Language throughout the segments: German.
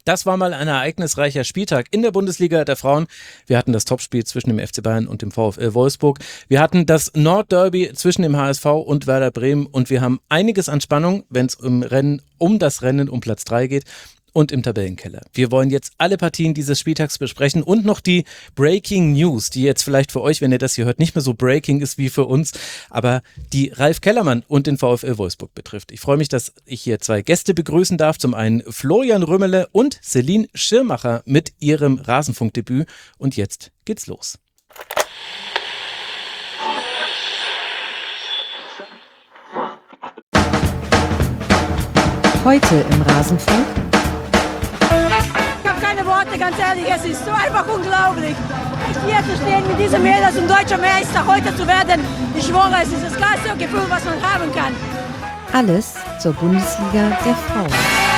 Das war mal ein ereignisreicher Spieltag in der Bundesliga der Frauen. Wir hatten das Topspiel zwischen dem FC Bayern und dem VfL Wolfsburg. Wir hatten das Nordderby zwischen dem HSV und Werder Bremen und wir haben einiges an Spannung, wenn es um das Rennen um Platz 3 geht. Und im Tabellenkeller. Wir wollen jetzt alle Partien dieses Spieltags besprechen und noch die Breaking News, die jetzt vielleicht für euch, wenn ihr das hier hört, nicht mehr so breaking ist wie für uns, aber die Ralf Kellermann und den VfL Wolfsburg betrifft. Ich freue mich, dass ich hier zwei Gäste begrüßen darf. Zum einen Florian Rümmele und Celine Schirmacher mit ihrem Rasenfunkdebüt. Und jetzt geht's los. Heute im Rasenfunk. Ich habe keine Worte, ganz ehrlich, es ist so einfach unglaublich. Hier zu stehen mit diesem Mädels und deutscher Meister heute zu werden, ich schwöre, es ist das geilste Gefühl, was man haben kann. Alles zur Bundesliga der Frauen.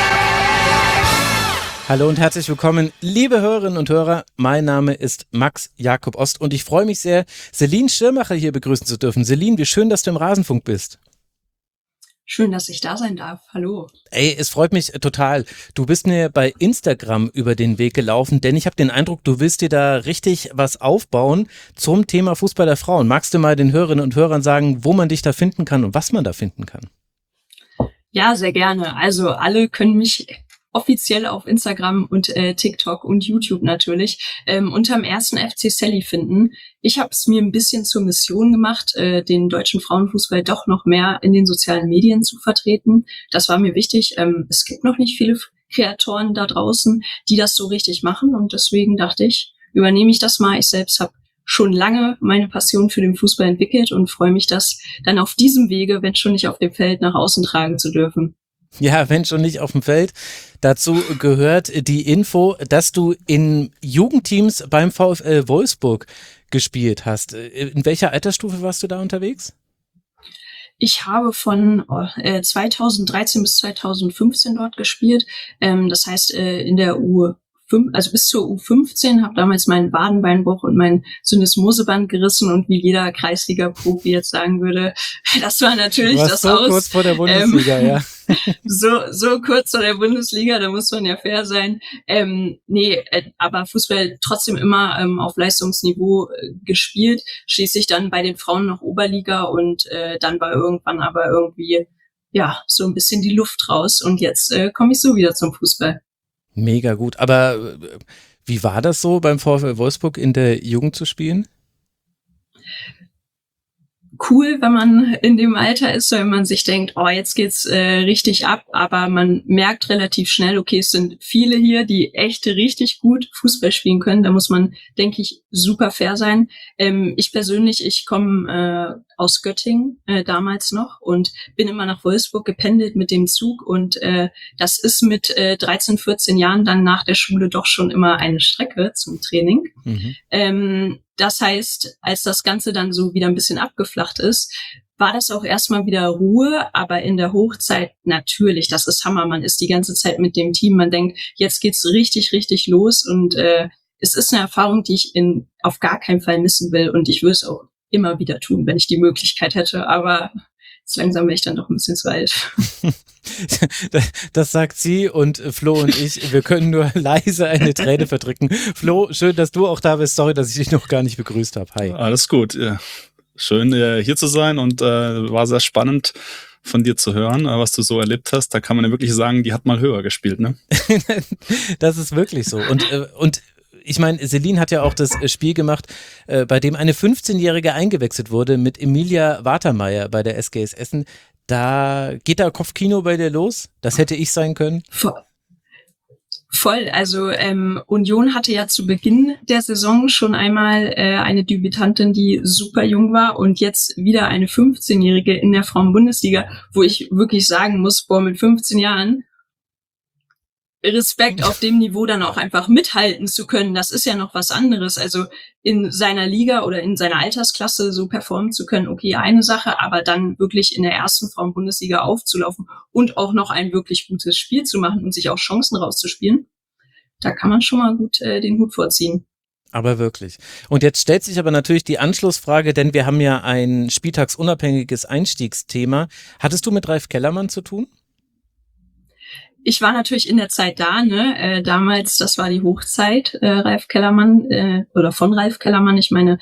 Hallo und herzlich willkommen, liebe Hörerinnen und Hörer. Mein Name ist Max Jakob Ost und ich freue mich sehr, Celine Schirmacher hier begrüßen zu dürfen. Celine, wie schön, dass du im Rasenfunk bist. Schön, dass ich da sein darf. Hallo. Ey, es freut mich total. Du bist mir bei Instagram über den Weg gelaufen, denn ich habe den Eindruck, du willst dir da richtig was aufbauen zum Thema Fußball der Frauen. Magst du mal den Hörerinnen und Hörern sagen, wo man dich da finden kann und was man da finden kann? Ja, sehr gerne. Also alle können mich offiziell auf Instagram und TikTok und YouTube natürlich unterm 1. FC Sally finden. Ich habe es mir ein bisschen zur Mission gemacht, den deutschen Frauenfußball doch noch mehr in den sozialen Medien zu vertreten. Das war mir wichtig. Es gibt noch nicht viele Kreatoren da draußen, die das so richtig machen und deswegen dachte ich, übernehme ich das mal. Ich selbst habe schon lange meine Passion für den Fußball entwickelt und freue mich, das dann auf diesem Wege, wenn schon nicht auf dem Feld, nach außen tragen zu dürfen. Ja, wenn schon nicht auf dem Feld. Dazu gehört die Info, dass du in Jugendteams beim VfL Wolfsburg gespielt hast. In welcher Altersstufe warst du da unterwegs? Ich habe von 2013 bis 2015 dort gespielt. Das heißt, in der also bis zur U15, habe damals meinen Wadenbeinbruch und mein Syndesmoseband gerissen und wie jeder Kreisliga-Profi jetzt sagen würde, das war natürlich das so Aus. Kurz vor der Bundesliga, ja. So kurz vor der Bundesliga, da muss man ja fair sein. Aber Fußball trotzdem immer auf Leistungsniveau gespielt. Schließlich dann bei den Frauen noch Oberliga und dann war irgendwann aber irgendwie ja so ein bisschen die Luft raus und jetzt komme ich so wieder zum Fußball. Mega gut. Aber wie war das so beim VfL Wolfsburg in der Jugend zu spielen? Cool, wenn man in dem Alter ist, wenn man sich denkt, oh, jetzt geht's richtig ab, aber man merkt relativ schnell, okay, es sind viele hier, die echt richtig gut Fußball spielen können. Da muss man, denke ich, super fair sein. Ich persönlich, ich komme aus Göttingen damals noch und bin immer nach Wolfsburg gependelt mit dem Zug und das ist mit 13, 14 Jahren dann nach der Schule doch schon immer eine Strecke zum Training. Mhm. Das heißt, als das Ganze dann so wieder ein bisschen abgeflacht ist, war das auch erstmal wieder Ruhe, aber in der Hochzeit natürlich, das ist Hammer, man ist die ganze Zeit mit dem Team, man denkt, jetzt geht's richtig, richtig los und es ist eine Erfahrung, die ich auf gar keinen Fall missen will und ich würde es auch immer wieder tun, wenn ich die Möglichkeit hätte, aber jetzt langsam bin ich dann doch ein bisschen zu alt. Das sagt sie und Flo und ich, wir können nur leise eine Träne verdrücken. Flo, schön, dass du auch da bist. Sorry, dass ich dich noch gar nicht begrüßt habe. Hi. Alles gut. Ja. Schön, hier zu sein und war sehr spannend von dir zu hören, was du so erlebt hast. Da kann man ja wirklich sagen, die hat mal höher gespielt, ne? Das ist wirklich so. Und ich meine, Celine hat ja auch das Spiel gemacht, bei dem eine 15-Jährige eingewechselt wurde mit Emilia Watermeier bei der SGS Essen. Da geht da Kopfkino bei dir los? Das hätte ich sein können. Voll. Also Union hatte ja zu Beginn der Saison schon einmal eine Debütantin, die super jung war und jetzt wieder eine 15-Jährige in der Frauen-Bundesliga, wo ich wirklich sagen muss, mit 15 Jahren Respekt auf dem Niveau dann auch einfach mithalten zu können, das ist ja noch was anderes. Also in seiner Liga oder in seiner Altersklasse so performen zu können, okay, eine Sache, aber dann wirklich in der ersten Frauen-Bundesliga aufzulaufen und auch noch ein wirklich gutes Spiel zu machen und sich auch Chancen rauszuspielen, da kann man schon mal gut den Hut vorziehen. Aber wirklich. Und jetzt stellt sich aber natürlich die Anschlussfrage, denn wir haben ja ein spieltagsunabhängiges Einstiegsthema. Hattest du mit Ralf Kellermann zu tun? Ich war natürlich in der Zeit da, ne? Damals, das war die Hochzeit, Ralf Kellermann, oder von Ralf Kellermann. Ich meine,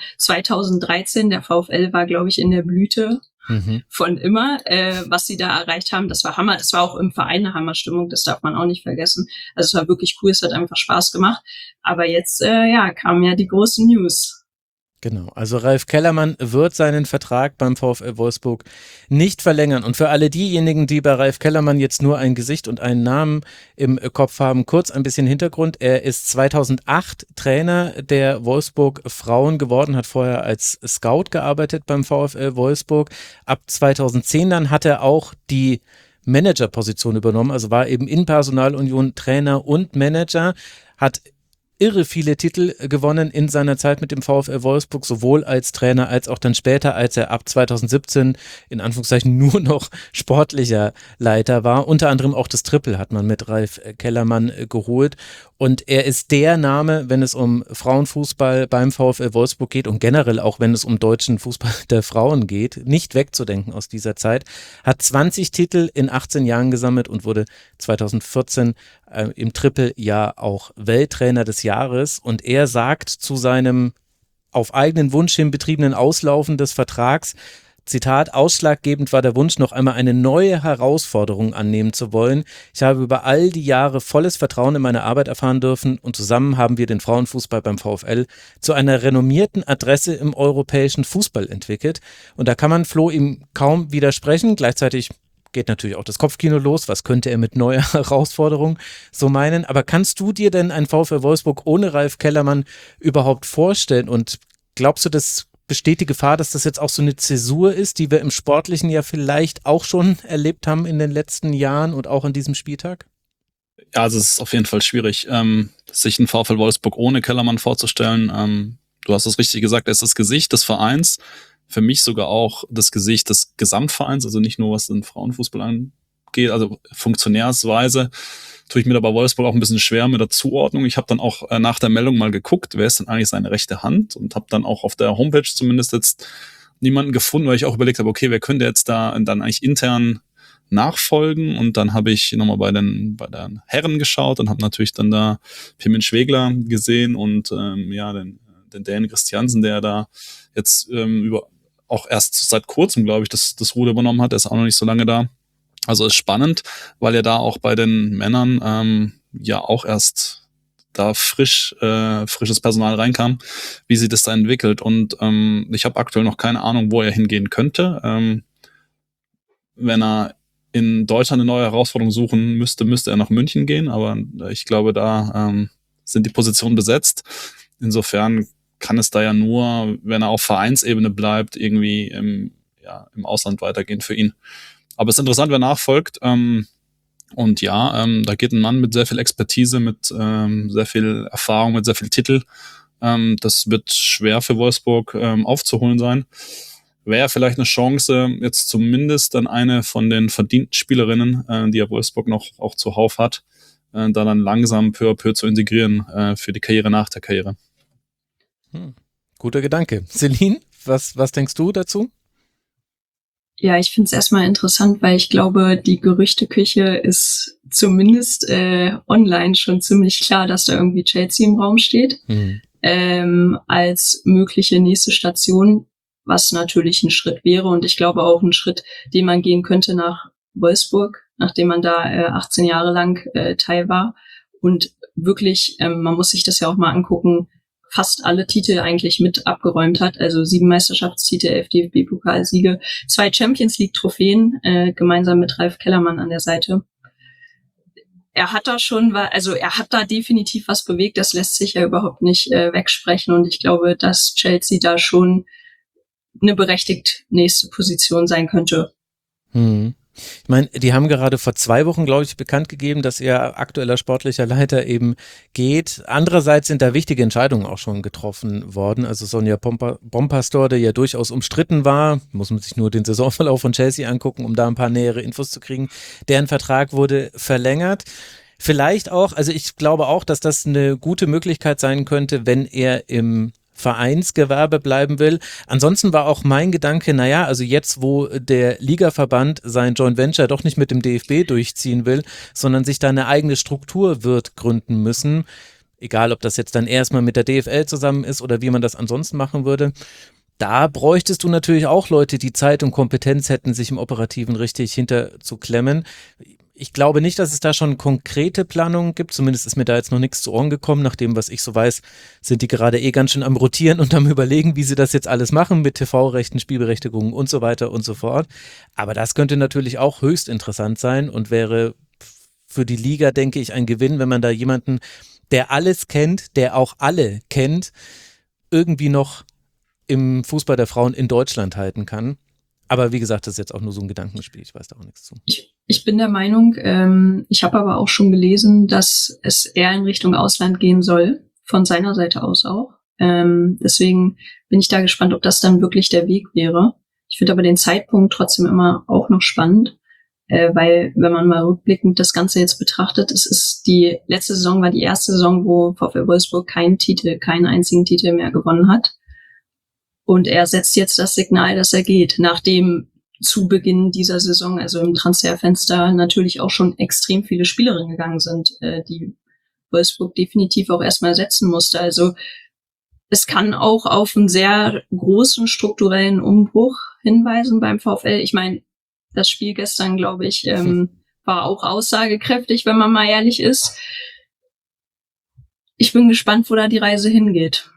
2013, der VfL war, glaube ich, in der Blüte von immer. Was sie da erreicht haben, das war Hammer. Es war auch im Verein eine Hammerstimmung, das darf man auch nicht vergessen. Also es war wirklich cool, es hat einfach Spaß gemacht. Aber jetzt, kamen ja die großen News. Genau, also Ralf Kellermann wird seinen Vertrag beim VfL Wolfsburg nicht verlängern. Und für alle diejenigen, die bei Ralf Kellermann jetzt nur ein Gesicht und einen Namen im Kopf haben, kurz ein bisschen Hintergrund. Er ist 2008 Trainer der Wolfsburg Frauen geworden, hat vorher als Scout gearbeitet beim VfL Wolfsburg. Ab 2010 dann hat er auch die Managerposition übernommen, also war eben in Personalunion Trainer und Manager, hat irre viele Titel gewonnen in seiner Zeit mit dem VfL Wolfsburg, sowohl als Trainer als auch dann später, als er ab 2017 in Anführungszeichen nur noch sportlicher Leiter war. Unter anderem auch das Triple hat man mit Ralf Kellermann geholt. Und er ist der Name, wenn es um Frauenfußball beim VfL Wolfsburg geht und generell auch, wenn es um deutschen Fußball der Frauen geht, nicht wegzudenken aus dieser Zeit. Hat 20 Titel in 18 Jahren gesammelt und wurde 2014 im Triple-Jahr auch Welttrainer des Jahres. Und er sagt zu seinem auf eigenen Wunsch hin betriebenen Auslaufen des Vertrags, Zitat, ausschlaggebend war der Wunsch, noch einmal eine neue Herausforderung annehmen zu wollen. Ich habe über all die Jahre volles Vertrauen in meine Arbeit erfahren dürfen und zusammen haben wir den Frauenfußball beim VfL zu einer renommierten Adresse im europäischen Fußball entwickelt. Und da kann man Flo ihm kaum widersprechen. Gleichzeitig geht natürlich auch das Kopfkino los. Was könnte er mit neuer Herausforderung so meinen? Aber kannst du dir denn ein VfL Wolfsburg ohne Ralf Kellermann überhaupt vorstellen? Und glaubst du, das besteht die Gefahr, dass das jetzt auch so eine Zäsur ist, die wir im Sportlichen ja vielleicht auch schon erlebt haben in den letzten Jahren und auch an diesem Spieltag? Ja, also es ist auf jeden Fall schwierig, sich einen VfL Wolfsburg ohne Kellermann vorzustellen. Du hast es richtig gesagt, er ist das Gesicht des Vereins. Für mich sogar auch das Gesicht des Gesamtvereins, also nicht nur was den Frauenfußball angeht, also funktionärsweise tue ich mir da bei Wolfsburg auch ein bisschen schwer mit der Zuordnung. Ich habe dann auch nach der Meldung mal geguckt, wer ist denn eigentlich seine rechte Hand, und habe dann auch auf der Homepage zumindest jetzt niemanden gefunden, weil ich auch überlegt habe, okay, wer könnte jetzt da dann eigentlich intern nachfolgen, und dann habe ich nochmal bei den Herren geschaut und habe natürlich dann da Pirmin Schwegler gesehen und den Dan Christiansen, der da jetzt auch erst seit kurzem, glaube ich, das Ruder übernommen hat, der ist auch noch nicht so lange da. Also ist spannend, weil ja da auch bei den Männern auch erst da frisches Personal reinkam, wie sich das da entwickelt. Und ich habe aktuell noch keine Ahnung, wo er hingehen könnte. Wenn er in Deutschland eine neue Herausforderung suchen müsste er nach München gehen, aber ich glaube, da sind die Positionen besetzt. Insofern kann es da ja nur, wenn er auf Vereinsebene bleibt, irgendwie im Ausland weitergehen für ihn. Aber es ist interessant, wer nachfolgt. Und da geht ein Mann mit sehr viel Expertise, mit sehr viel Erfahrung, mit sehr viel Titel. Das wird schwer für Wolfsburg aufzuholen sein. Wäre vielleicht eine Chance, jetzt zumindest dann eine von den verdienten Spielerinnen, die ja Wolfsburg noch auch zuhauf hat, da dann langsam peu à peu zu integrieren für die Karriere nach der Karriere. Guter Gedanke. Celine, was denkst du dazu? Ja, ich finde es erstmal interessant, weil ich glaube, die Gerüchteküche ist zumindest online schon ziemlich klar, dass da irgendwie Chelsea im Raum steht, als mögliche nächste Station, was natürlich ein Schritt wäre, und ich glaube auch ein Schritt, den man gehen könnte nach Wolfsburg, nachdem man da 18 Jahre lang Teil war, und wirklich, man muss sich das ja auch mal angucken, fast alle Titel eigentlich mit abgeräumt hat, also 7 Meisterschaftstitel, 11 DFB-Pokalsiege, 2 Champions-League-Trophäen, gemeinsam mit Ralf Kellermann an der Seite. Er hat da definitiv was bewegt, das lässt sich ja überhaupt nicht wegsprechen, und ich glaube, dass Chelsea da schon eine berechtigt nächste Position sein könnte. Ich meine, die haben gerade vor 2 Wochen, glaube ich, bekannt gegeben, dass ihr aktueller sportlicher Leiter eben geht. Andererseits sind da wichtige Entscheidungen auch schon getroffen worden. Also Sonja Bompastor, der ja durchaus umstritten war, muss man sich nur den Saisonverlauf von Chelsea angucken, um da ein paar nähere Infos zu kriegen. Deren Vertrag wurde verlängert. Vielleicht auch, also ich glaube auch, dass das eine gute Möglichkeit sein könnte, wenn er im Vereinsgewerbe bleiben will. Ansonsten war auch mein Gedanke, naja, also jetzt, wo der Ligaverband sein Joint Venture doch nicht mit dem DFB durchziehen will, sondern sich da eine eigene Struktur wird gründen müssen, egal ob das jetzt dann erstmal mit der DFL zusammen ist oder wie man das ansonsten machen würde, da bräuchtest du natürlich auch Leute, die Zeit und Kompetenz hätten, sich im Operativen richtig hinterzuklemmen. Ich glaube nicht, dass es da schon konkrete Planungen gibt. Zumindest ist mir da jetzt noch nichts zu Ohren gekommen. Nach dem, was ich so weiß, sind die gerade ganz schön am Rotieren und am Überlegen, wie sie das jetzt alles machen mit TV-Rechten, Spielberechtigungen und so weiter und so fort. Aber das könnte natürlich auch höchst interessant sein und wäre für die Liga, denke ich, ein Gewinn, wenn man da jemanden, der alles kennt, der auch alle kennt, irgendwie noch im Fußball der Frauen in Deutschland halten kann. Aber wie gesagt, das ist jetzt auch nur so ein Gedankenspiel. Ich weiß da auch nichts zu. Ich bin der Meinung, ich habe aber auch schon gelesen, dass es eher in Richtung Ausland gehen soll, von seiner Seite aus auch. Deswegen bin ich da gespannt, ob das dann wirklich der Weg wäre. Ich finde aber den Zeitpunkt trotzdem immer auch noch spannend, weil wenn man mal rückblickend das Ganze jetzt betrachtet, die letzte Saison war die erste Saison, wo VfL Wolfsburg keinen einzigen Titel mehr gewonnen hat. Und er setzt jetzt das Signal, dass er geht, nachdem zu Beginn dieser Saison, also im Transferfenster, natürlich auch schon extrem viele Spielerinnen gegangen sind, die Wolfsburg definitiv auch erstmal setzen musste. Also es kann auch auf einen sehr großen strukturellen Umbruch hinweisen beim VfL. Ich meine, das Spiel gestern, glaube ich, war auch aussagekräftig, wenn man mal ehrlich ist. Ich bin gespannt, wo da die Reise hingeht.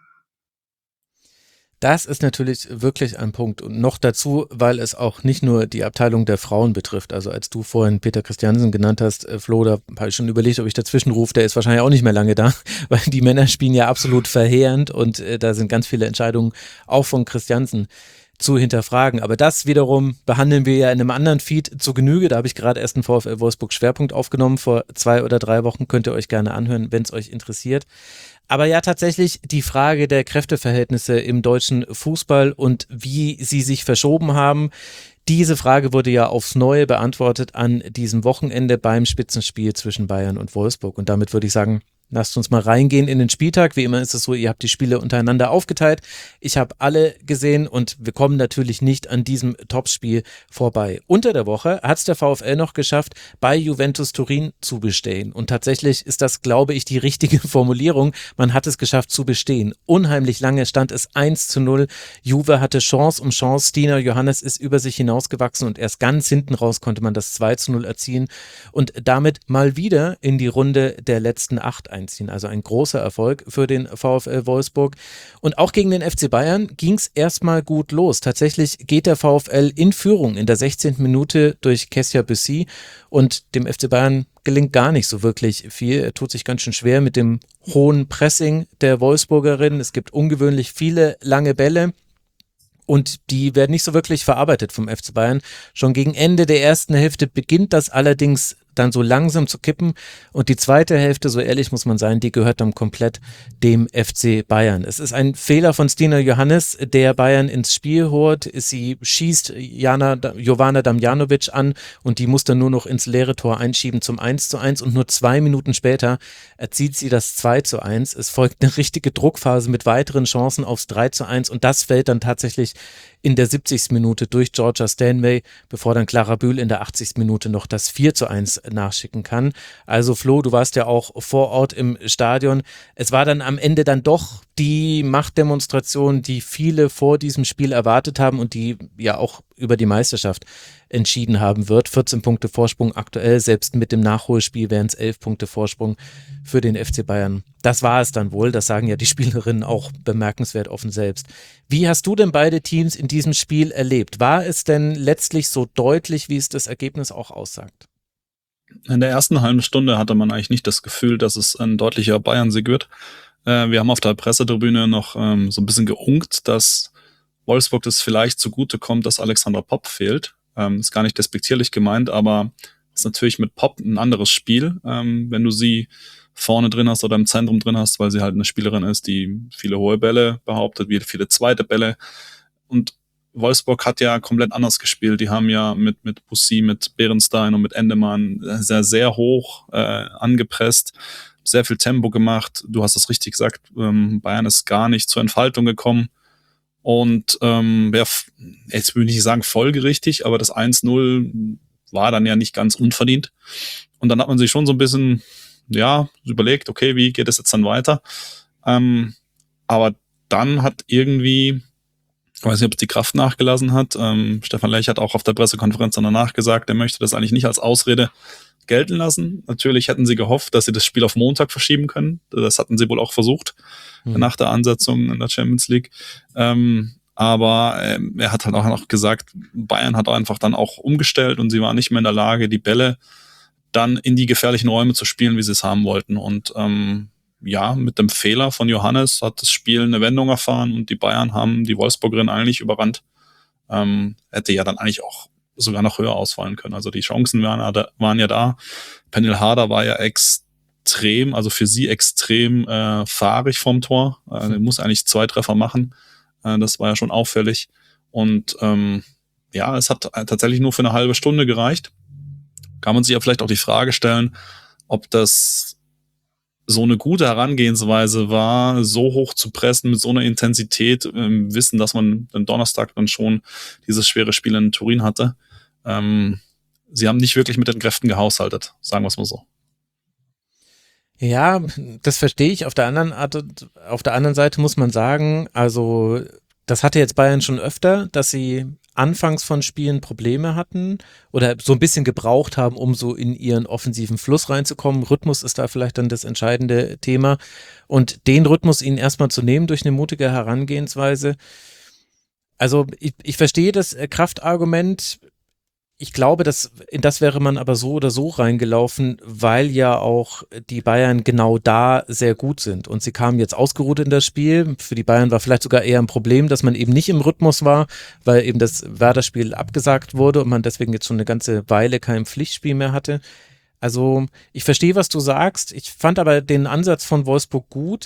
Das ist natürlich wirklich ein Punkt und noch dazu, weil es auch nicht nur die Abteilung der Frauen betrifft. Also als du vorhin Peter Christiansen genannt hast, Flo, da habe ich schon überlegt, ob ich dazwischen rufe, der ist wahrscheinlich auch nicht mehr lange da, weil die Männer spielen ja absolut verheerend und da sind ganz viele Entscheidungen auch von Christiansen zu hinterfragen. Aber das wiederum behandeln wir ja in einem anderen Feed zu Genüge. Da habe ich gerade erst einen VfL Wolfsburg Schwerpunkt aufgenommen, vor 2 oder 3 Wochen, könnt ihr euch gerne anhören, wenn es euch interessiert. Aber ja, tatsächlich die Frage der Kräfteverhältnisse im deutschen Fußball und wie sie sich verschoben haben. Diese Frage wurde ja aufs Neue beantwortet an diesem Wochenende beim Spitzenspiel zwischen Bayern und Wolfsburg. Und damit würde ich sagen, lasst uns mal reingehen in den Spieltag. Wie immer ist es so, ihr habt die Spiele untereinander aufgeteilt. Ich habe alle gesehen und wir kommen natürlich nicht an diesem Topspiel vorbei. Unter der Woche hat es der VfL noch geschafft, bei Juventus Turin zu bestehen. Und tatsächlich ist das, glaube ich, die richtige Formulierung. Man hat es geschafft zu bestehen. Unheimlich lange stand es 1:0. Juve hatte Chance um Chance. Stina Johannes ist über sich hinausgewachsen und erst ganz hinten raus konnte man das 2:0 erzielen und damit mal wieder in die Runde der letzten 8 einziehen. Also ein großer Erfolg für den VfL Wolfsburg. Und auch gegen den FC Bayern ging es erstmal gut los. Tatsächlich geht der VfL in Führung in der 16. Minute durch Kessia Büssi und dem FC Bayern gelingt gar nicht so wirklich viel. Er tut sich ganz schön schwer mit dem hohen Pressing der Wolfsburgerin. Es gibt ungewöhnlich viele lange Bälle. Und die werden nicht so wirklich verarbeitet vom FC Bayern. Schon gegen Ende der ersten Hälfte beginnt das allerdings dann so langsam zu kippen. Und die zweite Hälfte, so ehrlich muss man sein, die gehört dann komplett dem FC Bayern. Es ist ein Fehler von Stina Johannes, der Bayern ins Spiel holt. Sie schießt Jovana Damjanovic an und die muss dann nur noch ins leere Tor einschieben zum 1:1. Und nur 2 Minuten später erzielt sie das 2:1. Es folgt eine richtige Druckphase mit weiteren Chancen aufs 3:1 und das fällt dann tatsächlich in der 70. Minute durch Georgia Stanway, bevor dann Clara Bühl in der 80. Minute noch das 4:1 nachschicken kann. Also Flo, du warst ja auch vor Ort im Stadion. Es war dann am Ende dann doch die Machtdemonstration, die viele vor diesem Spiel erwartet haben und die ja auch über die Meisterschaft entschieden haben wird. 14 Punkte Vorsprung aktuell, selbst mit dem Nachholspiel wären es 11 Punkte Vorsprung für den FC Bayern. Das war es dann wohl, das sagen ja die Spielerinnen auch bemerkenswert offen selbst. Wie hast du denn beide Teams in diesem Spiel erlebt? War es denn letztlich so deutlich, wie es das Ergebnis auch aussagt? In der ersten halben Stunde hatte man eigentlich nicht das Gefühl, dass es ein deutlicher Bayern-Sieg wird. Wir haben auf der Pressetribüne noch so ein bisschen geunkt, dass Wolfsburg das vielleicht zugute kommt, dass Alexandra Popp fehlt. Ist gar nicht despektierlich gemeint, aber ist natürlich mit Popp ein anderes Spiel, wenn du sie vorne drin hast oder im Zentrum drin hast, weil sie halt eine Spielerin ist, die viele hohe Bälle behauptet, wie viele zweite Bälle. Und Wolfsburg hat ja komplett anders gespielt. Die haben ja mit Bussi, mit Beerenstein und mit Endemann sehr, sehr hoch angepresst. sehr viel Tempo gemacht. Du hast es richtig gesagt, Bayern ist gar nicht zur Entfaltung gekommen. Und jetzt will ich nicht sagen folgerichtig, aber das 1-0 war dann ja nicht ganz unverdient. Und dann hat man sich schon so ein bisschen überlegt, okay, wie geht es jetzt dann weiter? Aber dann hat irgendwie, ich weiß nicht, ob es die Kraft nachgelassen hat. Stefan Lerch hat auch auf der Pressekonferenz danach gesagt, er möchte das eigentlich nicht als Ausrede gelten lassen. Natürlich hätten sie gehofft, dass sie das Spiel auf Montag verschieben können. Das hatten sie wohl auch versucht nach der Ansetzung in der Champions League. Aber er hat halt auch noch gesagt, Bayern hat einfach dann auch umgestellt und sie waren nicht mehr in der Lage, die Bälle dann in die gefährlichen Räume zu spielen, wie sie es haben wollten. Und mit dem Fehler von Johannes hat das Spiel eine Wendung erfahren und die Bayern haben die Wolfsburgerin eigentlich überrannt. Hätte ja dann eigentlich auch sogar noch höher ausfallen können. Also die Chancen waren ja da. Pernille Harder war ja extrem, also für sie extrem fahrig vom Tor. Er muss eigentlich 2 Treffer machen. Das war ja schon auffällig. Und es hat tatsächlich nur für eine halbe Stunde gereicht. Kann man sich ja vielleicht auch die Frage stellen, ob das so eine gute Herangehensweise war, so hoch zu pressen mit so einer Intensität, im Wissen, dass man am Donnerstag dann schon dieses schwere Spiel in Turin hatte. Sie haben nicht wirklich mit den Kräften gehaushaltet, sagen wir es mal so. Ja, das verstehe ich. Auf der anderen Seite muss man sagen, also das hatte jetzt Bayern schon öfter, dass sie anfangs von Spielen Probleme hatten oder so ein bisschen gebraucht haben, um so in ihren offensiven Fluss reinzukommen. Rhythmus ist da vielleicht dann das entscheidende Thema und den Rhythmus ihnen erstmal zu nehmen durch eine mutige Herangehensweise. Also ich verstehe das Kraftargument. Ich glaube, in das wäre man aber so oder so reingelaufen, weil ja auch die Bayern genau da sehr gut sind. Und sie kamen jetzt ausgeruht in das Spiel. Für die Bayern war vielleicht sogar eher ein Problem, dass man eben nicht im Rhythmus war, weil eben das Werder-Spiel abgesagt wurde und man deswegen jetzt schon eine ganze Weile kein Pflichtspiel mehr hatte. Also ich verstehe, was du sagst. Ich fand aber den Ansatz von Wolfsburg gut.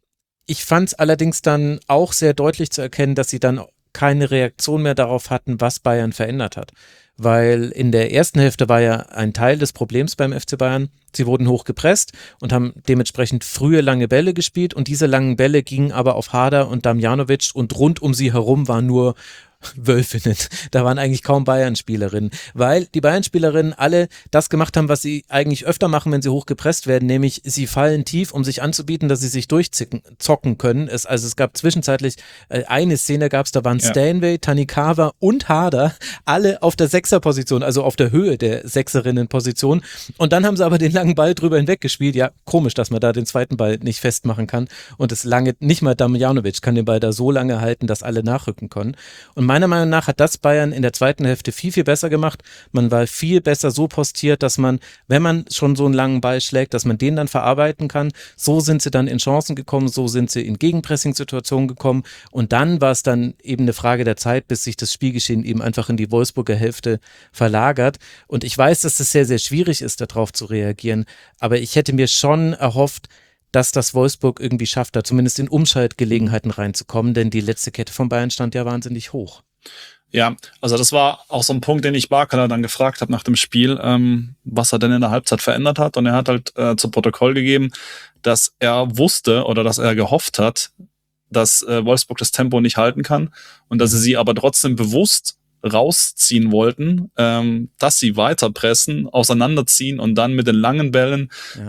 Ich fand es allerdings dann auch sehr deutlich zu erkennen, dass sie dann keine Reaktion mehr darauf hatten, was Bayern verändert hat. Weil in der ersten Hälfte war ja ein Teil des Problems beim FC Bayern, sie wurden hoch gepresst und haben dementsprechend frühe lange Bälle gespielt und diese langen Bälle gingen aber auf Harder und Damjanovic und rund um sie herum waren nur Wölfinnen. Da waren eigentlich kaum Bayern-Spielerinnen, weil die Bayern-Spielerinnen alle das gemacht haben, was sie eigentlich öfter machen, wenn sie hochgepresst werden, nämlich sie fallen tief, um sich anzubieten, dass sie sich durchzocken können. Es gab zwischenzeitlich eine Szene da waren Stanway, Tanikawa und Harder alle auf der Sechserposition, also auf der Höhe der Sechserinnen-Position und dann haben sie aber den langen Ball drüber hinweg gespielt. Ja, komisch, dass man da den zweiten Ball nicht festmachen kann und es lange, nicht mal Damjanovic kann den Ball da so lange halten, dass alle nachrücken können. Und meiner Meinung nach hat das Bayern in der zweiten Hälfte viel, viel besser gemacht. Man war viel besser so postiert, dass man, wenn man schon so einen langen Ball schlägt, dass man den dann verarbeiten kann. So sind sie dann in Chancen gekommen, so sind sie in Gegenpressing-Situationen gekommen. Und dann war es dann eben eine Frage der Zeit, bis sich das Spielgeschehen eben einfach in die Wolfsburger Hälfte verlagert. Und ich weiß, dass es sehr, sehr schwierig ist, darauf zu reagieren. Aber ich hätte mir schon erhofft, dass das Wolfsburg irgendwie schafft, da zumindest in Umschaltgelegenheiten reinzukommen, denn die letzte Kette von Bayern stand ja wahnsinnig hoch. Ja, also das war auch so ein Punkt, den ich Barkala dann gefragt habe nach dem Spiel, was er denn in der Halbzeit verändert hat. Und er hat halt zu Protokoll gegeben, dass er wusste oder dass er gehofft hat, dass Wolfsburg das Tempo nicht halten kann und dass sie aber trotzdem bewusst rausziehen wollten, dass sie weiter pressen, auseinanderziehen und dann mit den langen Bällen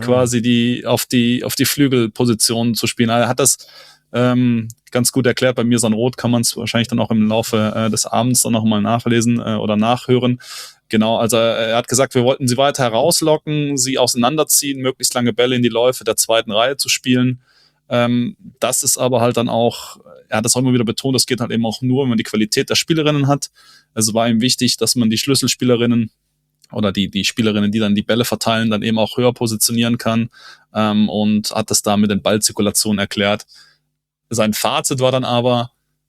quasi auf die Flügelpositionen zu spielen. Er hat das ganz gut erklärt. Bei mir so ein Rot kann man es wahrscheinlich dann auch im Laufe des Abends dann nochmal nachlesen oder nachhören. Genau, also er hat gesagt, wir wollten sie weiter herauslocken, sie auseinanderziehen, möglichst lange Bälle in die Läufe der zweiten Reihe zu spielen. Das ist aber halt dann auch, er hat das auch immer wieder betont, das geht halt eben auch nur, wenn man die Qualität der Spielerinnen hat. Also war ihm wichtig, dass man die Schlüsselspielerinnen oder die Spielerinnen, die dann die Bälle verteilen, dann eben auch höher positionieren kann und hat das da mit den Ballzirkulationen erklärt. Sein Fazit war dann aber,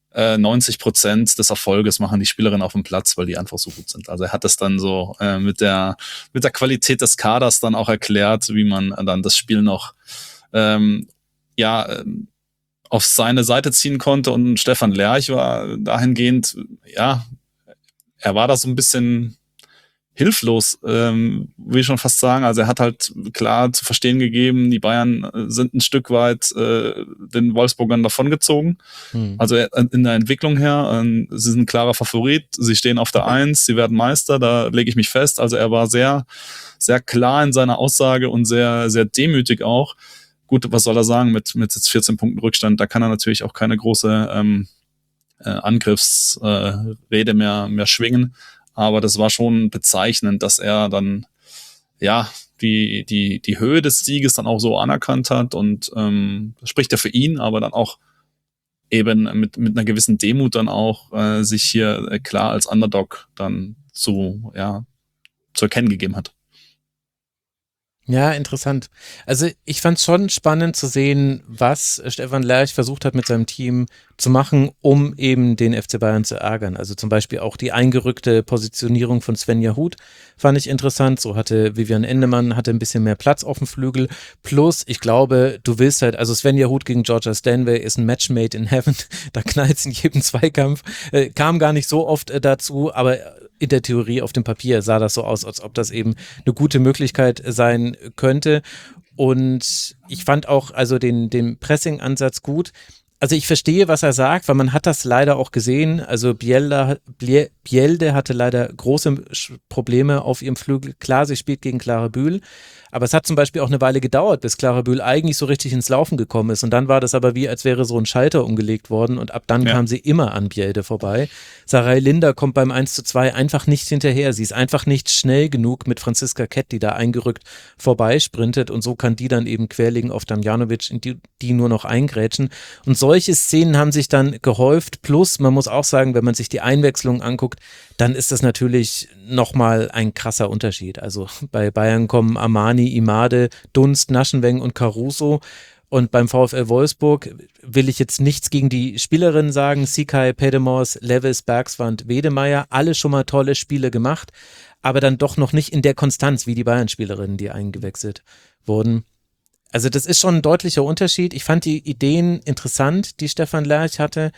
90% des Erfolges machen die Spielerinnen auf dem Platz, weil die einfach so gut sind. Also er hat das dann so mit der Qualität des Kaders dann auch erklärt, wie man dann das Spiel noch auf seine Seite ziehen konnte. Und Stefan Lerch war dahingehend, er war da so ein bisschen hilflos, will ich schon fast sagen. Also er hat halt klar zu verstehen gegeben, die Bayern sind ein Stück weit den Wolfsburgern davongezogen. Also in der Entwicklung her, sie sind ein klarer Favorit, sie stehen auf der 1, sie werden Meister, da lege ich mich fest. Also er war sehr, sehr klar in seiner Aussage und sehr, sehr demütig auch. Gut, was soll er sagen mit jetzt 14 Punkten Rückstand? Da kann er natürlich auch keine große Angriffsrede mehr schwingen. Aber das war schon bezeichnend, dass er dann ja die Höhe des Sieges dann auch so anerkannt hat und das spricht ja für ihn, aber dann auch eben mit einer gewissen Demut dann auch sich hier klar als Underdog dann zu erkennen gegeben hat. Ja, interessant. Also ich fand es schon spannend zu sehen, was Stefan Lerch versucht hat mit seinem Team zu machen, um eben den FC Bayern zu ärgern. Also zum Beispiel auch die eingerückte Positionierung von Svenja Huth fand ich interessant. So hatte Vivian Endemann ein bisschen mehr Platz auf dem Flügel. Plus, ich glaube, du willst halt, also Svenja Huth gegen Georgia Stanway ist ein Match made in heaven. Da knallt es in jedem Zweikampf. Kam gar nicht so oft dazu, aber in der Theorie auf dem Papier sah das so aus, als ob das eben eine gute Möglichkeit sein könnte. Und ich fand auch also den Pressing-Ansatz gut. Also ich verstehe, was er sagt, weil man hat das leider auch gesehen. Also Bielde hatte leider große Probleme auf ihrem Flügel. Klar, sie spielt gegen Clara Bühl, aber es hat zum Beispiel auch eine Weile gedauert, bis Clara Bühl eigentlich so richtig ins Laufen gekommen ist. Und dann war das aber wie, als wäre so ein Schalter umgelegt worden und ab dann kam sie immer an Bielde vorbei. Sarai Linder kommt beim 1:2 einfach nicht hinterher. Sie ist einfach nicht schnell genug mit Franziska Kett, die da eingerückt vorbeisprintet und so kann die dann eben querlegen auf Damjanovic, die nur noch eingrätschen. Und solche Szenen haben sich dann gehäuft. Plus, man muss auch sagen, wenn man sich die Einwechslung anguckt, dann ist das natürlich nochmal ein krasser Unterschied. Also bei Bayern kommen Armani, Imade, Dunst, Naschenweng und Caruso. Und beim VfL Wolfsburg will ich jetzt nichts gegen die Spielerinnen sagen. Sikai, Pedemos, Levis, Bergswand, Wedemeyer, alle schon mal tolle Spiele gemacht, aber dann doch noch nicht in der Konstanz wie die Bayern-Spielerinnen, die eingewechselt wurden. Also das ist schon ein deutlicher Unterschied. Ich fand die Ideen interessant, die Stefan Lerch hatte.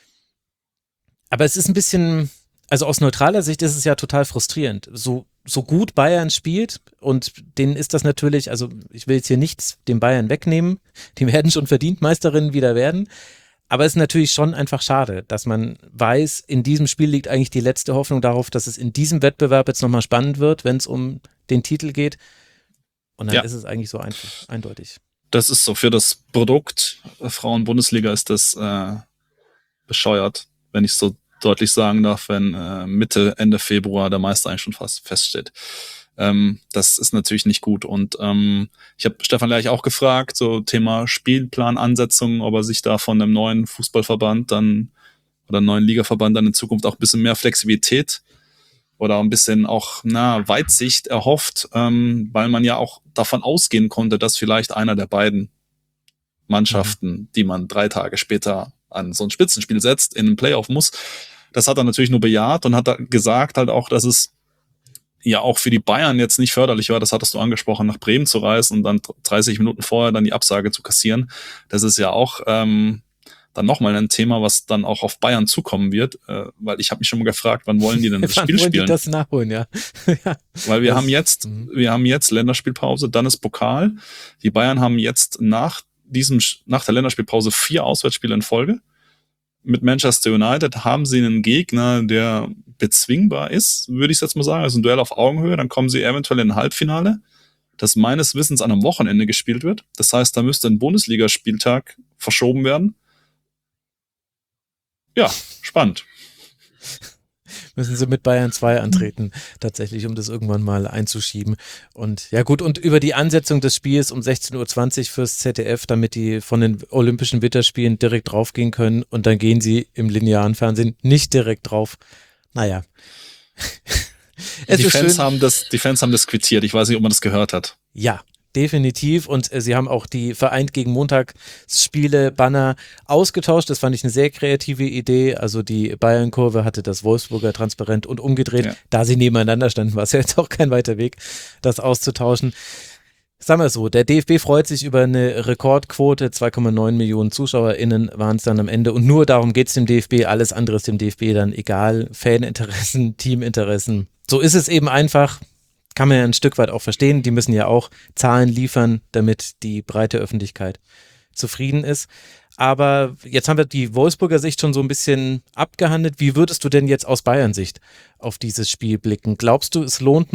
Aber es ist ein bisschen, also aus neutraler Sicht ist es ja total frustrierend. So gut Bayern spielt und denen ist das natürlich, also ich will jetzt hier nichts dem Bayern wegnehmen. Die werden schon verdient Meisterinnen wieder werden. Aber es ist natürlich schon einfach schade, dass man weiß, in diesem Spiel liegt eigentlich die letzte Hoffnung darauf, dass es in diesem Wettbewerb jetzt nochmal spannend wird, wenn es um den Titel geht. Und dann ist es eigentlich so einfach, eindeutig. Das ist so, für das Produkt Frauen-Bundesliga ist das bescheuert, wenn ich so deutlich sagen darf, wenn Mitte, Ende Februar der Meister eigentlich schon fast feststeht. Das ist natürlich nicht gut. Und ich habe Stefan Lerch auch gefragt, so Thema Spielplanansetzung, ob er sich da von einem neuen Fußballverband dann oder einem neuen Ligaverband dann in Zukunft auch ein bisschen mehr Flexibilität oder ein bisschen auch Weitsicht erhofft, weil man ja auch davon ausgehen konnte, dass vielleicht einer der beiden Mannschaften, die man 3 Tage später an so ein Spitzenspiel setzt, in den Playoff muss. Das hat er natürlich nur bejaht und hat gesagt halt auch, dass es ja auch für die Bayern jetzt nicht förderlich war, das hattest du angesprochen, nach Bremen zu reisen und dann 30 Minuten vorher dann die Absage zu kassieren. Das ist ja auch dann nochmal ein Thema, was dann auch auf Bayern zukommen wird, weil ich habe mich schon mal gefragt, wann wollen die denn das Spiel spielen? Wollen die das nachholen, ja. Weil wir haben jetzt Länderspielpause, dann ist Pokal. Die Bayern haben jetzt nach der Länderspielpause 4 Auswärtsspiele in Folge. Mit Manchester United haben sie einen Gegner, der bezwingbar ist, würde ich jetzt mal sagen. Also ein Duell auf Augenhöhe, dann kommen sie eventuell in ein Halbfinale, das meines Wissens an einem Wochenende gespielt wird. Das heißt, da müsste ein Bundesligaspieltag verschoben werden. Ja, spannend. Müssen sie mit Bayern 2 antreten, tatsächlich, um das irgendwann mal einzuschieben. Und ja gut, und über die Ansetzung des Spiels um 16:20 Uhr fürs ZDF, damit die von den Olympischen Winterspielen direkt draufgehen können und dann gehen sie im linearen Fernsehen nicht direkt drauf. Naja. Die Fans haben das quittiert. Ich weiß nicht, ob man das gehört hat. Ja, definitiv. Und sie haben auch die Vereint gegen Montagsspiele-Banner ausgetauscht. Das fand ich eine sehr kreative Idee. Also die Bayern-Kurve hatte das Wolfsburger transparent und umgedreht. Ja. Da sie nebeneinander standen, war es ja jetzt auch kein weiter Weg, das auszutauschen. Sagen wir so, der DFB freut sich über eine Rekordquote, 2,9 Millionen ZuschauerInnen waren es dann am Ende und nur darum geht es dem DFB, alles andere ist dem DFB dann egal, Faninteressen, Teaminteressen. So ist es eben einfach, kann man ja ein Stück weit auch verstehen, die müssen ja auch Zahlen liefern, damit die breite Öffentlichkeit zufrieden ist. Aber jetzt haben wir die Wolfsburger Sicht schon so ein bisschen abgehandelt. Wie würdest du denn jetzt aus Bayern-Sicht auf dieses Spiel blicken? Glaubst du, es lohnt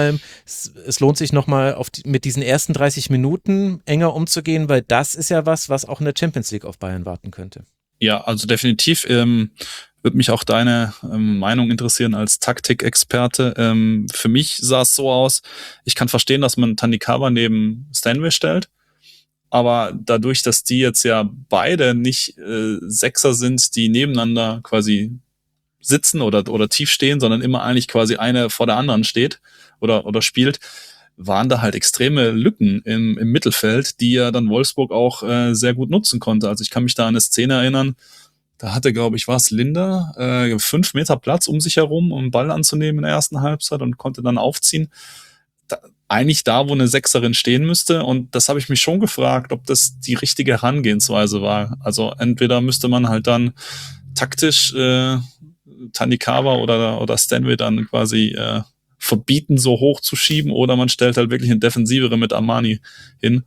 sich nochmal mit diesen ersten 30 Minuten enger umzugehen? Weil das ist ja was auch in der Champions League auf Bayern warten könnte. Ja, also definitiv würde mich auch deine Meinung interessieren als Taktikexperte. Für mich sah es so aus, ich kann verstehen, dass man Tandikaba neben Stanway stellt. Aber dadurch, dass die jetzt ja beide nicht Sechser sind, die nebeneinander quasi sitzen oder tief stehen, sondern immer eigentlich quasi eine vor der anderen steht oder spielt, waren da halt extreme Lücken im Mittelfeld, die ja dann Wolfsburg auch sehr gut nutzen konnte. Also ich kann mich da an eine Szene erinnern, da hatte, glaube ich, Linder 5 Meter Platz um sich herum, um einen Ball anzunehmen in der ersten Halbzeit und konnte dann aufziehen. Eigentlich da, wo eine Sechserin stehen müsste. Und das habe ich mich schon gefragt, ob das die richtige Herangehensweise war. Also entweder müsste man halt dann taktisch Tandikaba oder Stanway dann quasi verbieten, so hoch zu schieben, oder man stellt halt wirklich eine Defensivere mit Armani hin.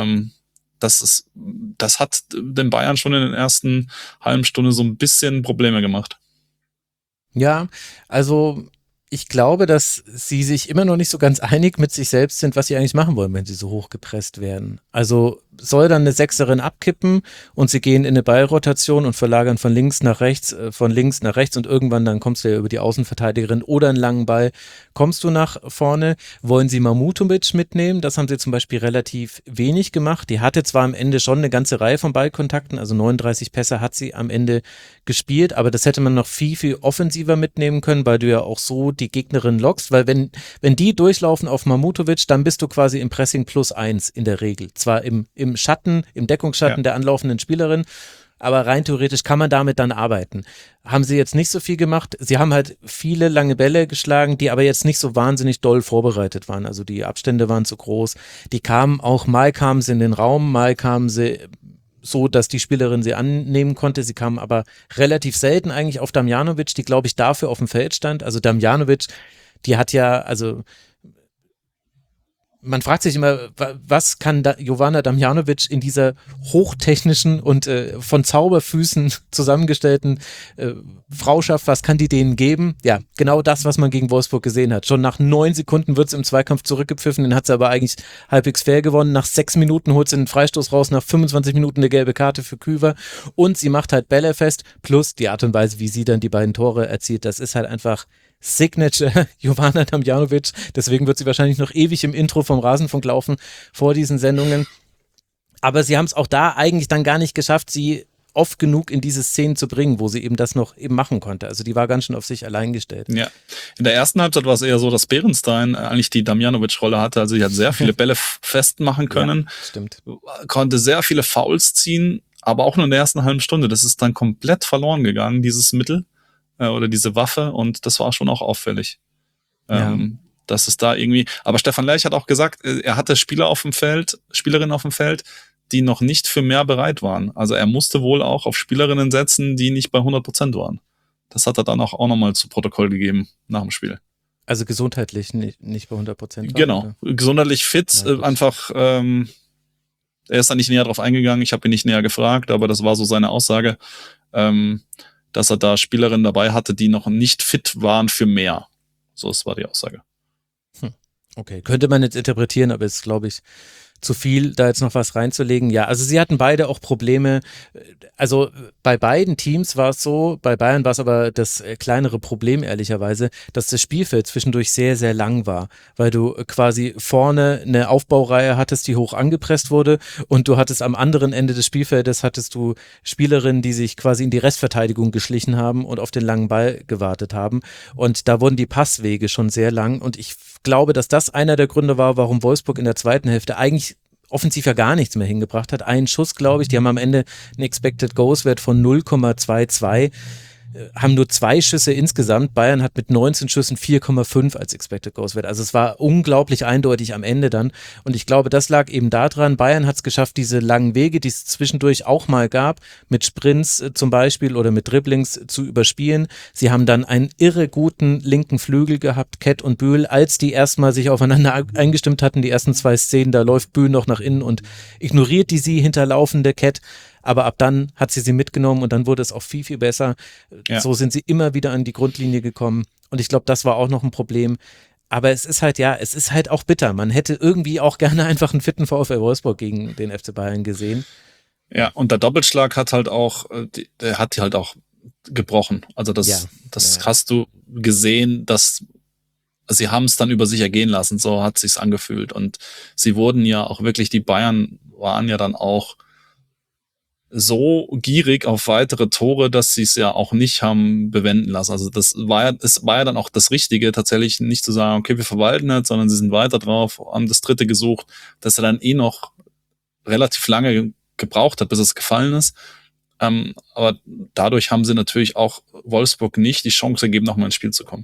Das hat den Bayern schon in den ersten halben Stunde so ein bisschen Probleme gemacht. Ja, also ich glaube, dass sie sich immer noch nicht so ganz einig mit sich selbst sind, was sie eigentlich machen wollen, wenn sie so hoch gepresst werden. Also soll dann eine Sechserin abkippen und sie gehen in eine Ballrotation und verlagern von links nach rechts und irgendwann dann kommst du ja über die Außenverteidigerin oder einen langen Ball, kommst du nach vorne. Wollen sie Mahmutovic mitnehmen? Das haben sie zum Beispiel relativ wenig gemacht. Die hatte zwar am Ende schon eine ganze Reihe von Ballkontakten, also 39 Pässe hat sie am Ende gespielt, aber das hätte man noch viel, viel offensiver mitnehmen können, weil du ja auch so die Gegnerin lockst, weil wenn die durchlaufen auf Mahmutovic, dann bist du quasi im Pressing +1 in der Regel. Zwar im Schatten, im Deckungsschatten der anlaufenden Spielerin, aber rein theoretisch kann man damit dann arbeiten. Haben sie jetzt nicht so viel gemacht. Sie haben halt viele lange Bälle geschlagen, die aber jetzt nicht so wahnsinnig doll vorbereitet waren. Also die Abstände waren zu groß. Mal kamen sie in den Raum, mal kamen sie so, dass die Spielerin sie annehmen konnte. Sie kamen aber relativ selten eigentlich auf Damjanovic, die, glaube ich, dafür auf dem Feld stand. Also Damjanovic, die hat ja, also man fragt sich immer, was kann Jovana Damjanovic in dieser hochtechnischen und von Zauberfüßen zusammengestellten Frauschaft, was kann die denen geben? Ja, genau das, was man gegen Wolfsburg gesehen hat. Schon nach 9 Sekunden wird es im Zweikampf zurückgepfiffen, den hat sie aber eigentlich halbwegs fair gewonnen. Nach 6 Minuten holt sie einen Freistoß raus, nach 25 Minuten eine gelbe Karte für Küver und sie macht halt Bälle fest, plus die Art und Weise, wie sie dann die beiden Tore erzielt, das ist halt einfach Signature Jovana Damjanovic, deswegen wird sie wahrscheinlich noch ewig im Intro vom Rasenfunk laufen vor diesen Sendungen, aber sie haben es auch da eigentlich dann gar nicht geschafft, sie oft genug in diese Szenen zu bringen, wo sie eben das noch eben machen konnte, also die war ganz schön auf sich allein gestellt. Ja, in der ersten Halbzeit war es eher so, dass Beerenstein eigentlich die Damjanovic-Rolle hatte, also sie hat sehr viele Bälle festmachen können, ja, stimmt. Konnte sehr viele Fouls ziehen, aber auch nur in der ersten halben Stunde, das ist dann komplett verloren gegangen, dieses Mittel oder diese Waffe, und das war schon auch auffällig. Dass es da irgendwie, aber Stefan Lerch hat auch gesagt, er hatte Spielerinnen auf dem Feld, die noch nicht für mehr bereit waren. Also er musste wohl auch auf Spielerinnen setzen, die nicht bei 100% waren. Das hat er dann auch nochmal zu Protokoll gegeben nach dem Spiel. Also gesundheitlich nicht bei 100%. Genau, oder? Gesundheitlich fit, ja, einfach, er ist da nicht näher drauf eingegangen, ich habe ihn nicht näher gefragt, aber das war so seine Aussage, dass er da Spielerinnen dabei hatte, die noch nicht fit waren für mehr. So, das war die Aussage. Okay, könnte man jetzt interpretieren, aber ist, glaube ich, zu viel, da jetzt noch was reinzulegen. Ja, also sie hatten beide auch Probleme. Also bei beiden Teams war es so, bei Bayern war es aber das kleinere Problem, ehrlicherweise, dass das Spielfeld zwischendurch sehr, sehr lang war, weil du quasi vorne eine Aufbaureihe hattest, die hoch angepresst wurde, und du hattest am anderen Ende des Spielfeldes hattest du Spielerinnen, die sich quasi in die Restverteidigung geschlichen haben und auf den langen Ball gewartet haben, und da wurden die Passwege schon sehr lang, und ich glaube, dass das einer der Gründe war, warum Wolfsburg in der zweiten Hälfte eigentlich offensiv ja gar nichts mehr hingebracht hat. Einen Schuss, glaube ich, die haben am Ende einen Expected Goals Wert von 0,22. haben nur 2 Schüsse insgesamt. Bayern hat mit 19 Schüssen 4,5 als Expected Goals Wert. Also es war unglaublich eindeutig am Ende dann. Und ich glaube, das lag eben daran, Bayern hat es geschafft, diese langen Wege, die es zwischendurch auch mal gab, mit Sprints zum Beispiel oder mit Dribblings zu überspielen. Sie haben dann einen irre guten linken Flügel gehabt, Kett und Bühl, als die erstmal sich aufeinander eingestimmt hatten, die ersten 2 Szenen, da läuft Bühl noch nach innen und ignoriert die sie hinterlaufende Kett. Aber ab dann hat sie mitgenommen und dann wurde es auch viel, viel besser. Ja. So sind sie immer wieder an die Grundlinie gekommen. Und ich glaube, das war auch noch ein Problem. Aber es ist halt auch bitter. Man hätte irgendwie auch gerne einfach einen fitten VfL Wolfsburg gegen den FC Bayern gesehen. Ja, und der Doppelschlag hat halt auch, der hat die halt auch gebrochen. Also das hast du gesehen, dass sie haben es dann über sich ergehen lassen. So hat sich's angefühlt. Und sie wurden ja auch wirklich, die Bayern waren ja dann auch so gierig auf weitere Tore, dass sie es ja auch nicht haben bewenden lassen. Also es war ja dann auch das Richtige, tatsächlich nicht zu sagen, okay, wir verwalten jetzt, sondern sie sind weiter drauf, haben das dritte gesucht, dass er dann noch relativ lange gebraucht hat, bis es gefallen ist. Aber dadurch haben sie natürlich auch Wolfsburg nicht die Chance gegeben, nochmal ins Spiel zu kommen.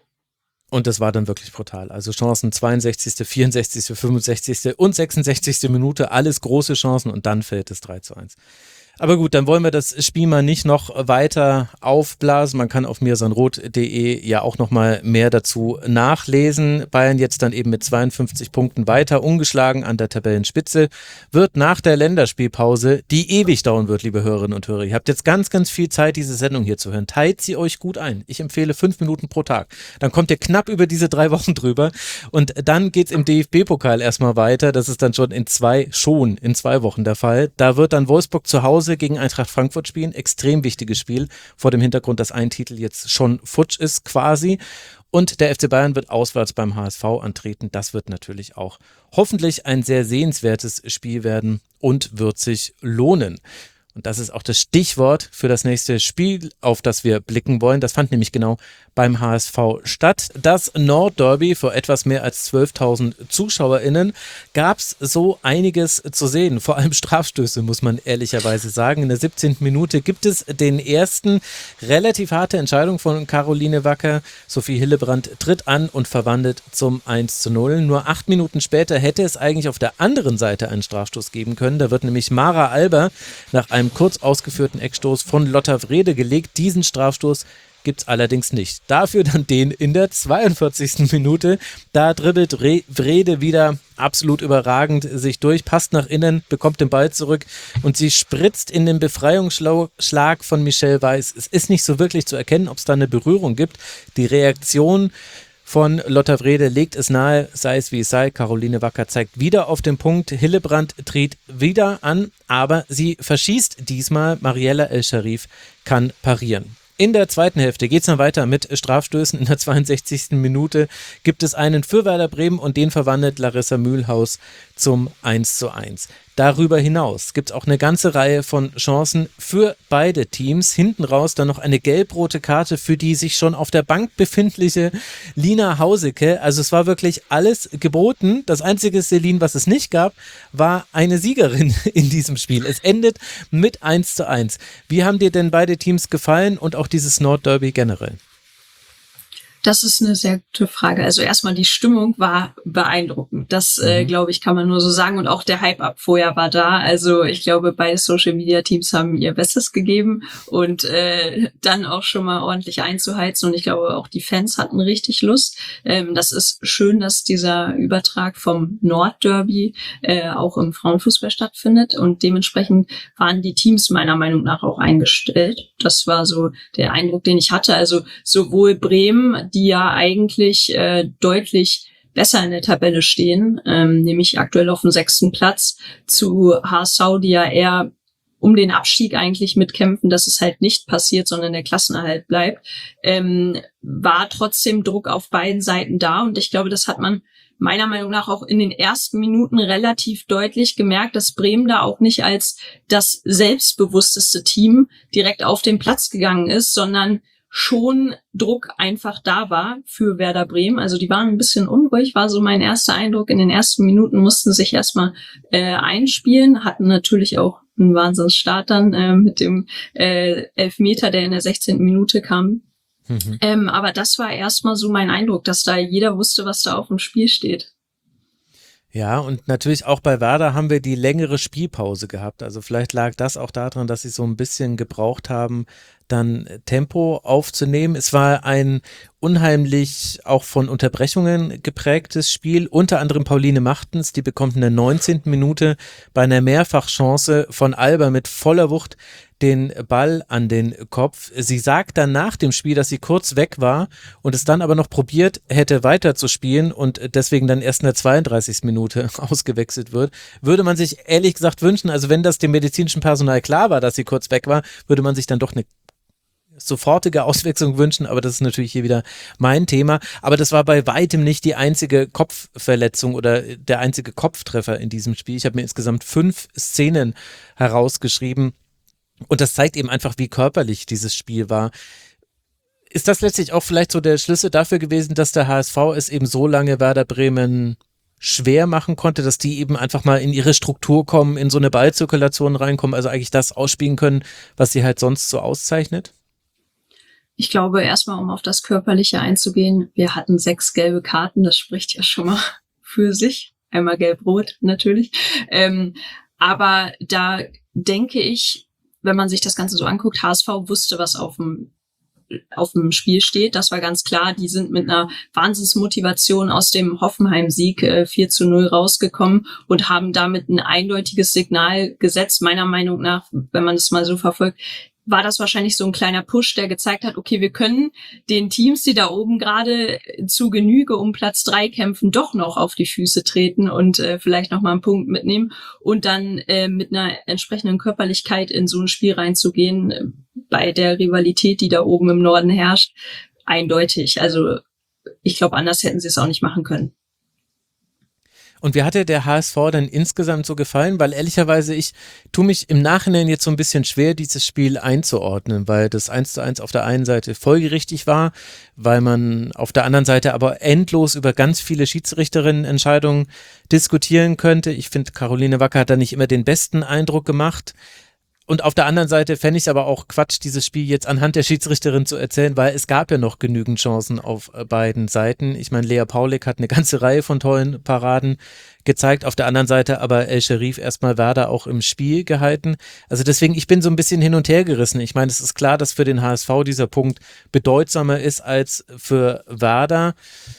Und das war dann wirklich brutal. Also Chancen 62., 64., 65. und 66. Minute, alles große Chancen und dann fällt es 3:1. Aber gut, dann wollen wir das Spiel mal nicht noch weiter aufblasen. Man kann auf mirsanroth.de ja auch nochmal mehr dazu nachlesen. Bayern jetzt dann eben mit 52 Punkten weiter, ungeschlagen an der Tabellenspitze, wird nach der Länderspielpause, die ewig dauern wird, liebe Hörerinnen und Hörer. Ihr habt jetzt ganz, ganz viel Zeit, diese Sendung hier zu hören. Teilt sie euch gut ein. Ich empfehle 5 Minuten pro Tag. Dann kommt ihr knapp über diese 3 Wochen drüber und dann geht's im DFB-Pokal erstmal weiter. Das ist dann schon in 2 Wochen der Fall. Da wird dann Wolfsburg zu Hause gegen Eintracht Frankfurt spielen. Extrem wichtiges Spiel vor dem Hintergrund, dass ein Titel jetzt schon futsch ist quasi. Und der FC Bayern wird auswärts beim HSV antreten. Das wird natürlich auch hoffentlich ein sehr sehenswertes Spiel werden und wird sich lohnen. Und das ist auch das Stichwort für das nächste Spiel, auf das wir blicken wollen. Das fand nämlich genau beim HSV statt. Das Nordderby vor etwas mehr als 12.000 ZuschauerInnen gab es so einiges zu sehen. Vor allem Strafstöße, muss man ehrlicherweise sagen. In der 17. Minute gibt es den ersten. Relativ harte Entscheidung von Caroline Wacker. Sophie Hillebrand tritt an und verwandelt zum 1:0. Nur 8 Minuten später hätte es eigentlich auf der anderen Seite einen Strafstoß geben können. Da wird nämlich Mara Alber nach einem kurz ausgeführten Eckstoß von Lotta Wrede gelegt. Diesen Strafstoß gibt es allerdings nicht. Dafür dann den in der 42. Minute. Da dribbelt Wrede wieder absolut überragend sich durch, passt nach innen, bekommt den Ball zurück und sie spritzt in den Befreiungsschlag von Michelle Weiß. Es ist nicht so wirklich zu erkennen, ob es da eine Berührung gibt. Die Reaktion von Lotta Wrede legt es nahe, sei es wie es sei. Caroline Wacker zeigt wieder auf den Punkt. Hillebrand tritt wieder an, aber sie verschießt diesmal. Mariella El-Sharif kann parieren. In der zweiten Hälfte geht es dann weiter mit Strafstößen. In der 62. Minute gibt es einen für Werder Bremen und den verwandelt Larissa Mühlhaus zum 1:1. Darüber hinaus gibt es auch eine ganze Reihe von Chancen für beide Teams. Hinten raus dann noch eine gelb-rote Karte für die sich schon auf der Bank befindliche Lina Hauseke. Also es war wirklich alles geboten. Das einzige, Celine, was es nicht gab, war eine Siegerin in diesem Spiel. Es endet mit 1:1. Wie haben dir denn beide Teams gefallen und auch dieses Nordderby generell? Das ist eine sehr gute Frage. Also erstmal die Stimmung war beeindruckend. Das, glaube ich, kann man nur so sagen. Und auch der Hype-Up vorher war da. Also ich glaube, beide Social-Media-Teams haben ihr Bestes gegeben und dann auch schon mal ordentlich einzuheizen. Und ich glaube, auch die Fans hatten richtig Lust. Das ist schön, dass dieser Übertrag vom Nordderby auch im Frauenfußball stattfindet. Und dementsprechend waren die Teams meiner Meinung nach auch eingestellt. Das war so der Eindruck, den ich hatte. Also sowohl Bremen, die ja eigentlich deutlich besser in der Tabelle stehen, nämlich aktuell auf dem 6. Platz, zu HSV, die ja eher um den Abstieg eigentlich mitkämpfen, dass es halt nicht passiert, sondern der Klassenerhalt bleibt, war trotzdem Druck auf beiden Seiten da. Und ich glaube, das hat man meiner Meinung nach auch in den ersten Minuten relativ deutlich gemerkt, dass Bremen da auch nicht als das selbstbewussteste Team direkt auf den Platz gegangen ist, sondern schon Druck einfach da war für Werder Bremen. Also die waren ein bisschen unruhig, war so mein erster Eindruck. In den ersten Minuten mussten sich erstmal einspielen, hatten natürlich auch ein Wahnsinnsstart dann mit dem Elfmeter, der in der 16. Minute kam. Aber das war erstmal so mein Eindruck, dass da jeder wusste, was da auf dem Spiel steht. Ja, und natürlich auch bei Werder haben wir die längere Spielpause gehabt. Also vielleicht lag das auch daran, dass sie so ein bisschen gebraucht haben, dann Tempo aufzunehmen. Es war ein unheimlich auch von Unterbrechungen geprägtes Spiel. Unter anderem Pauline Machtens, die bekommt in der 19. Minute bei einer Mehrfachchance von Alba mit voller Wucht den Ball an den Kopf. Sie sagt dann nach dem Spiel, dass sie kurz weg war und es dann aber noch probiert hätte weiter zu spielen und deswegen dann erst in der 32. Minute ausgewechselt wird. Würde man sich ehrlich gesagt wünschen, also wenn das dem medizinischen Personal klar war, dass sie kurz weg war, würde man sich dann doch eine sofortige Auswechslung wünschen, aber das ist natürlich hier wieder mein Thema. Aber das war bei weitem nicht die einzige Kopfverletzung oder der einzige Kopftreffer in diesem Spiel. Ich habe mir insgesamt 5 Szenen herausgeschrieben und das zeigt eben einfach, wie körperlich dieses Spiel war. Ist das letztlich auch vielleicht so der Schlüssel dafür gewesen, dass der HSV es eben so lange Werder Bremen schwer machen konnte, dass die eben einfach mal in ihre Struktur kommen, in so eine Ballzirkulation reinkommen, also eigentlich das ausspielen können, was sie halt sonst so auszeichnet? Ich glaube, erstmal, um auf das Körperliche einzugehen, wir hatten 6 gelbe Karten, das spricht ja schon mal für sich. Einmal gelb-rot natürlich. Aber da denke ich, wenn man sich das Ganze so anguckt, HSV wusste, was auf dem Spiel steht. Das war ganz klar. Die sind mit einer Wahnsinnsmotivation aus dem Hoffenheim-Sieg 4:0 rausgekommen und haben damit ein eindeutiges Signal gesetzt. Meiner Meinung nach, wenn man es mal so verfolgt, war das wahrscheinlich so ein kleiner Push, der gezeigt hat, okay, wir können den Teams, die da oben gerade zu Genüge um Platz 3 kämpfen, doch noch auf die Füße treten und vielleicht noch mal einen Punkt mitnehmen und dann mit einer entsprechenden Körperlichkeit in so ein Spiel reinzugehen, bei der Rivalität, die da oben im Norden herrscht, eindeutig. Also ich glaube, anders hätten sie es auch nicht machen können. Und wie hat dir der HSV dann insgesamt so gefallen? Weil ehrlicherweise, ich tue mich im Nachhinein jetzt so ein bisschen schwer, dieses Spiel einzuordnen, weil das 1:1 auf der einen Seite folgerichtig war, weil man auf der anderen Seite aber endlos über ganz viele Schiedsrichterinnen-Entscheidungen diskutieren könnte. Ich finde, Caroline Wacker hat da nicht immer den besten Eindruck gemacht. Und auf der anderen Seite fände ich es aber auch Quatsch, dieses Spiel jetzt anhand der Schiedsrichterin zu erzählen, weil es gab ja noch genügend Chancen auf beiden Seiten. Ich meine, Lea Paulik hat eine ganze Reihe von tollen Paraden gezeigt, auf der anderen Seite aber El Sherif erstmal Werder auch im Spiel gehalten. Also deswegen, ich bin so ein bisschen hin und her gerissen. Ich meine, es ist klar, dass für den HSV dieser Punkt bedeutsamer ist als für Werder.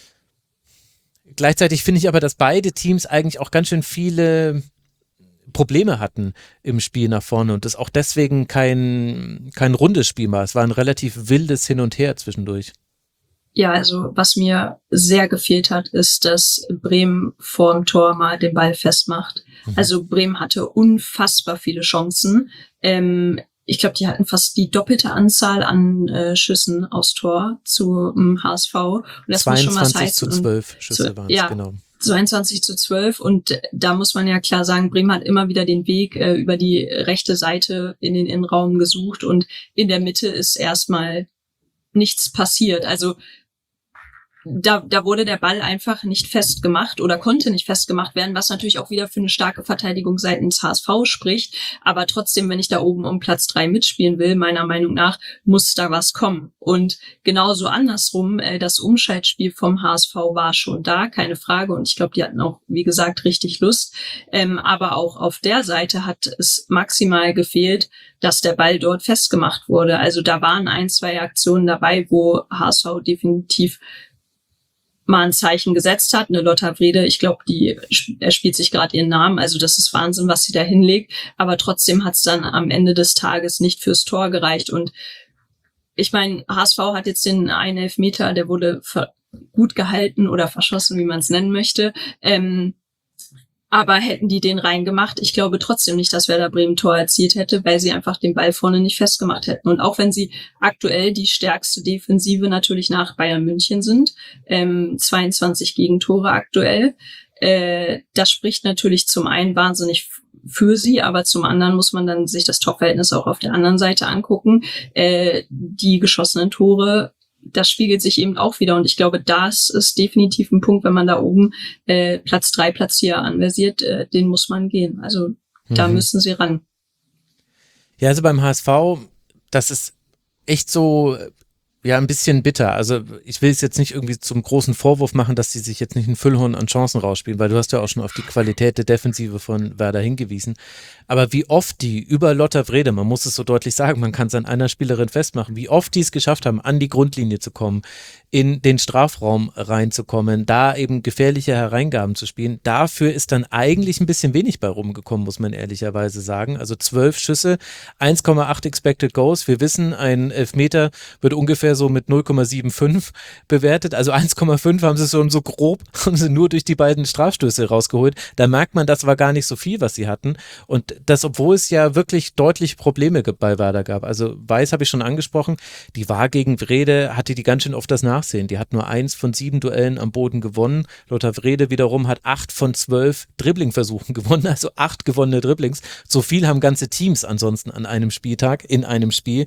Gleichzeitig finde ich aber, dass beide Teams eigentlich auch ganz schön viele Probleme hatten im Spiel nach vorne und das auch deswegen kein rundes Spiel war. Es war ein relativ wildes Hin und Her zwischendurch. Ja, also was mir sehr gefehlt hat, ist, dass Bremen vorm Tor mal den Ball festmacht. Also Bremen hatte unfassbar viele Chancen. Ich glaube, die hatten fast die doppelte Anzahl an Schüssen aufs Tor zum HSV. Und das muss schon was heißen. 22:12 Schüsse waren es, ja, genau. 22:12 und da muss man ja klar sagen, Bremen hat immer wieder den Weg über die rechte Seite in den Innenraum gesucht und in der Mitte ist erstmal nichts passiert. Also da wurde der Ball einfach nicht festgemacht oder konnte nicht festgemacht werden, was natürlich auch wieder für eine starke Verteidigung seitens HSV spricht. Aber trotzdem, wenn ich da oben um Platz 3 mitspielen will, meiner Meinung nach, muss da was kommen. Und genauso andersrum, das Umschaltspiel vom HSV war schon da, keine Frage. Und ich glaube, die hatten auch, wie gesagt, richtig Lust. Aber auch auf der Seite hat es maximal gefehlt, dass der Ball dort festgemacht wurde. Also da waren 1-2 Aktionen dabei, wo HSV definitiv mal ein Zeichen gesetzt hat. Eine Lotta Wrede, ich glaube, er spielt sich gerade ihren Namen, also das ist Wahnsinn, was sie da hinlegt, aber trotzdem hat es dann am Ende des Tages nicht fürs Tor gereicht und ich meine, HSV hat jetzt den einen Elfmeter, der wurde gut gehalten oder verschossen, wie man es nennen möchte, aber hätten die den reingemacht, ich glaube trotzdem nicht, dass Werder Bremen Tor erzielt hätte, weil sie einfach den Ball vorne nicht festgemacht hätten. Und auch wenn sie aktuell die stärkste Defensive natürlich nach Bayern München sind, 22 Gegentore aktuell, das spricht natürlich zum einen wahnsinnig für sie, aber zum anderen muss man dann sich das Torverhältnis auch auf der anderen Seite angucken. Die geschossenen Tore, das spiegelt sich eben auch wieder und ich glaube, das ist definitiv ein Punkt, wenn man da oben Platz 3, Platz 4 anversiert, den muss man gehen. Also da müssen sie ran. Ja, also beim HSV, das ist echt so, ja, ein bisschen bitter. Also ich will es jetzt nicht irgendwie zum großen Vorwurf machen, dass die sich jetzt nicht ein Füllhorn an Chancen rausspielen, weil du hast ja auch schon auf die Qualität der Defensive von Werder hingewiesen. Aber wie oft die über Lotta Wrede, man muss es so deutlich sagen, man kann es an einer Spielerin festmachen, wie oft die es geschafft haben, an die Grundlinie zu kommen, in den Strafraum reinzukommen, da eben gefährliche Hereingaben zu spielen. Dafür ist dann eigentlich ein bisschen wenig bei rumgekommen, muss man ehrlicherweise sagen. Also 12 Schüsse, 1,8 Expected Goals. Wir wissen, ein Elfmeter wird ungefähr so mit 0,75 bewertet. Also 1,5 haben sie so grob, haben sie nur durch die beiden Strafstöße rausgeholt. Da merkt man, das war gar nicht so viel, was sie hatten. Und das, obwohl es ja wirklich deutlich Probleme bei Werder gab. Also Weiß habe ich schon angesprochen, die war gegen Wrede, hatte die ganz schön oft das Nachsehen. Die hat nur 1 von 7 Duellen am Boden gewonnen. Lothar Wrede wiederum hat 8 von 12 Dribbling-Versuchen gewonnen, also 8 gewonnene Dribblings. So viel haben ganze Teams ansonsten an einem Spieltag, in einem Spiel.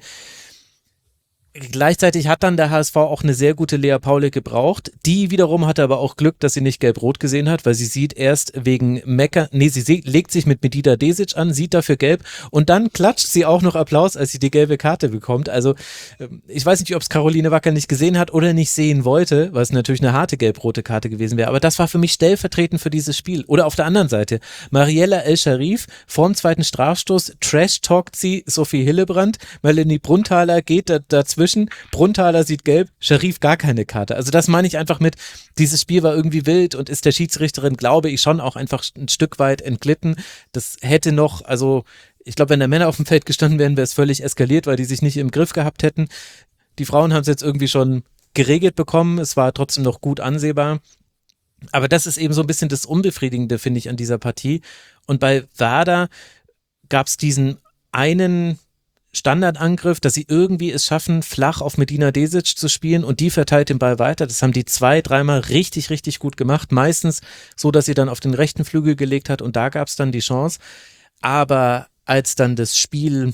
Gleichzeitig hat dann der HSV auch eine sehr gute Lea Pauli gebraucht. Die wiederum hatte aber auch Glück, dass sie nicht gelb-rot gesehen hat, weil sie sieht erst wegen sie legt sich mit Medina Desic an, sieht dafür gelb und dann klatscht sie auch noch Applaus, als sie die gelbe Karte bekommt. Also ich weiß nicht, ob es Caroline Wacker nicht gesehen hat oder nicht sehen wollte, weil es natürlich eine harte gelb-rote Karte gewesen wäre, aber das war für mich stellvertretend für dieses Spiel. Oder auf der anderen Seite, Mariella El-Sharif vorm zweiten Strafstoß, trash-talkt sie Sophie Hillebrand, Melanie Brunthaler geht dazwischen, Brunthaler sieht gelb, Sharif gar keine Karte. Also das meine ich einfach mit, dieses Spiel war irgendwie wild und ist der Schiedsrichterin, glaube ich, schon auch einfach ein Stück weit entglitten. Das hätte noch, also ich glaube, wenn da Männer auf dem Feld gestanden wären, wäre es völlig eskaliert, weil die sich nicht im Griff gehabt hätten. Die Frauen haben es jetzt irgendwie schon geregelt bekommen, es war trotzdem noch gut ansehbar. Aber das ist eben so ein bisschen das Unbefriedigende, finde ich, an dieser Partie. Und bei Werder gab es diesen einen Standardangriff, dass sie irgendwie es schaffen, flach auf Medina Desic zu spielen und die verteilt den Ball weiter. Das haben die 2-3 Mal richtig, richtig gut gemacht. Meistens so, dass sie dann auf den rechten Flügel gelegt hat und da gab es dann die Chance. Aber als dann das Spiel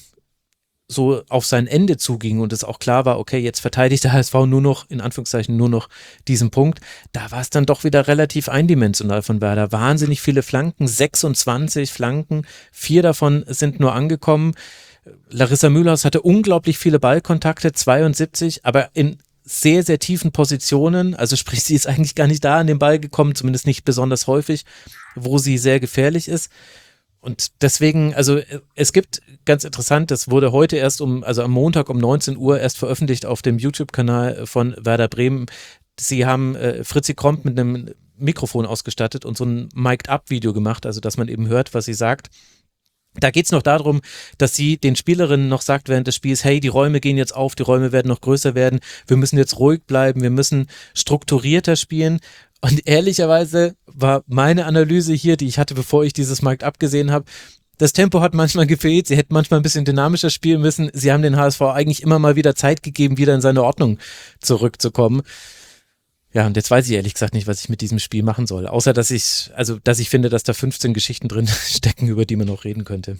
so auf sein Ende zuging und es auch klar war, okay, jetzt verteidigt der HSV nur noch, in Anführungszeichen, nur noch diesen Punkt, da war es dann doch wieder relativ eindimensional von Werder. Wahnsinnig viele Flanken, 26 Flanken, 4 davon sind nur angekommen. Larissa Mühlhaus hatte unglaublich viele Ballkontakte, 72, aber in sehr, sehr tiefen Positionen, also sprich, sie ist eigentlich gar nicht da an den Ball gekommen, zumindest nicht besonders häufig, wo sie sehr gefährlich ist. Und deswegen, also es gibt, ganz interessant, das wurde heute erst also am Montag um 19 Uhr erst veröffentlicht auf dem YouTube-Kanal von Werder Bremen. Sie haben Fritzi Kromp mit einem Mikrofon ausgestattet und so ein Mic'd-Up-Video gemacht, also dass man eben hört, was sie sagt. Da geht es noch darum, dass sie den Spielerinnen noch sagt während des Spiels, hey, die Räume gehen jetzt auf, die Räume werden noch größer werden, wir müssen jetzt ruhig bleiben, wir müssen strukturierter spielen. Und ehrlicherweise war meine Analyse hier, die ich hatte, bevor ich dieses Markt abgesehen habe, das Tempo hat manchmal gefehlt, sie hätten manchmal ein bisschen dynamischer spielen müssen, sie haben den HSV eigentlich immer mal wieder Zeit gegeben, wieder in seine Ordnung zurückzukommen. Ja, und jetzt weiß ich ehrlich gesagt nicht, was ich mit diesem Spiel machen soll. Außer, dass ich finde, dass da 15 Geschichten drin stecken, über die man noch reden könnte.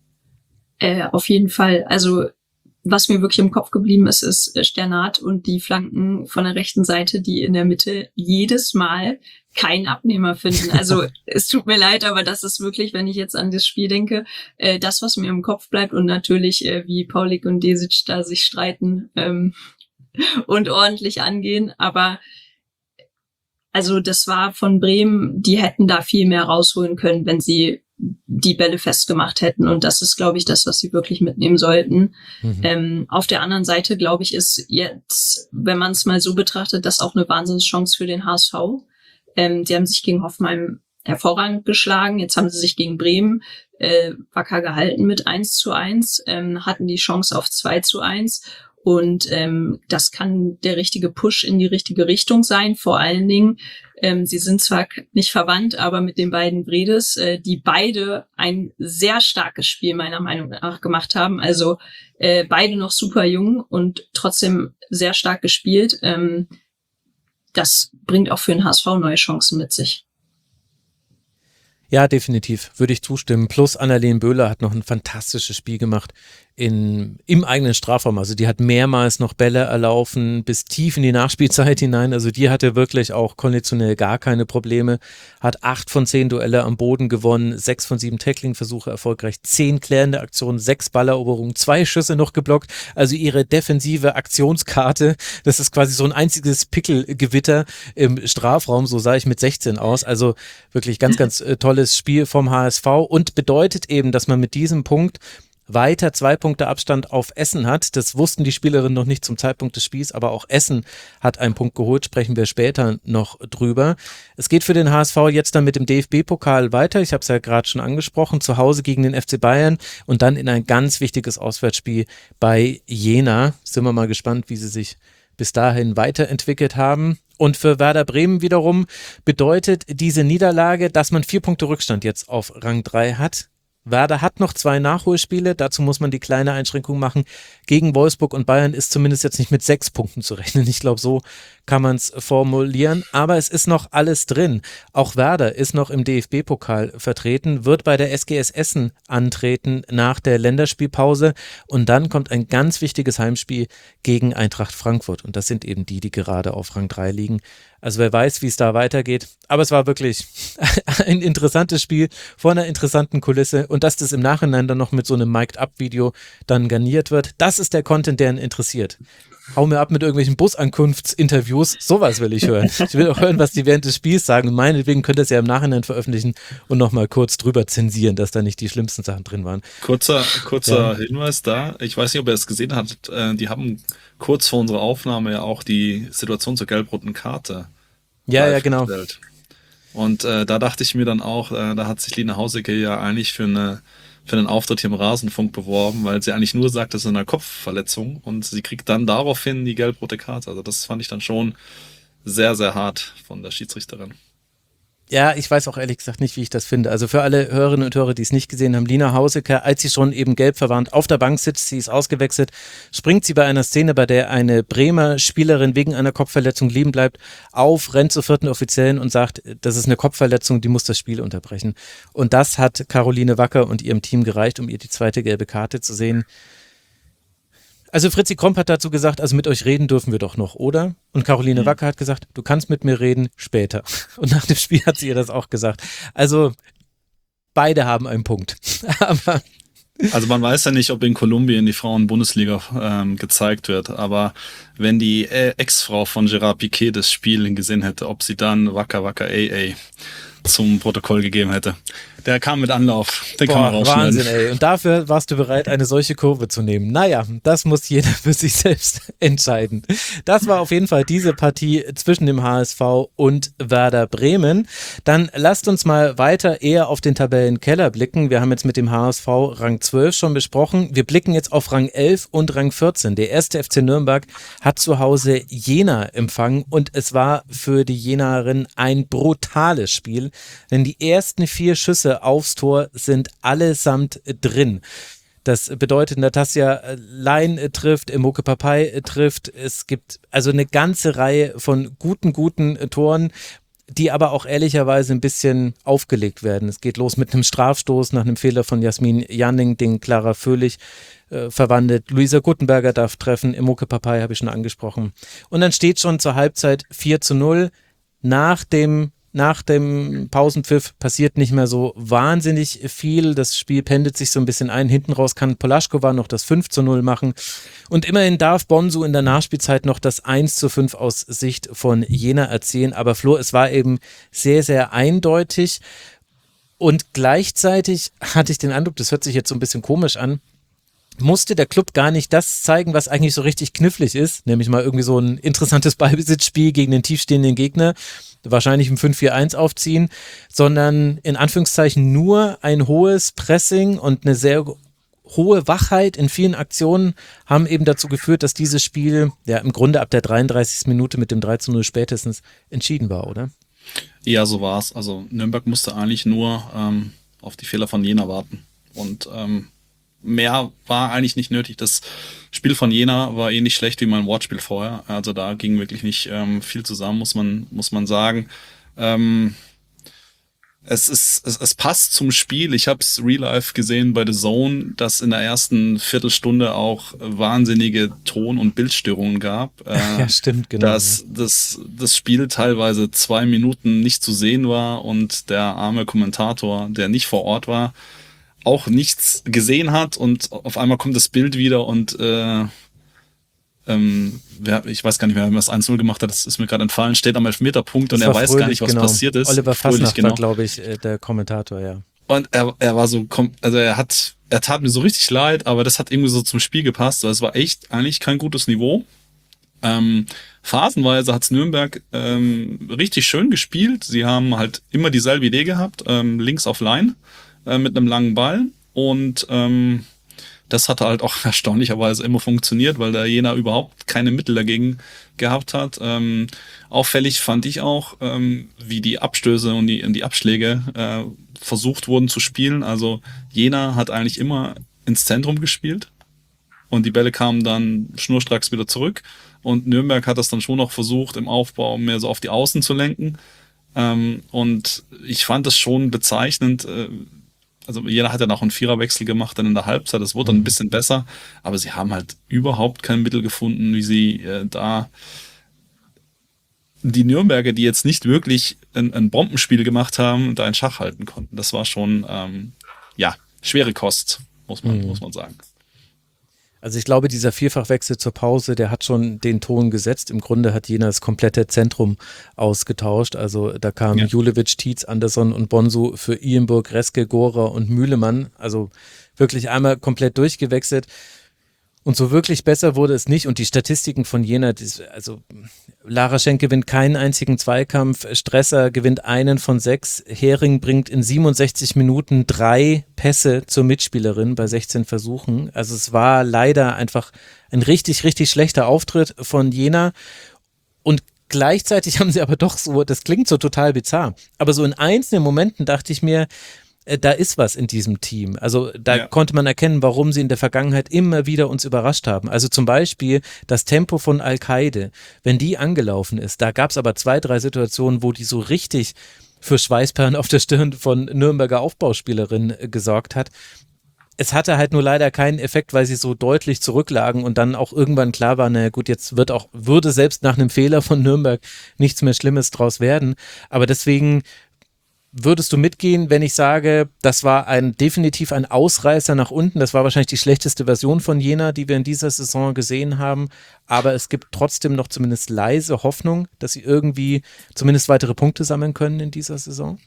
Auf jeden Fall. Also, was mir wirklich im Kopf geblieben ist, ist Sternat und die Flanken von der rechten Seite, die in der Mitte jedes Mal keinen Abnehmer finden. Also, es tut mir leid, aber das ist wirklich, wenn ich jetzt an das Spiel denke, das, was mir im Kopf bleibt und natürlich, wie Paulik und Desic da sich streiten und ordentlich angehen, aber also das war von Bremen, die hätten da viel mehr rausholen können, wenn sie die Bälle festgemacht hätten. Und das ist, glaube ich, das, was sie wirklich mitnehmen sollten. Auf der anderen Seite, glaube ich, ist jetzt, wenn man es mal so betrachtet, das auch eine Wahnsinnschance für den HSV. Die haben sich gegen Hoffenheim hervorragend geschlagen. Jetzt haben sie sich gegen Bremen wacker gehalten mit 1:1, hatten die Chance auf 2:1. Und das kann der richtige Push in die richtige Richtung sein. Vor allen Dingen, sie sind zwar nicht verwandt, aber mit den beiden Bredes, die beide ein sehr starkes Spiel meiner Meinung nach gemacht haben. Also beide noch super jung und trotzdem sehr stark gespielt. Das bringt auch für den HSV neue Chancen mit sich. Ja, definitiv, würde ich zustimmen. Plus Annalene Böhler hat noch ein fantastisches Spiel gemacht im eigenen Strafraum. Also die hat mehrmals noch Bälle erlaufen, bis tief in die Nachspielzeit hinein. Also die hatte wirklich auch konditionell gar keine Probleme. Hat 8 von 10 Duelle am Boden gewonnen, 6 von 7 Tackling-Versuche erfolgreich, 10 klärende Aktionen, 6 Balleroberungen, 2 Schüsse noch geblockt. Also ihre defensive Aktionskarte, das ist quasi so ein einziges Pickelgewitter im Strafraum, so sah ich mit 16 aus. Also wirklich ganz, ganz tolles Spiel vom HSV und bedeutet eben, dass man mit diesem Punkt weiter 2 Punkte Abstand auf Essen hat. Das wussten die Spielerinnen noch nicht zum Zeitpunkt des Spiels, aber auch Essen hat einen Punkt geholt, sprechen wir später noch drüber. Es geht für den HSV jetzt dann mit dem DFB-Pokal weiter, ich habe es ja gerade schon angesprochen, zu Hause gegen den FC Bayern und dann in ein ganz wichtiges Auswärtsspiel bei Jena. Sind wir mal gespannt, wie sie sich bis dahin weiterentwickelt haben. Und für Werder Bremen wiederum bedeutet diese Niederlage, dass man 4 Punkte Rückstand jetzt auf Rang 3 hat. Werder hat noch 2 Nachholspiele, dazu muss man die kleine Einschränkung machen. Gegen Wolfsburg und Bayern ist zumindest jetzt nicht mit 6 Punkten zu rechnen. Ich glaube, so kann man es formulieren, aber es ist noch alles drin. Auch Werder ist noch im DFB-Pokal vertreten, wird bei der SGS Essen antreten nach der Länderspielpause und dann kommt ein ganz wichtiges Heimspiel gegen Eintracht Frankfurt und das sind eben die gerade auf Rang 3 liegen. Also wer weiß, wie es da weitergeht. Aber es war wirklich ein interessantes Spiel vor einer interessanten Kulisse und dass das im Nachhinein dann noch mit so einem Mic'd-Up-Video dann garniert wird, das ist der Content, der ihn interessiert. Hau mir ab mit irgendwelchen Busankunftsinterviews, sowas will ich hören. Ich will auch hören, was die während des Spiels sagen und meinetwegen könnt ihr es ja im Nachhinein veröffentlichen und nochmal kurz drüber zensieren, dass da nicht die schlimmsten Sachen drin waren. Kurzer Hinweis da, ich weiß nicht, ob ihr es gesehen habt, die haben kurz vor unserer Aufnahme ja auch die Situation zur gelb-roten Karte ja, genau. gestellt. Und da dachte ich mir dann auch, da hat sich Lina Hausecke ja eigentlich für einen Auftritt hier im Rasenfunk beworben, weil sie eigentlich nur sagt, das ist eine Kopfverletzung und sie kriegt dann daraufhin die gelb-rote Karte. Also das fand ich dann schon sehr, sehr hart von der Schiedsrichterin. Ja, ich weiß auch ehrlich gesagt nicht, wie ich das finde. Also für alle Hörerinnen und Hörer, die es nicht gesehen haben, Lina Hausecke, als sie schon eben gelb verwarnt auf der Bank sitzt, sie ist ausgewechselt, springt sie bei einer Szene, bei der eine Bremer Spielerin wegen einer Kopfverletzung liegen bleibt, auf, rennt zur 4. Offiziellen und sagt, das ist eine Kopfverletzung, die muss das Spiel unterbrechen. Und das hat Caroline Wacker und ihrem Team gereicht, um ihr die 2. gelbe Karte zu sehen. Also Fritzi Kromp hat dazu gesagt, also mit euch reden dürfen wir doch noch, oder? Und Caroline Wacker hat gesagt, du kannst mit mir reden, später. Und nach dem Spiel hat sie ihr das auch gesagt. Also beide haben einen Punkt. Aber also man weiß ja nicht, ob in Kolumbien die Frauen-Bundesliga gezeigt wird, aber wenn die Ex-Frau von Gerard Piqué das Spiel gesehen hätte, ob sie dann Wacker AA zum Protokoll gegeben hätte. Der kam mit Anlauf. Den kann man rausschneiden. Wahnsinn, ey. Und dafür warst du bereit, eine solche Kurve zu nehmen. Naja, das muss jeder für sich selbst entscheiden. Das war auf jeden Fall diese Partie zwischen dem HSV und Werder Bremen. Dann lasst uns mal weiter eher auf den Tabellenkeller blicken. Wir haben jetzt mit dem HSV Rang 12 schon besprochen. Wir blicken jetzt auf Rang 11 und Rang 14. Der 1. FC Nürnberg hat zu Hause Jena empfangen und es war für die Jenaerin ein brutales Spiel, denn die ersten 4 Schüsse aufs Tor sind allesamt drin. Das bedeutet, Natasja Lein trifft, Emoke Papai trifft. Es gibt also eine ganze Reihe von guten Toren, die aber auch ehrlicherweise ein bisschen aufgelegt werden. Es geht los mit einem Strafstoß nach einem Fehler von Jasmin Janning, den Clara Föhlich verwandelt. Luisa Guttenberger darf treffen, Emoke Papai habe ich schon angesprochen. Und dann steht schon zur Halbzeit 4:0. Nach dem Pausenpfiff passiert nicht mehr so wahnsinnig viel. Das Spiel pendelt sich so ein bisschen ein. Hinten raus kann Polaschkova noch das 5:0 machen. Und immerhin darf Bonsu in der Nachspielzeit noch das 1:5 aus Sicht von Jena erzielen. Aber Flo, es war eben sehr, sehr eindeutig. Und gleichzeitig hatte ich den Eindruck, das hört sich jetzt so ein bisschen komisch an, musste der Club gar nicht das zeigen, was eigentlich so richtig knifflig ist, nämlich mal irgendwie so ein interessantes Ballbesitzspiel gegen den tiefstehenden Gegner, wahrscheinlich im 5-4-1 aufziehen, sondern in Anführungszeichen nur ein hohes Pressing und eine sehr hohe Wachheit in vielen Aktionen haben eben dazu geführt, dass dieses Spiel ja im Grunde ab der 33. Minute mit dem 3:0 spätestens entschieden war, oder? Ja, so war's. Also Nürnberg musste eigentlich nur auf die Fehler von Jena warten und mehr war eigentlich nicht nötig. Das Spiel von Jena war ähnlich schlecht wie mein Wortspiel vorher. Also da ging wirklich nicht viel zusammen, muss man sagen. Es passt zum Spiel. Ich habe es Real Life gesehen bei The Zone, dass in der ersten Viertelstunde auch wahnsinnige Ton- und Bildstörungen gab. Ja, stimmt, genau. Dass das Spiel teilweise 2 Minuten nicht zu sehen war und der arme Kommentator, der nicht vor Ort war, auch nichts gesehen hat und auf einmal kommt das Bild wieder und ich weiß gar nicht mehr, wer das 1-0 gemacht hat, das ist mir gerade entfallen, steht am Elfmeterpunkt und er weiß Fröhlich, gar nicht, was genau. passiert ist. Oliver Fröhlich, Fasnacht genau. war, glaube ich, der Kommentator, ja. Und er war so, also er tat mir so richtig leid, aber das hat irgendwie so zum Spiel gepasst. Also es war echt eigentlich kein gutes Niveau. Phasenweise hat's Nürnberg richtig schön gespielt. Sie haben halt immer dieselbe Idee gehabt, links auf Line mit einem langen Ball und das hat halt auch erstaunlicherweise immer funktioniert, weil der Jena überhaupt keine Mittel dagegen gehabt hat. Auffällig fand ich auch, wie die Abstöße und die Abschläge versucht wurden zu spielen. Also Jena hat eigentlich immer ins Zentrum gespielt und die Bälle kamen dann schnurstracks wieder zurück. Und Nürnberg hat das dann schon noch versucht, im Aufbau mehr so auf die Außen zu lenken. Und ich fand das schon bezeichnend. Also jeder hat ja noch einen Viererwechsel gemacht dann in der Halbzeit, das wurde dann ein bisschen besser, aber sie haben halt überhaupt kein Mittel gefunden, wie sie da die Nürnberger, die jetzt nicht wirklich ein Bombenspiel gemacht haben, da in Schach halten konnten. Das war schon, schwere Kost, muss man sagen. Also ich glaube, dieser Vierfachwechsel zur Pause, der hat schon den Ton gesetzt. Im Grunde hat Jena das komplette Zentrum ausgetauscht. Also da kamen Julewitsch, Tietz, Andersson und Bonsu für Ienburg, Reske, Gorer und Mühlemann. Also wirklich einmal komplett durchgewechselt. Und so wirklich besser wurde es nicht. Und die Statistiken von Jena, also Laraschenk gewinnt keinen einzigen Zweikampf, Stresser gewinnt einen von 6, Hering bringt in 67 Minuten 3 Pässe zur Mitspielerin bei 16 Versuchen. Also es war leider einfach ein richtig, richtig schlechter Auftritt von Jena. Und gleichzeitig haben sie aber doch so, das klingt so total bizarr, aber so in einzelnen Momenten dachte ich mir, da ist was in diesem Team. Also da konnte man erkennen, warum sie in der Vergangenheit immer wieder uns überrascht haben. Also zum Beispiel das Tempo von Al-Kaide, wenn die angelaufen ist, da gab es aber 2, 3 Situationen, wo die so richtig für Schweißperlen auf der Stirn von Nürnberger Aufbauspielerinnen gesorgt hat. Es hatte halt nur leider keinen Effekt, weil sie so deutlich zurücklagen und dann auch irgendwann klar war, na gut, jetzt würde selbst nach einem Fehler von Nürnberg nichts mehr Schlimmes draus werden. Aber deswegen würdest du mitgehen, wenn ich sage, das war definitiv ein Ausreißer nach unten, das war wahrscheinlich die schlechteste Version von Jena, die wir in dieser Saison gesehen haben, aber es gibt trotzdem noch zumindest leise Hoffnung, dass sie irgendwie zumindest weitere Punkte sammeln können in dieser Saison?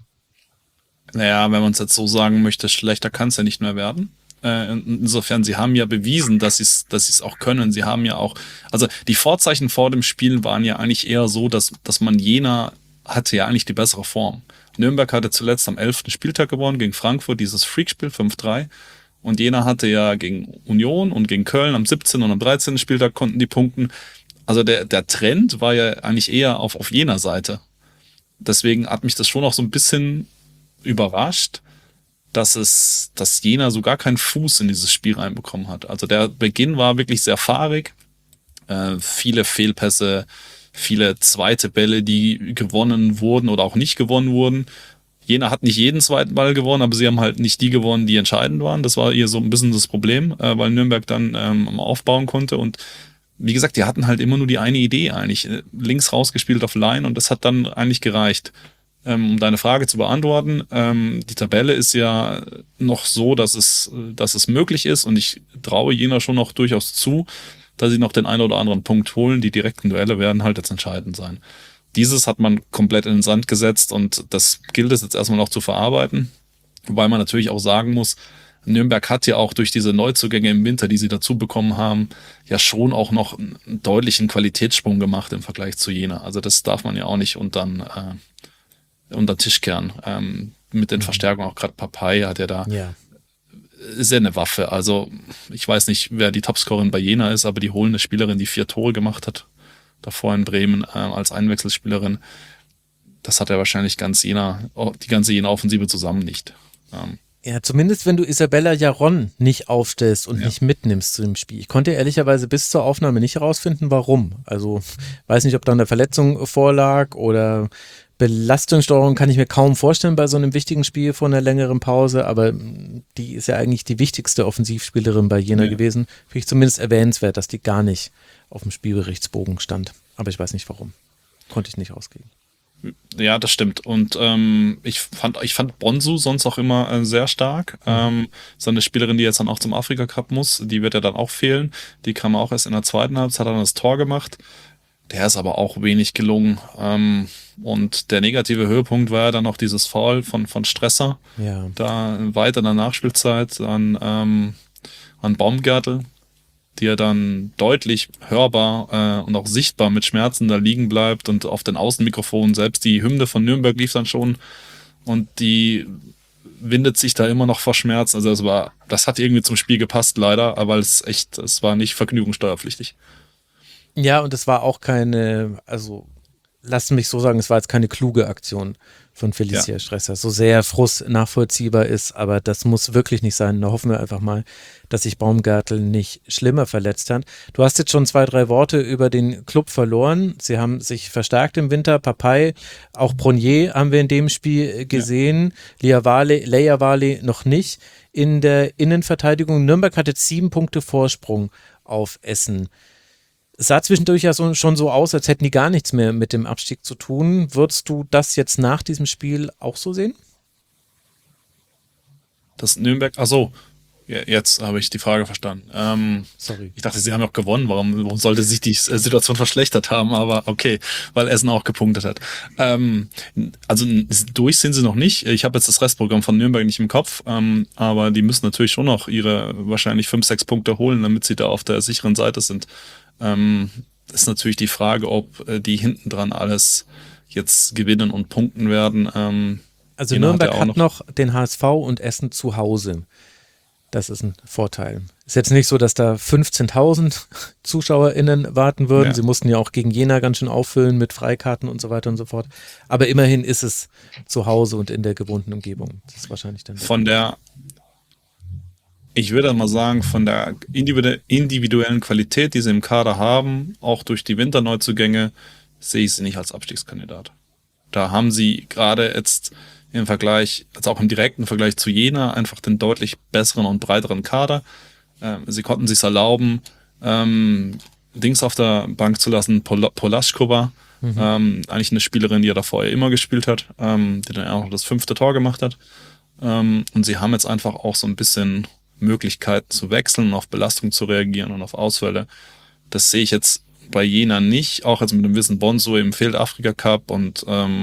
Naja, wenn man es jetzt so sagen möchte, schlechter kann es ja nicht mehr werden. Insofern, sie haben ja bewiesen, dass sie es auch können. Sie haben ja auch, also die Vorzeichen vor dem Spiel waren ja eigentlich eher so, dass man Jena hatte ja eigentlich die bessere Form. Nürnberg hatte zuletzt am 11. Spieltag gewonnen gegen Frankfurt, dieses Freakspiel 5-3. Und Jena hatte ja gegen Union und gegen Köln am 17. und am 13. Spieltag konnten die punkten. Also der Trend war ja eigentlich eher auf Jener Seite. Deswegen hat mich das schon auch so ein bisschen überrascht, dass Jena so gar keinen Fuß in dieses Spiel reinbekommen hat. Also der Beginn war wirklich sehr fahrig. Viele Fehlpässe, viele zweite Bälle, die gewonnen wurden oder auch nicht gewonnen wurden. Jena hat nicht jeden zweiten Ball gewonnen, aber sie haben halt nicht die gewonnen, die entscheidend waren. Das war ihr so ein bisschen das Problem, weil Nürnberg dann aufbauen konnte. Und wie gesagt, die hatten halt immer nur die eine Idee eigentlich. Links rausgespielt auf Line und das hat dann eigentlich gereicht. Um deine Frage zu beantworten, die Tabelle ist ja noch so, dass es möglich ist und ich traue Jena schon noch durchaus zu, dass sie noch den einen oder anderen Punkt holen. Die direkten Duelle werden halt jetzt entscheidend sein. Dieses hat man komplett in den Sand gesetzt und das gilt es jetzt erstmal noch zu verarbeiten. Wobei man natürlich auch sagen muss, Nürnberg hat ja auch durch diese Neuzugänge im Winter, die sie dazu bekommen haben, ja schon auch noch einen deutlichen Qualitätssprung gemacht im Vergleich zu Jena. Also das darf man ja auch nicht unter den Tisch kehren. Mit den Verstärkungen, auch gerade Papai hat ja da ist ja eine Waffe. Also ich weiß nicht, wer die Topscorerin bei Jena ist, aber die holen eine Spielerin, die 4 Tore gemacht hat, davor in Bremen als Einwechselspielerin. Das hat ja wahrscheinlich die ganze Jena-Offensive zusammen nicht. Ja, zumindest wenn du Isabella Jaron nicht aufstellst und nicht mitnimmst zu dem Spiel. Ich konnte ehrlicherweise bis zur Aufnahme nicht herausfinden, warum. Also weiß nicht, ob da eine Verletzung vorlag oder Belastungssteuerung kann ich mir kaum vorstellen bei so einem wichtigen Spiel vor einer längeren Pause, aber die ist ja eigentlich die wichtigste Offensivspielerin bei Jena gewesen. Finde ich zumindest erwähnenswert, dass die gar nicht auf dem Spielberichtsbogen stand. Aber ich weiß nicht warum. Konnte ich nicht rauskriegen. Ja, das stimmt. Und ich fand Bonsu sonst auch immer sehr stark. So eine Spielerin, die jetzt dann auch zum Afrika Cup muss, die wird ja dann auch fehlen. Die kam auch erst in der zweiten Halbzeit, hat dann das Tor gemacht. Der ist aber auch wenig gelungen. Und der negative Höhepunkt war ja dann auch dieses Foul von Stresser. Ja. Da weiter in der Nachspielzeit an Baumgartel, die ja dann deutlich hörbar und auch sichtbar mit Schmerzen da liegen bleibt und auf den Außenmikrofonen selbst die Hymne von Nürnberg lief dann schon und die windet sich da immer noch vor Schmerzen. Also das hat irgendwie zum Spiel gepasst leider, aber es war nicht vergnügungssteuerpflichtig. Ja, und es war auch lass mich so sagen, es war jetzt keine kluge Aktion von Felicia Stresser. So sehr Frust nachvollziehbar ist, aber das muss wirklich nicht sein. Da hoffen wir einfach mal, dass sich Baumgartel nicht schlimmer verletzt hat. Du hast jetzt schon 2, 3 Worte über den Club verloren. Sie haben sich verstärkt im Winter. Papay, auch Bronier haben wir in dem Spiel gesehen. Ja. Leia Wale noch nicht in der Innenverteidigung. Nürnberg hat jetzt 7 Punkte Vorsprung auf Essen. Es sah zwischendurch ja schon so aus, als hätten die gar nichts mehr mit dem Abstieg zu tun. Würdest du das jetzt nach diesem Spiel auch so sehen? Das Nürnberg, jetzt habe ich die Frage verstanden. Sorry. Ich dachte, sie haben auch gewonnen. Warum sollte sich die Situation verschlechtert haben? Aber okay, weil Essen auch gepunktet hat. Also durch sind sie noch nicht. Ich habe jetzt das Restprogramm von Nürnberg nicht im Kopf, aber die müssen natürlich schon noch ihre wahrscheinlich 5, 6 Punkte holen, damit sie da auf der sicheren Seite sind. Ist natürlich die Frage, ob die hinten dran alles jetzt gewinnen und punkten werden. Also Nürnberg hat noch den HSV und Essen zu Hause. Das ist ein Vorteil. Ist jetzt nicht so, dass da 15.000 ZuschauerInnen warten würden. Ja. Sie mussten ja auch gegen Jena ganz schön auffüllen mit Freikarten und so weiter und so fort. Aber immerhin ist es zu Hause und in der gewohnten Umgebung. Das ist wahrscheinlich dann ich würde mal sagen, von der individuellen Qualität, die sie im Kader haben, auch durch die Winterneuzugänge, sehe ich sie nicht als Abstiegskandidat. Da haben sie gerade jetzt im Vergleich, also auch im direkten Vergleich zu Jena, einfach den deutlich besseren und breiteren Kader. Sie konnten sich erlauben, Dings auf der Bank zu lassen, Polaschkova, eigentlich eine Spielerin, die ja davor ja immer gespielt hat, die dann auch das 5. Tor gemacht hat. Und sie haben jetzt einfach auch so ein bisschen Möglichkeiten zu wechseln und auf Belastung zu reagieren und auf Ausfälle. Das sehe ich jetzt bei Jena nicht, auch jetzt mit dem Wissen Bonsu im Field Afrika Cup und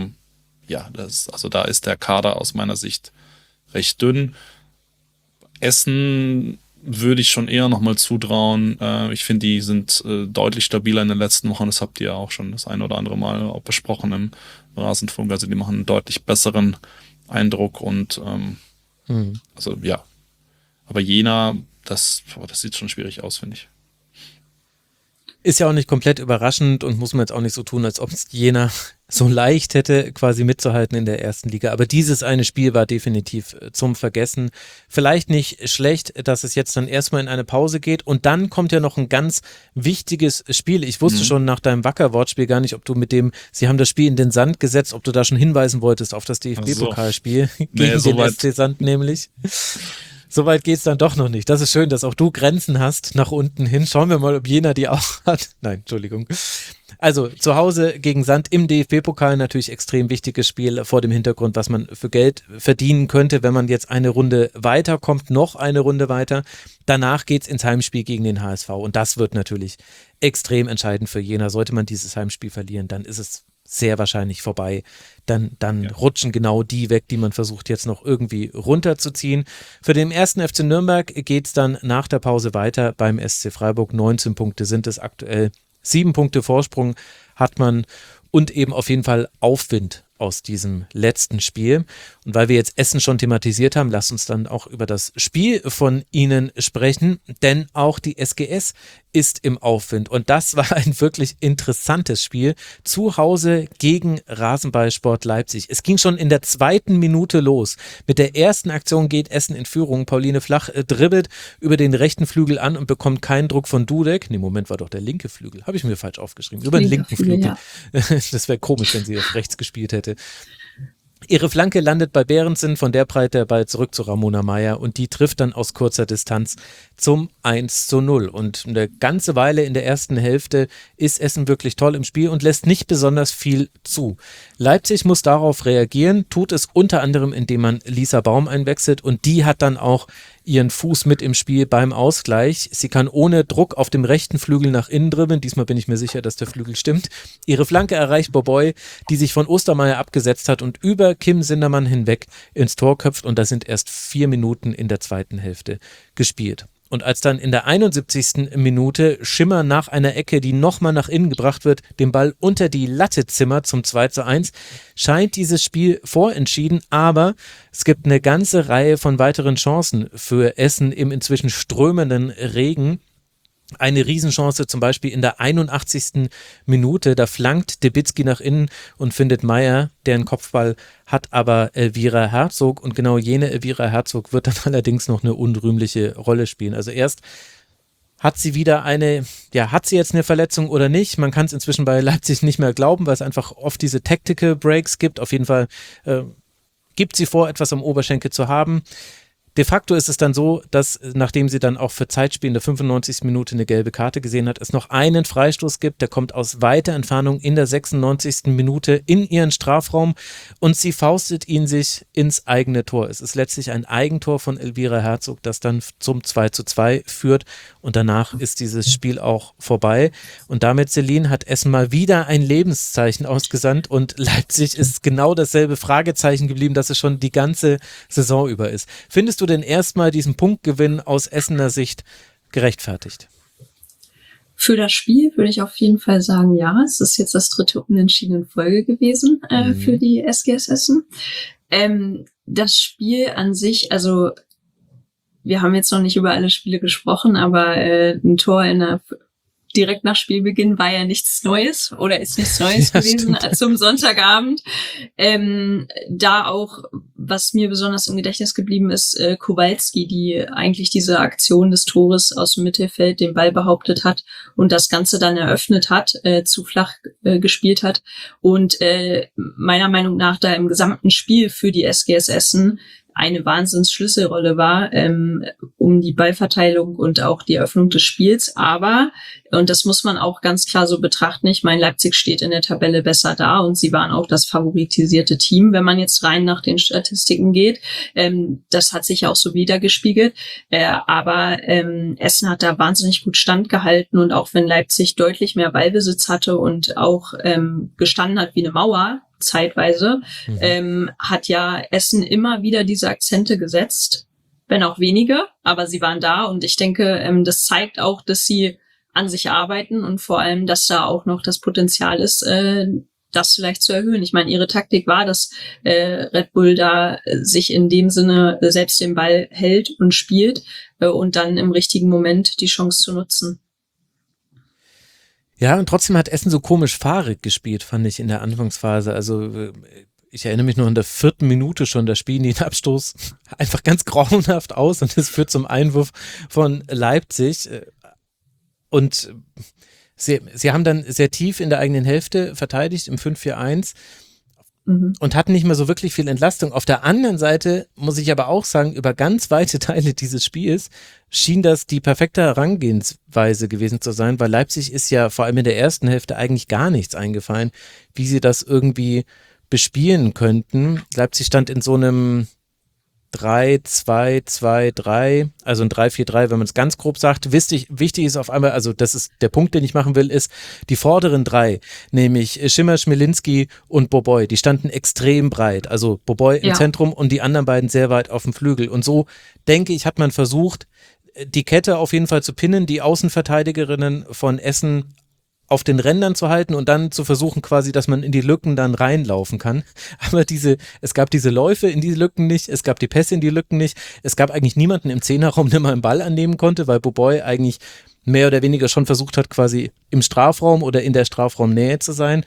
da ist der Kader aus meiner Sicht recht dünn. Essen würde ich schon eher nochmal zutrauen. Ich finde, die sind deutlich stabiler in den letzten Wochen. Das habt ihr ja auch schon das ein oder andere Mal auch besprochen im Rasenfunk. Also die machen einen deutlich besseren Eindruck und aber Jena, das sieht schon schwierig aus, finde ich. Ist ja auch nicht komplett überraschend und muss man jetzt auch nicht so tun, als ob es Jena so leicht hätte, quasi mitzuhalten in der ersten Liga. Aber dieses eine Spiel war definitiv zum Vergessen. Vielleicht nicht schlecht, dass es jetzt dann erstmal in eine Pause geht und dann kommt ja noch ein ganz wichtiges Spiel. Ich wusste schon nach deinem Wacker-Wortspiel gar nicht, ob du mit dem, sie haben das Spiel in den Sand gesetzt, ob du da schon hinweisen wolltest auf das DFB-Pokalspiel gegen den FC Sand nämlich. Soweit geht's dann doch noch nicht. Das ist schön, dass auch du Grenzen hast nach unten hin. Schauen wir mal, ob Jena die auch hat. Nein, Entschuldigung. Also zu Hause gegen Sand im DFB-Pokal natürlich extrem wichtiges Spiel vor dem Hintergrund, was man für Geld verdienen könnte, wenn man jetzt eine Runde weiterkommt, noch eine Runde weiter. Danach geht's ins Heimspiel gegen den HSV und das wird natürlich extrem entscheidend für Jena. Sollte man dieses Heimspiel verlieren, dann ist es sehr wahrscheinlich vorbei. Dann rutschen genau die weg, die man versucht jetzt noch irgendwie runterzuziehen. Für den ersten FC Nürnberg geht es dann nach der Pause weiter beim SC Freiburg. 19 Punkte sind es aktuell. 7 Punkte Vorsprung hat man und eben auf jeden Fall Aufwind aus diesem letzten Spiel. Und weil wir jetzt Essen schon thematisiert haben, lasst uns dann auch über das Spiel von ihnen sprechen, denn auch die SGS ist im Aufwind und das war ein wirklich interessantes Spiel. Zu Hause gegen Rasenballsport Leipzig. Es ging schon in der 2. Minute los. Mit der ersten Aktion geht Essen in Führung. Pauline Flach dribbelt über den rechten Flügel an und bekommt keinen Druck von Dudek. Nee, Moment, war doch der linke Flügel. Habe ich mir falsch aufgeschrieben. Über den linken Flügel. Ja. Das wäre komisch, wenn sie auf rechts gespielt hätte. Seite. Ihre Flanke landet bei Berensen, von der prallt der Ball zurück zu Ramona Meier und die trifft dann aus kurzer Distanz zum 1:0. Und eine ganze Weile in der ersten Hälfte ist Essen wirklich toll im Spiel und lässt nicht besonders viel zu. Leipzig muss darauf reagieren, tut es unter anderem, indem man Lisa Baum einwechselt und die hat dann auch ihren Fuß mit im Spiel beim Ausgleich. Sie kann ohne Druck auf dem rechten Flügel nach innen dribbeln. Diesmal bin ich mir sicher, dass der Flügel stimmt. Ihre Flanke erreicht Boboy, die sich von Ostermeier abgesetzt hat und über Kim Sindermann hinweg ins Tor köpft. Und da sind erst 4 Minuten in der zweiten Hälfte gespielt. Und als dann in der 71. Minute Schimmer nach einer Ecke, die nochmal nach innen gebracht wird, den Ball unter die Latte zimmert zum 2:1, scheint dieses Spiel vorentschieden, aber es gibt eine ganze Reihe von weiteren Chancen für Essen im inzwischen strömenden Regen. Eine Riesenchance zum Beispiel in der 81. Minute, da flankt Debitzky nach innen und findet Meier, deren Kopfball hat aber Elvira Herzog und genau jene Elvira Herzog wird dann allerdings noch eine unrühmliche Rolle spielen. Also erst hat sie wieder hat sie jetzt eine Verletzung oder nicht? Man kann es inzwischen bei Leipzig nicht mehr glauben, weil es einfach oft diese Tactical Breaks gibt. Auf jeden Fall gibt sie vor, etwas am Oberschenkel zu haben. De facto ist es dann so, dass nachdem sie dann auch für Zeitspiel in der 95. Minute eine gelbe Karte gesehen hat, es noch einen Freistoß gibt, der kommt aus weiter Entfernung in der 96. Minute in ihren Strafraum und sie faustet ihn sich ins eigene Tor. Es ist letztlich ein Eigentor von Elvira Herzog, das dann zum 2:2 führt und danach ist dieses Spiel auch vorbei und damit, Celine, hat Essen mal wieder ein Lebenszeichen ausgesandt und Leipzig ist genau dasselbe Fragezeichen geblieben, das es schon die ganze Saison über ist. Findest du denn erstmal diesen Punktgewinn aus Essener Sicht gerechtfertigt? Für das Spiel würde ich auf jeden Fall sagen, ja. Es ist jetzt das 3. Unentschieden in Folge gewesen für die SGS Essen. Das Spiel an sich, also wir haben jetzt noch nicht über alle Spiele gesprochen, aber ein Tor direkt nach Spielbeginn war ja nichts Neues oder ist nichts Neues gewesen zum Sonntagabend. Da auch, was mir besonders im Gedächtnis geblieben ist, Kowalski, die eigentlich diese Aktion des Tores aus dem Mittelfeld den Ball behauptet hat und das Ganze dann eröffnet hat, zu flach gespielt hat und meiner Meinung nach da im gesamten Spiel für die SGS Essen eine Wahnsinns-Schlüsselrolle war, um die Ballverteilung und auch die Eröffnung des Spiels. Aber, und das muss man auch ganz klar so betrachten, ich meine, Leipzig steht in der Tabelle besser da und sie waren auch das favoritisierte Team, wenn man jetzt rein nach den Statistiken geht. Das hat sich auch so wiedergespiegelt. Aber Essen hat da wahnsinnig gut standgehalten und auch wenn Leipzig deutlich mehr Ballbesitz hatte und auch gestanden hat wie eine Mauer, zeitweise, hat ja Essen immer wieder diese Akzente gesetzt, wenn auch wenige, aber sie waren da und ich denke, das zeigt auch, dass sie an sich arbeiten und vor allem, dass da auch noch das Potenzial ist, das vielleicht zu erhöhen. Ich meine, ihre Taktik war, dass Red Bull da sich in dem Sinne selbst den Ball hält und spielt und dann im richtigen Moment die Chance zu nutzen. Ja, und trotzdem hat Essen so komisch fahrig gespielt, fand ich in der Anfangsphase. Also ich erinnere mich nur in der 4. Minute schon, da spielen die den Abstoß einfach ganz grauenhaft aus und es führt zum Einwurf von Leipzig. Und sie haben dann sehr tief in der eigenen Hälfte verteidigt im 5-4-1 und hatten nicht mehr so wirklich viel Entlastung. Auf der anderen Seite muss ich aber auch sagen, über ganz weite Teile dieses Spiels schien das die perfekte Herangehensweise gewesen zu sein, weil Leipzig ist ja vor allem in der ersten Hälfte eigentlich gar nichts eingefallen, wie sie das irgendwie bespielen könnten. Leipzig stand in so einem 3-2-2-3, also ein 3-4-3, wenn man es ganz grob sagt. Wichtig ist auf einmal, also das ist der Punkt, den ich machen will, ist die vorderen 3, nämlich Schimmer, Schmelinski und Boboy, die standen extrem breit, also Boboy im Zentrum und die anderen beiden sehr weit auf dem Flügel und so, denke ich, hat man versucht, die Kette auf jeden Fall zu pinnen, die Außenverteidigerinnen von Essen auf den Rändern zu halten und dann zu versuchen quasi, dass man in die Lücken dann reinlaufen kann. Aber es gab diese Läufe in die Lücken nicht, es gab die Pässe in die Lücken nicht, es gab eigentlich niemanden im Zehnerraum, der mal einen Ball annehmen konnte, weil Boboy eigentlich mehr oder weniger schon versucht hat, quasi im Strafraum oder in der Strafraumnähe zu sein.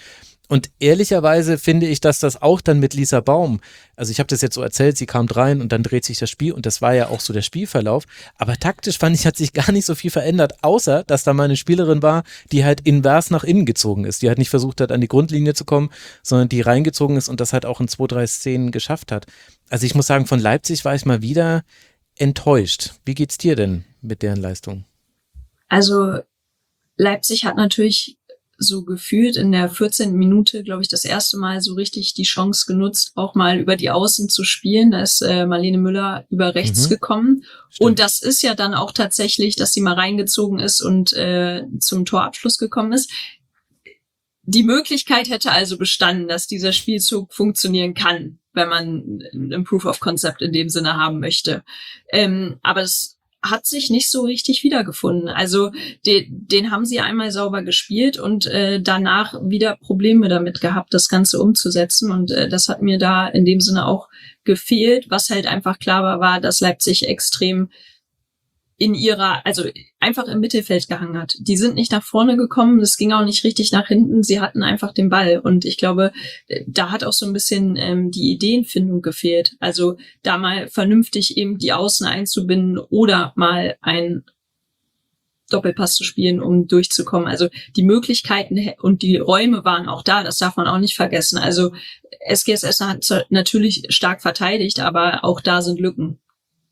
Und ehrlicherweise finde ich, dass das auch dann mit Lisa Baum, also ich habe das jetzt so erzählt, sie kam rein und dann dreht sich das Spiel und das war ja auch so der Spielverlauf, aber taktisch fand ich, hat sich gar nicht so viel verändert, außer, dass da mal eine Spielerin war, die halt invers nach innen gezogen ist, die halt nicht versucht hat, an die Grundlinie zu kommen, sondern die reingezogen ist und das halt auch in 2-3 Szenen geschafft hat. Also ich muss sagen, von Leipzig war ich mal wieder enttäuscht. Wie geht's dir denn mit deren Leistung? Also Leipzig hat natürlich so gefühlt in der 14. Minute, glaube ich, das erste Mal so richtig die Chance genutzt, auch mal über die Außen zu spielen. Da ist Marlene Müller über rechts gekommen. Stimmt. Und das ist ja dann auch tatsächlich, dass sie mal reingezogen ist und zum Torabschluss gekommen ist. Die Möglichkeit hätte also bestanden, dass dieser Spielzug funktionieren kann, wenn man ein Proof of Concept in dem Sinne haben möchte. Aber es hat sich nicht so richtig wiedergefunden. Also den haben sie einmal sauber gespielt und danach wieder Probleme damit gehabt, das Ganze umzusetzen. Und das hat mir da in dem Sinne auch gefehlt, was halt einfach klar war, dass Leipzig extrem also einfach im Mittelfeld gehangen hat. Die sind nicht nach vorne gekommen, es ging auch nicht richtig nach hinten, sie hatten einfach den Ball. Und ich glaube, da hat auch so ein bisschen die Ideenfindung gefehlt. Also da mal vernünftig eben die Außen einzubinden oder mal einen Doppelpass zu spielen, um durchzukommen. Also die Möglichkeiten und die Räume waren auch da, das darf man auch nicht vergessen. Also SGS Essen hat natürlich stark verteidigt, aber auch da sind Lücken.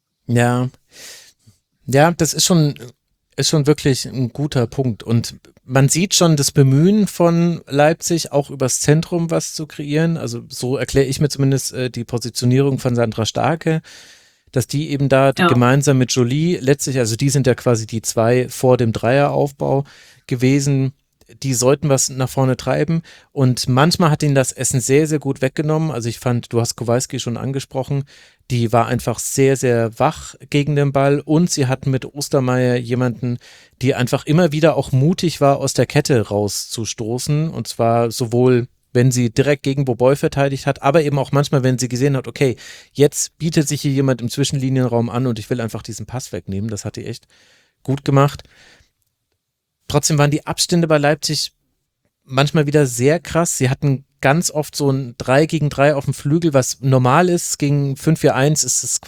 Ja, das ist schon wirklich ein guter Punkt. Und man sieht schon das Bemühen von Leipzig, auch übers Zentrum was zu kreieren. Also so erkläre ich mir zumindest die Positionierung von Sandra Starke, dass die eben da gemeinsam mit Jolie letztlich, also die sind ja quasi die zwei vor dem Dreieraufbau gewesen, die sollten was nach vorne treiben und manchmal hat ihnen das Essen sehr, sehr gut weggenommen. Also ich fand, du hast Kowalski schon angesprochen, die war einfach sehr, sehr wach gegen den Ball und sie hatten mit Ostermeier jemanden, die einfach immer wieder auch mutig war, aus der Kette rauszustoßen und zwar sowohl, wenn sie direkt gegen Boboi verteidigt hat, aber eben auch manchmal, wenn sie gesehen hat, okay, jetzt bietet sich hier jemand im Zwischenlinienraum an und ich will einfach diesen Pass wegnehmen. Das hat die echt gut gemacht. Trotzdem waren die Abstände bei Leipzig manchmal wieder sehr krass. Sie hatten ganz oft so ein 3 gegen 3 auf dem Flügel, was normal ist. Gegen 5-4-1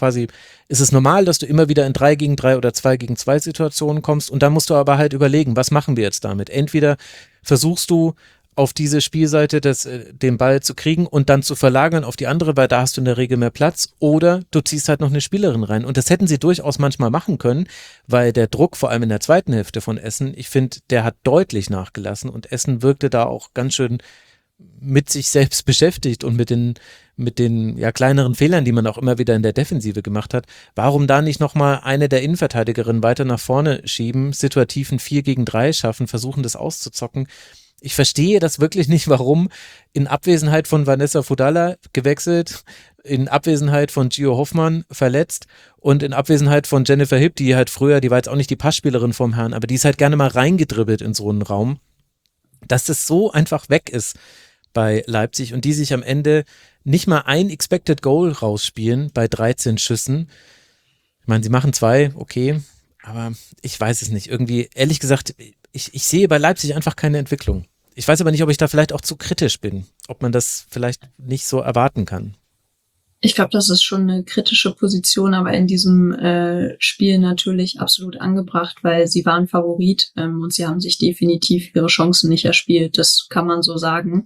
ist es normal, dass du immer wieder in 3 gegen 3 oder 2 gegen 2 Situationen kommst. Und da musst du aber halt überlegen, was machen wir jetzt damit? Entweder versuchst du auf diese Spielseite den Ball zu kriegen und dann zu verlagern auf die andere, weil da hast du in der Regel mehr Platz, oder du ziehst halt noch eine Spielerin rein. Und das hätten sie durchaus manchmal machen können, weil der Druck, vor allem in der zweiten Hälfte von Essen, ich finde, der hat deutlich nachgelassen und Essen wirkte da auch ganz schön mit sich selbst beschäftigt und mit den kleineren Fehlern, die man auch immer wieder in der Defensive gemacht hat. Warum da nicht nochmal eine der Innenverteidigerinnen weiter nach vorne schieben, situativ ein 4 gegen 3 schaffen, versuchen das auszuzocken? Ich verstehe das wirklich nicht, warum in Abwesenheit von Vanessa Fudala gewechselt, in Abwesenheit von Gio Hoffmann verletzt und in Abwesenheit von Jennifer Hipp, die halt früher, die war jetzt auch nicht die Passspielerin vom Herrn, aber die ist halt gerne mal reingedribbelt in so einen Raum, dass das so einfach weg ist bei Leipzig und die sich am Ende nicht mal ein Expected Goal rausspielen bei 13 Schüssen. Ich meine, sie machen 2, okay, aber ich weiß es nicht. Irgendwie, ehrlich gesagt, ich sehe bei Leipzig einfach keine Entwicklung. Ich weiß aber nicht, ob ich da vielleicht auch zu kritisch bin, ob man das vielleicht nicht so erwarten kann. Ich glaube, das ist schon eine kritische Position, aber in diesem Spiel natürlich absolut angebracht, weil sie waren Favorit und sie haben sich definitiv ihre Chancen nicht erspielt. Das kann man so sagen.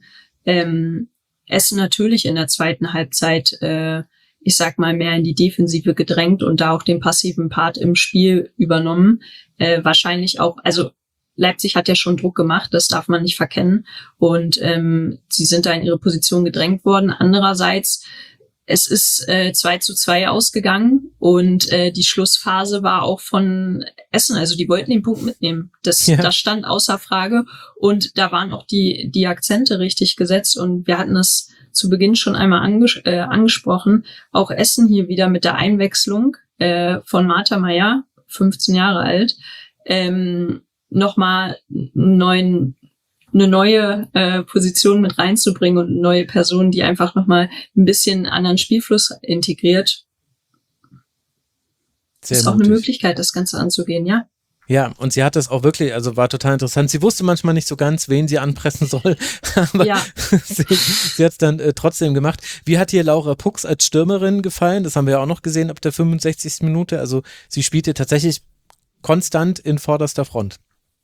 Essen natürlich in der zweiten Halbzeit, ich sag mal, mehr in die Defensive gedrängt und da auch den passiven Part im Spiel übernommen. Wahrscheinlich auch, also Leipzig hat ja schon Druck gemacht, das darf man nicht verkennen. Und sie sind da in ihre Position gedrängt worden. Andererseits, es ist 2:2 ausgegangen und die Schlussphase war auch von Essen. Also die wollten den Punkt mitnehmen. Das stand außer Frage. Und da waren auch die Akzente richtig gesetzt. Und wir hatten das zu Beginn schon einmal angesprochen. Auch Essen hier wieder mit der Einwechslung von Martha Meyer, 15 Jahre alt, nochmal eine neue Position mit reinzubringen und eine neue Person, die einfach nochmal ein bisschen anderen Spielfluss integriert. Sehr ist mutig. auch eine Möglichkeit, das Ganze anzugehen, ja. Ja, und sie hat das auch wirklich, also war total interessant. Sie wusste manchmal nicht so ganz, wen sie anpressen soll, aber Ja. sie hat es dann trotzdem gemacht. Wie hat dir Laura Pux als Stürmerin gefallen? Das haben wir ja auch noch gesehen ab der 65. Minute. Also sie spielte tatsächlich konstant in vorderster Front.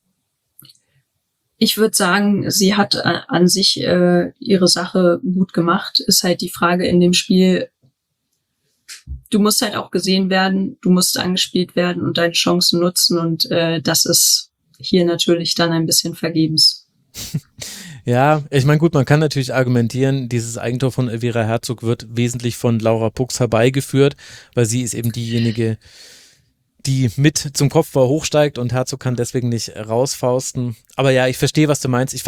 Ich würde sagen, sie hat an sich ihre Sache gut gemacht. Ist halt die Frage in dem Spiel, du musst halt auch gesehen werden, du musst angespielt werden und deine Chancen nutzen und das ist hier natürlich dann ein bisschen vergebens. Ja, ich meine, gut, man kann natürlich argumentieren, dieses Eigentor von Elvira Herzog wird wesentlich von Laura Pux herbeigeführt, weil sie ist eben diejenige, die mit zum Kopfball hochsteigt und Herzog kann deswegen nicht rausfausten. Aber ja, ich verstehe, was du meinst.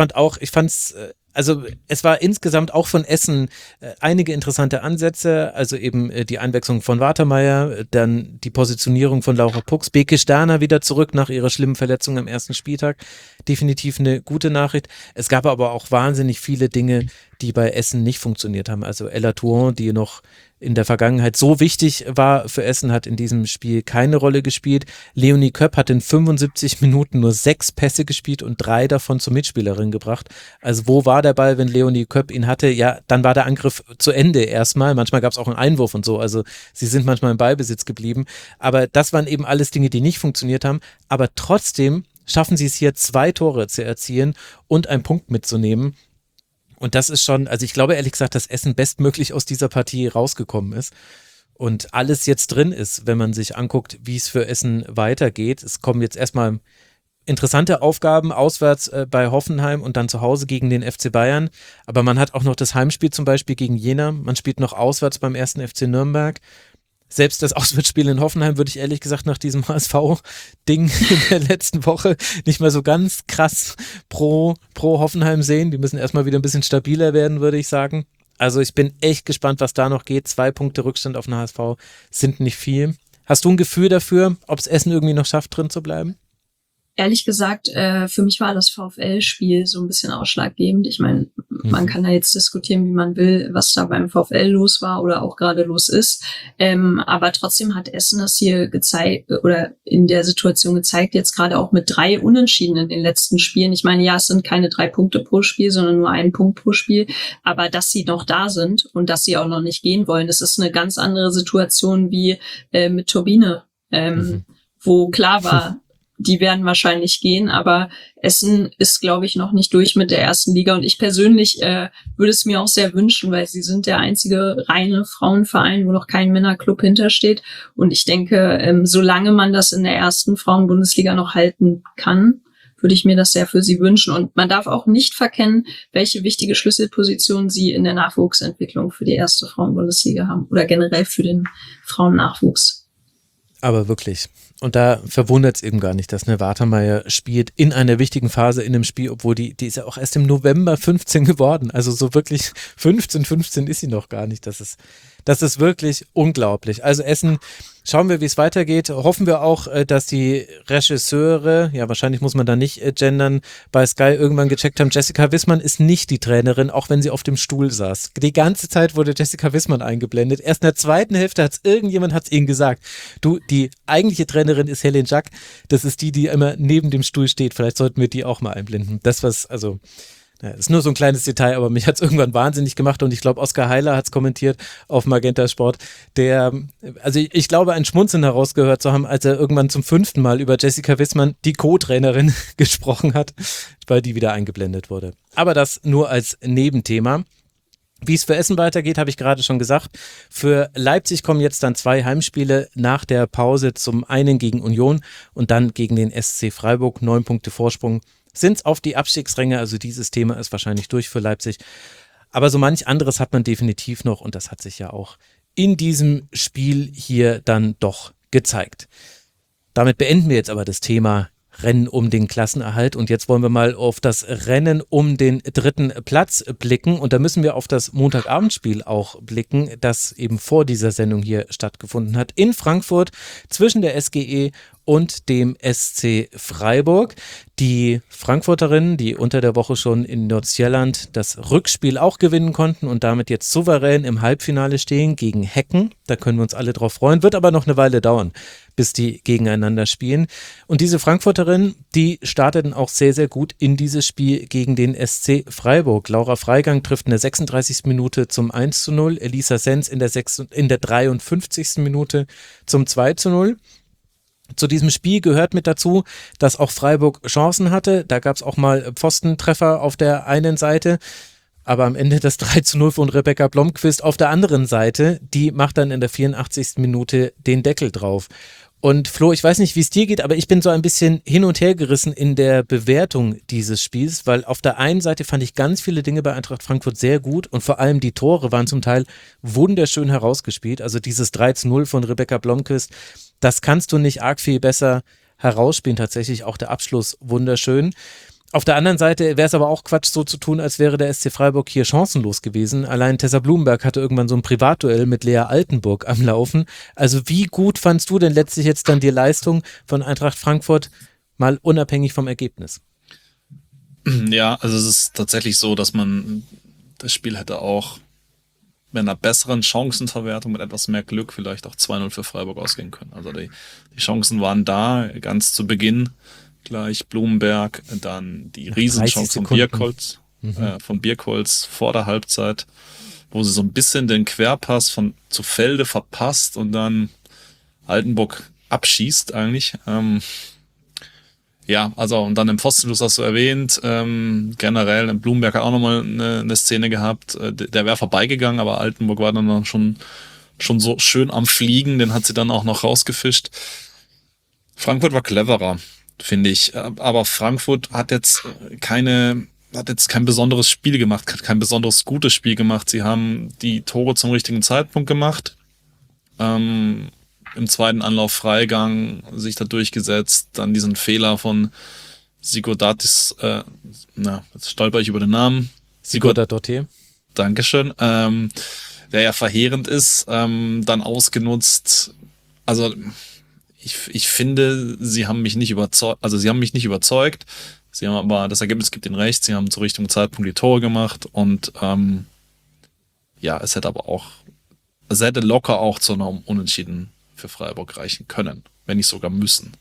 Also es war insgesamt auch von Essen einige interessante Ansätze, also eben die Einwechslung von Watermeier, dann die Positionierung von Laura Pux, Beke Sterner wieder zurück nach ihrer schlimmen Verletzung am ersten Spieltag. Definitiv eine gute Nachricht. Es gab aber auch wahnsinnig viele Dinge, die bei Essen nicht funktioniert haben. Also Ella Touron, die noch in der Vergangenheit so wichtig war für Essen, hat in diesem Spiel keine Rolle gespielt. Leonie Köpp hat in 75 Minuten nur 6 Pässe gespielt und 3 davon zur Mitspielerin gebracht. Also wo war der Ball, wenn Leonie Köpp ihn hatte? Ja, dann war der Angriff zu Ende erstmal. Manchmal gab es auch einen Einwurf und so. Also sie sind manchmal im Ballbesitz geblieben. Aber das waren eben alles Dinge, die nicht funktioniert haben. Aber trotzdem schaffen sie es hier 2 Tore zu erzielen und einen Punkt mitzunehmen. Und das ist schon, also ich glaube ehrlich gesagt, dass Essen bestmöglich aus dieser Partie rausgekommen ist und alles jetzt drin ist, wenn man sich anguckt, wie es für Essen weitergeht. Es kommen jetzt erstmal interessante Aufgaben auswärts bei Hoffenheim und dann zu Hause gegen den FC Bayern. Aber man hat auch noch das Heimspiel zum Beispiel gegen Jena. Man spielt noch auswärts beim 1. FC Nürnberg. Selbst das Auswärtsspiel in Hoffenheim würde ich ehrlich gesagt nach diesem HSV-Ding in der letzten Woche nicht mehr so ganz krass pro Hoffenheim sehen. Die müssen erstmal wieder ein bisschen stabiler werden, würde ich sagen. Also ich bin echt gespannt, was da noch geht. 2 Punkte Rückstand auf den HSV sind nicht viel. Hast du ein Gefühl dafür, ob es Essen irgendwie noch schafft, drin zu bleiben? Ehrlich gesagt, für mich war das VfL-Spiel so ein bisschen ausschlaggebend. Ich meine, man kann da jetzt diskutieren, wie man will, was da beim VfL los war oder auch gerade los ist. Aber trotzdem hat Essen das hier gezeigt oder in der Situation gezeigt, jetzt gerade auch mit 3 Unentschieden in den letzten Spielen. Ich meine, ja, es sind keine 3 Punkte pro Spiel, sondern nur 1 Punkt pro Spiel. Aber dass sie noch da sind und dass sie auch noch nicht gehen wollen, das ist eine ganz andere Situation wie mit Turbine, wo klar war, die werden wahrscheinlich gehen, aber Essen ist, glaube ich, noch nicht durch mit der ersten Liga und ich persönlich würde es mir auch sehr wünschen, weil sie sind der einzige reine Frauenverein, wo noch kein Männerclub hintersteht und ich denke, solange man das in der ersten Frauenbundesliga noch halten kann, würde ich mir das sehr für sie wünschen und man darf auch nicht verkennen, welche wichtige Schlüsselposition sie in der Nachwuchsentwicklung für die erste Frauenbundesliga haben oder generell für den Frauennachwuchs. Aber wirklich. Und da verwundert es eben gar nicht, dass eine Watermeier spielt in einer wichtigen Phase in dem Spiel, obwohl die ist ja auch erst im November 15 geworden. Also so wirklich 15 ist sie noch gar nicht. Das ist wirklich unglaublich. Also Essen, schauen wir, wie es weitergeht. Hoffen wir auch, dass die Regisseure, ja wahrscheinlich muss man da nicht gendern, bei Sky irgendwann gecheckt haben, Jessica Wissmann ist nicht die Trainerin, auch wenn sie auf dem Stuhl saß. Die ganze Zeit wurde Jessica Wissmann eingeblendet. Erst in der zweiten Hälfte irgendjemand ihnen gesagt, du, die eigentliche Trainerin ist Helen Jack, das ist die immer neben dem Stuhl steht. Vielleicht sollten wir die auch mal einblenden. Das ist nur so ein kleines Detail, aber mich hat es irgendwann wahnsinnig gemacht und ich glaube, Oskar Heiler hat es kommentiert auf Magenta Sport, ich glaube, ein Schmunzeln herausgehört zu haben, als er irgendwann zum 5. Mal über Jessica Wissmann, die Co-Trainerin, gesprochen hat, weil die wieder eingeblendet wurde. Aber das nur als Nebenthema. Wie es für Essen weitergeht, habe ich gerade schon gesagt. Für Leipzig kommen jetzt dann 2 Heimspiele nach der Pause, zum einen gegen Union und dann gegen den SC Freiburg. 9 Punkte Vorsprung sind auf die Abstiegsränge, also dieses Thema ist wahrscheinlich durch für Leipzig. Aber so manch anderes hat man definitiv noch und das hat sich ja auch in diesem Spiel hier dann doch gezeigt. Damit beenden wir jetzt aber das Thema Rennen um den Klassenerhalt und jetzt wollen wir mal auf das Rennen um den 3. Platz blicken und da müssen wir auf das Montagabendspiel auch blicken, das eben vor dieser Sendung hier stattgefunden hat in Frankfurt zwischen der SGE und dem SC Freiburg. Die Frankfurterinnen, die unter der Woche schon in Nordsjælland das Rückspiel auch gewinnen konnten und damit jetzt souverän im Halbfinale stehen gegen Hecken. Da können wir uns alle drauf freuen. Wird aber noch eine Weile dauern, bis die gegeneinander spielen. Und diese Frankfurterinnen, die starteten auch sehr, sehr gut in dieses Spiel gegen den SC Freiburg. Laura Freigang trifft in der 36. Minute zum 1:0, Elisa Sens in der 53. Minute zum 2:0. Zu diesem Spiel gehört mit dazu, dass auch Freiburg Chancen hatte. Da gab es auch mal Pfostentreffer auf der einen Seite. Aber am Ende das 3:0 von Rebecca Blomqvist auf der anderen Seite, die macht dann in der 84. Minute den Deckel drauf. Und Flo, ich weiß nicht, wie es dir geht, aber ich bin so ein bisschen hin und her gerissen in der Bewertung dieses Spiels, weil auf der einen Seite fand ich ganz viele Dinge bei Eintracht Frankfurt sehr gut und vor allem die Tore waren zum Teil wunderschön herausgespielt. Also dieses 3:0 von Rebecca Blomqvist, das kannst du nicht arg viel besser herausspielen, tatsächlich auch der Abschluss wunderschön. Auf der anderen Seite wäre es aber auch Quatsch, so zu tun, als wäre der SC Freiburg hier chancenlos gewesen. Allein Tessa Blumenberg hatte irgendwann so ein Privatduell mit Lea Altenburg am Laufen. Also wie gut fandst du denn letztlich jetzt dann die Leistung von Eintracht Frankfurt, mal unabhängig vom Ergebnis? Ja, also es ist tatsächlich so, dass man das Spiel hätte auch mit einer besseren Chancenverwertung, mit etwas mehr Glück vielleicht auch 2:0 für Freiburg ausgehen können. Also die Chancen waren da, ganz zu Beginn. Gleich Blumenberg, dann die Riesenchance von Birkholz vor der Halbzeit, wo sie so ein bisschen den Querpass zu Felde verpasst und dann Altenburg abschießt eigentlich. Ja, also und dann im Pfostenschuss hast du erwähnt, generell in Blumenberg hat auch nochmal eine Szene gehabt, der wäre vorbeigegangen, aber Altenburg war dann schon so schön am Fliegen, den hat sie dann auch noch rausgefischt. Frankfurt war cleverer, finde ich. Aber Frankfurt hat jetzt kein besonderes Spiel gemacht, kein besonderes gutes Spiel gemacht. Sie haben die Tore zum richtigen Zeitpunkt gemacht. Im zweiten Anlauf Freigang sich da durchgesetzt. Dann diesen Fehler von Sigurdatis, jetzt stolper ich über den Namen. Sigurdadotte. Dankeschön. Der ja verheerend ist, dann ausgenutzt. Also ich finde, sie haben mich nicht überzeugt. Sie haben aber, das Ergebnis gibt ihnen recht, sie haben zur richtigen Zeitpunkt die Tore gemacht und es hätte locker auch zu einem Unentschieden für Freiburg reichen können, wenn nicht sogar müssen.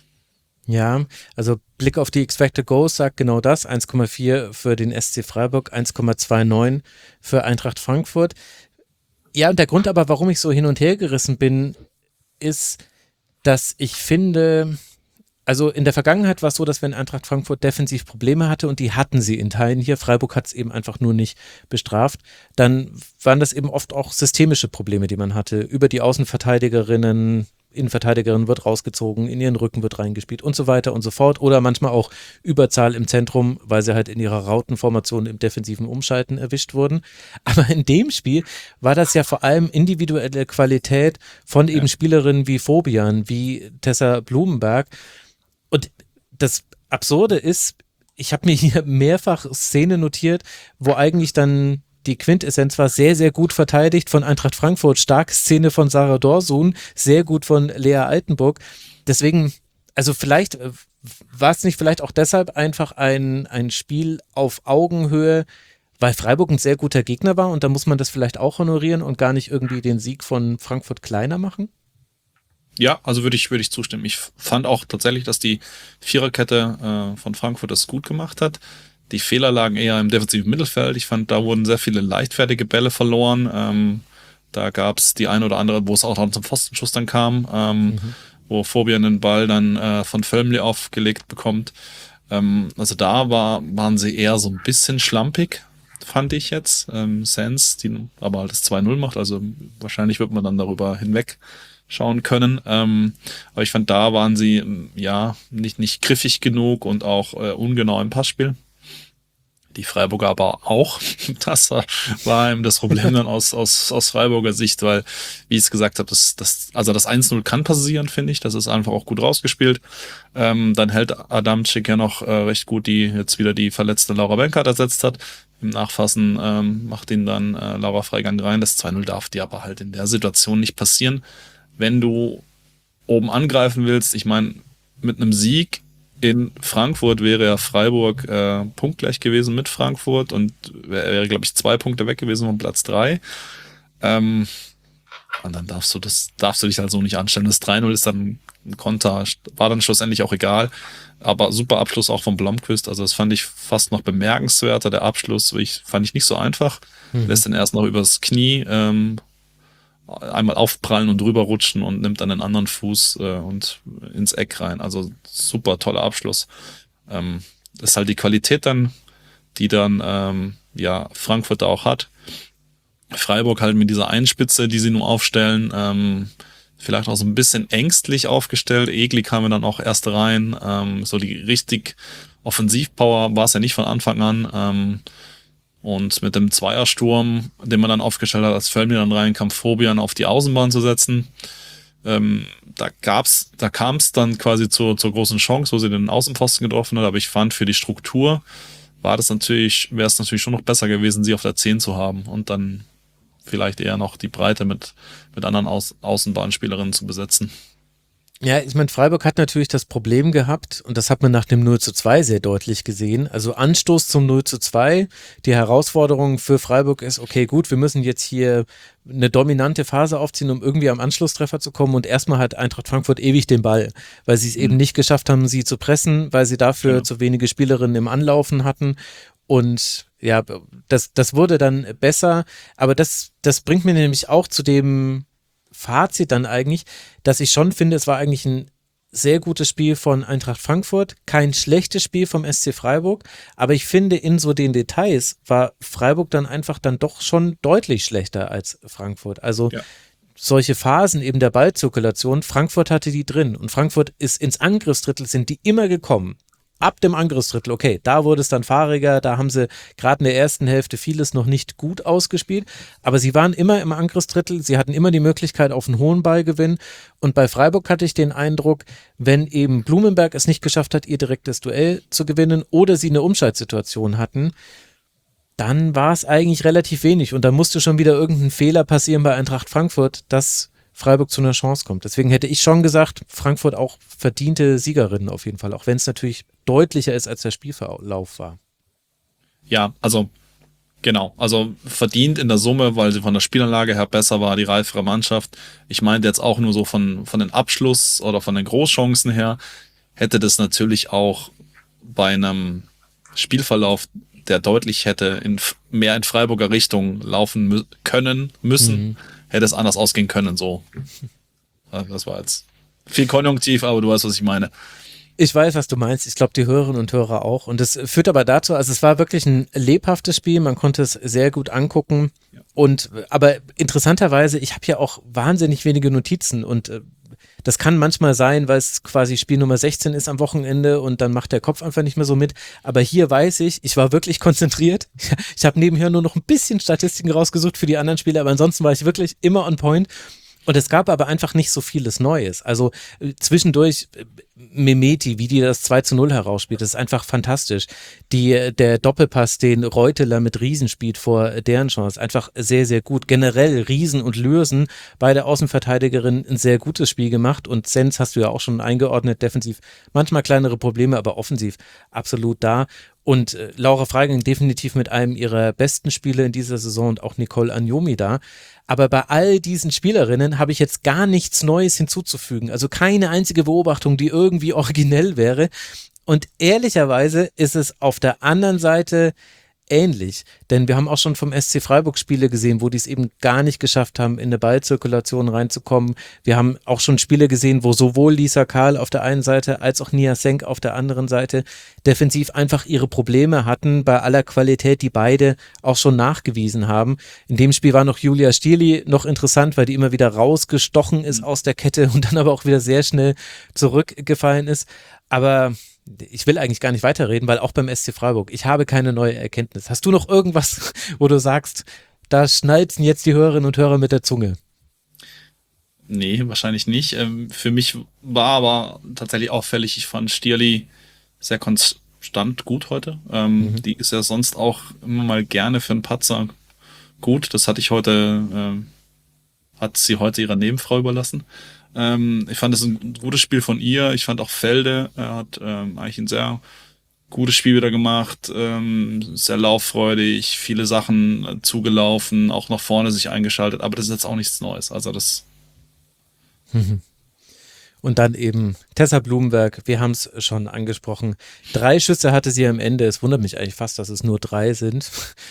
Ja, also Blick auf die Expected Goals sagt genau das, 1,4 für den SC Freiburg, 1,29 für Eintracht Frankfurt. Ja, und der Grund aber, warum ich so hin und her gerissen bin, ist, dass ich finde, also in der Vergangenheit war es so, dass wenn Eintracht Frankfurt defensiv Probleme hatte und die hatten sie in Teilen hier, Freiburg hat es eben einfach nur nicht bestraft, dann waren das eben oft auch systemische Probleme, die man hatte. Über die Außenverteidigerinnen, Innenverteidigerin wird rausgezogen, in ihren Rücken wird reingespielt und so weiter und so fort. Oder manchmal auch Überzahl im Zentrum, weil sie halt in ihrer Rautenformation im defensiven Umschalten erwischt wurden. Aber in dem Spiel war das ja vor allem individuelle Qualität von eben Spielerinnen wie Fobian, wie Tessa Blumenberg. Und das Absurde ist, ich habe mir hier mehrfach Szenen notiert, wo eigentlich dann die Quintessenz war sehr, sehr gut verteidigt von Eintracht Frankfurt. Starke Szene von Sarah Dorsun, sehr gut von Lea Altenburg. Deswegen, also vielleicht war es nicht vielleicht auch deshalb einfach ein Spiel auf Augenhöhe, weil Freiburg ein sehr guter Gegner war und da muss man das vielleicht auch honorieren und gar nicht irgendwie den Sieg von Frankfurt kleiner machen? Ja, also würde ich zustimmen. Ich fand auch tatsächlich, dass die Viererkette von Frankfurt das gut gemacht hat. Die Fehler lagen eher im defensiven Mittelfeld. Ich fand, da wurden sehr viele leichtfertige Bälle verloren. Da gab es die eine oder andere, wo es auch zum Pfostenschuss dann kam, wo Fobian den Ball dann von Völmli aufgelegt bekommt. Also da waren sie eher so ein bisschen schlampig, fand ich jetzt. Sens, die aber halt das 2:0 macht, also wahrscheinlich wird man dann darüber hinweg schauen können. Aber ich fand, da waren sie nicht griffig genug und auch ungenau im Passspiel. Die Freiburger aber auch. Das war eben das Problem dann aus Freiburger Sicht, weil, wie ich es gesagt habe, das 1:0 kann passieren, finde ich. Das ist einfach auch gut rausgespielt. Dann hält Adamczyk ja noch recht gut, die jetzt wieder die verletzte Laura Benkert ersetzt hat. Im Nachfassen macht ihn dann Laura Freigang rein. Das 2:0 darf dir aber halt in der Situation nicht passieren, wenn du oben angreifen willst, ich meine, mit einem Sieg in Frankfurt wäre ja Freiburg punktgleich gewesen mit Frankfurt und wäre, glaube ich, 2 Punkte weg gewesen von Platz 3. Und dann darfst du dich halt so nicht anstellen. Das 3-0 ist dann ein Konter, war dann schlussendlich auch egal. Aber super Abschluss auch von Blomqvist. Also das fand ich fast noch bemerkenswerter. Der Abschluss fand ich nicht so einfach. Lässt den erst noch übers Knie einmal aufprallen und drüber rutschen und nimmt dann den anderen Fuß und ins Eck rein. Also super toller Abschluss. Das ist halt die Qualität dann, die dann Frankfurt da auch hat. Freiburg halt mit dieser Einspitze, die sie nur aufstellen, vielleicht auch so ein bisschen ängstlich aufgestellt. Egli kam dann auch erst rein. So die richtig Offensivpower war es ja nicht von Anfang an. Und mit dem Zweiersturm, den man dann aufgestellt hat, als Völmi dann rein kam, Fabian auf die Außenbahn zu setzen. Da kam es dann quasi zur großen Chance, wo sie den Außenpfosten getroffen hat. Aber ich fand, für die Struktur wäre es natürlich schon noch besser gewesen, sie auf der 10 zu haben und dann vielleicht eher noch die Breite mit anderen Außenbahnspielerinnen zu besetzen. Ja, ich meine, Freiburg hat natürlich das Problem gehabt, und das hat man nach dem 0:2 sehr deutlich gesehen. Also Anstoß zum 0:2. Die Herausforderung für Freiburg ist, okay, gut, wir müssen jetzt hier eine dominante Phase aufziehen, um irgendwie am Anschlusstreffer zu kommen, und erstmal hat Eintracht Frankfurt ewig den Ball, weil sie es eben nicht geschafft haben, sie zu pressen, weil sie dafür zu wenige Spielerinnen im Anlaufen hatten. Und ja, das wurde dann besser, aber das bringt mir nämlich auch zu dem Fazit dann eigentlich, dass ich schon finde, es war eigentlich ein sehr gutes Spiel von Eintracht Frankfurt, kein schlechtes Spiel vom SC Freiburg, aber ich finde, in so den Details war Freiburg dann einfach dann doch schon deutlich schlechter als Frankfurt. Also solche Phasen eben der Ballzirkulation, Frankfurt hatte die drin, und Frankfurt ist ins Angriffsdrittel, sind die immer gekommen. Ab dem Angriffsdrittel, okay, da wurde es dann fahriger, da haben sie gerade in der ersten Hälfte vieles noch nicht gut ausgespielt, aber sie waren immer im Angriffsdrittel, sie hatten immer die Möglichkeit auf einen hohen Ballgewinn, und bei Freiburg hatte ich den Eindruck, wenn eben Blumenberg es nicht geschafft hat, ihr direktes Duell zu gewinnen oder sie eine Umschaltsituation hatten, dann war es eigentlich relativ wenig, und da musste schon wieder irgendein Fehler passieren bei Eintracht Frankfurt, dass Freiburg zu einer Chance kommt. Deswegen hätte ich schon gesagt, Frankfurt auch verdiente Siegerinnen auf jeden Fall, auch wenn es natürlich deutlicher ist, als der Spielverlauf war. Ja, also genau, also verdient in der Summe, weil sie von der Spielanlage her besser war, die reifere Mannschaft. Ich meinte jetzt auch nur so von den Abschluss oder von den Großchancen her, hätte das natürlich auch bei einem Spielverlauf, der deutlich hätte mehr in Freiburger Richtung laufen müssen, hätte es anders ausgehen können, so. Das war jetzt viel konjunktiv, aber du weißt, was ich meine. Ich weiß, was du meinst. Ich glaube, die Hörerinnen und Hörer auch. Und das führt aber dazu, also es war wirklich ein lebhaftes Spiel. Man konnte es sehr gut angucken. Aber interessanterweise, ich habe ja auch wahnsinnig wenige Notizen, und das kann manchmal sein, weil es quasi Spiel Nummer 16 ist am Wochenende und dann macht der Kopf einfach nicht mehr so mit. Aber hier weiß ich war wirklich konzentriert. Ich habe nebenher nur noch ein bisschen Statistiken rausgesucht für die anderen Spiele, aber ansonsten war ich wirklich immer on point. Und es gab aber einfach nicht so vieles Neues. Also zwischendurch Mehmeti, wie die das 2:0 herausspielt, das ist einfach fantastisch. Der Doppelpass, den Reuteler mit Riesen spielt vor deren Chance, einfach sehr, sehr gut. Generell Riesen und Lürsen, beide Außenverteidigerinnen, ein sehr gutes Spiel gemacht, und Sens hast du ja auch schon eingeordnet, defensiv manchmal kleinere Probleme, aber offensiv absolut da. Und Laura Freiging definitiv mit einem ihrer besten Spiele in dieser Saison, und auch Nicole Agnomi da. Aber bei all diesen Spielerinnen habe ich jetzt gar nichts Neues hinzuzufügen. Also keine einzige Beobachtung, die irgendwie originell wäre. Und ehrlicherweise ist es auf der anderen Seite ähnlich, denn wir haben auch schon vom SC Freiburg Spiele gesehen, wo die es eben gar nicht geschafft haben, in eine Ballzirkulation reinzukommen. Wir haben auch schon Spiele gesehen, wo sowohl Lisa Kahl auf der einen Seite als auch Nia Senk auf der anderen Seite defensiv einfach ihre Probleme hatten, bei aller Qualität, die beide auch schon nachgewiesen haben. In dem Spiel war noch Julia Stierli noch interessant, weil die immer wieder rausgestochen ist aus der Kette und dann aber auch wieder sehr schnell zurückgefallen ist. Aber ich will eigentlich gar nicht weiterreden, weil auch beim SC Freiburg, ich habe keine neue Erkenntnis. Hast du noch irgendwas, wo du sagst, da schnalzen jetzt die Hörerinnen und Hörer mit der Zunge? Nee, wahrscheinlich nicht. Für mich war aber tatsächlich auffällig, ich fand Stierli sehr konstant gut heute. Die ist ja sonst auch immer mal gerne für einen Patzer gut. Das hatte ich heute hat sie heute ihrer Nebenfrau überlassen. Ich fand es ein gutes Spiel von ihr. Ich fand auch Felde, er hat eigentlich ein sehr gutes Spiel wieder gemacht, sehr lauffreudig, viele Sachen zugelaufen, auch nach vorne sich eingeschaltet, aber das ist jetzt auch nichts Neues. Also das. Und dann eben Tessa Blumenberg, wir haben es schon angesprochen. 3 Schüsse hatte sie am Ende. Es wundert mich eigentlich fast, dass es nur 3 sind.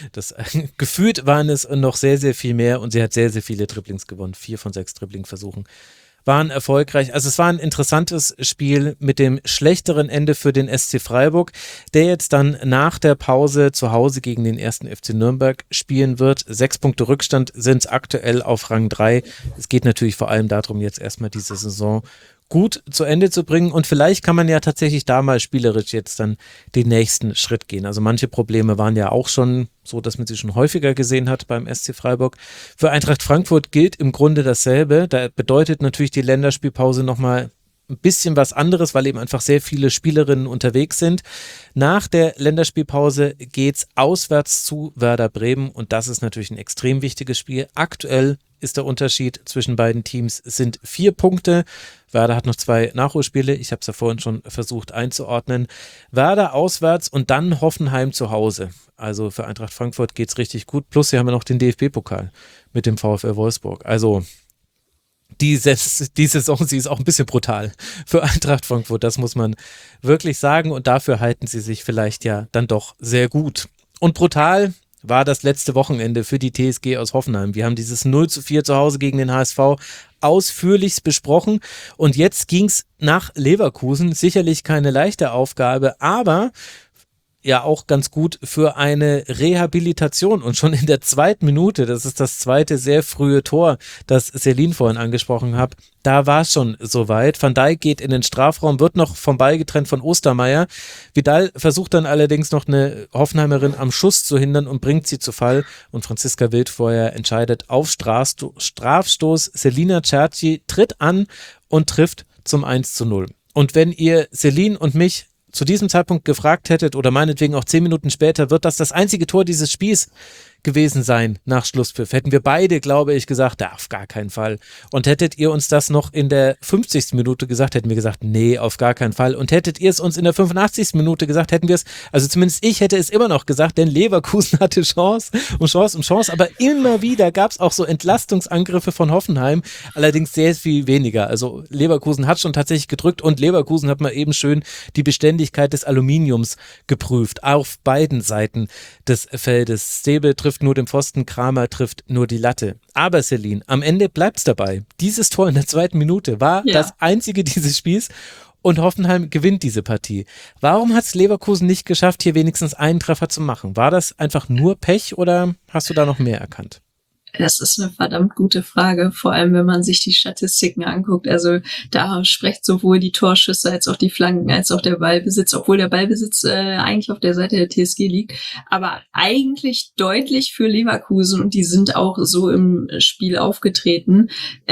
Gefühlt waren es noch sehr, sehr viel mehr und sie hat sehr, sehr viele Dribblings gewonnen. 4 von 6 Dribbling-Versuchen waren erfolgreich. Also es war ein interessantes Spiel mit dem schlechteren Ende für den SC Freiburg, der jetzt dann nach der Pause zu Hause gegen den 1. FC Nürnberg spielen wird. 6 Punkte Rückstand sind aktuell auf Rang 3. Es geht natürlich vor allem darum, jetzt erstmal diese Saison gut zu Ende zu bringen und vielleicht kann man ja tatsächlich da mal spielerisch jetzt dann den nächsten Schritt gehen. Also manche Probleme waren ja auch schon so, dass man sie schon häufiger gesehen hat beim SC Freiburg. Für Eintracht Frankfurt gilt im Grunde dasselbe. Da bedeutet natürlich die Länderspielpause nochmal ein bisschen was anderes, weil eben einfach sehr viele Spielerinnen unterwegs sind. Nach der Länderspielpause geht's auswärts zu Werder Bremen und das ist natürlich ein extrem wichtiges Spiel. Aktuell ist der Unterschied zwischen beiden Teams sind 4 Punkte. Werder hat noch 2 Nachholspiele. Ich habe es ja vorhin schon versucht einzuordnen. Werder auswärts und dann Hoffenheim zu Hause. Also für Eintracht Frankfurt geht's richtig gut. Plus sie haben ja noch den DFB-Pokal mit dem VfL Wolfsburg. Also die Saison, sie ist auch ein bisschen brutal für Eintracht Frankfurt, das muss man wirklich sagen und dafür halten sie sich vielleicht ja dann doch sehr gut. Und brutal war das letzte Wochenende für die TSG aus Hoffenheim. Wir haben dieses 0:4 zu Hause gegen den HSV ausführlichst besprochen und jetzt ging es nach Leverkusen, sicherlich keine leichte Aufgabe, aber ja auch ganz gut für eine Rehabilitation und schon in der 2. Minute, das ist das 2. sehr frühe Tor, das Celine vorhin angesprochen hat, da war es schon soweit. Van Dijk geht in den Strafraum, wird noch vom Ball getrennt von Ostermeier. Vidal versucht dann allerdings noch eine Hoffenheimerin am Schuss zu hindern und bringt sie zu Fall und Franziska Wildfeuer entscheidet auf Strafstoß. Selina Cerci tritt an und trifft zum 1:0. Und wenn ihr Celine und mich zu diesem Zeitpunkt gefragt hättet oder meinetwegen auch 10 Minuten später, wird das einzige Tor dieses Spiels gewesen sein nach Schlusspfiff. Hätten wir beide, glaube ich, gesagt, auf gar keinen Fall. Und hättet ihr uns das noch in der 50. Minute gesagt, hätten wir gesagt, nee, auf gar keinen Fall. Und hättet ihr es uns in der 85. Minute gesagt, hätten wir es, also zumindest ich hätte es immer noch gesagt, denn Leverkusen hatte Chance, aber immer wieder gab es auch so Entlastungsangriffe von Hoffenheim, allerdings sehr viel weniger. Also Leverkusen hat schon tatsächlich gedrückt und Leverkusen hat mal eben schön die Beständigkeit des Aluminiums geprüft, auf beiden Seiten des Feldes. Stäbel trifft nur den Pfosten, Kramer trifft nur die Latte. Aber Celine, am Ende bleibt's dabei. Dieses Tor in der 2. Minute war das einzige dieses Spiels und Hoffenheim gewinnt diese Partie. Warum hat es Leverkusen nicht geschafft, hier wenigstens einen Treffer zu machen? War das einfach nur Pech oder hast du da noch mehr erkannt? Das ist eine verdammt gute Frage, vor allem wenn man sich die Statistiken anguckt. Also da spricht sowohl die Torschüsse als auch die Flanken als auch der Ballbesitz, obwohl der Ballbesitz eigentlich auf der Seite der TSG liegt, aber eigentlich deutlich für Leverkusen und die sind auch so im Spiel aufgetreten.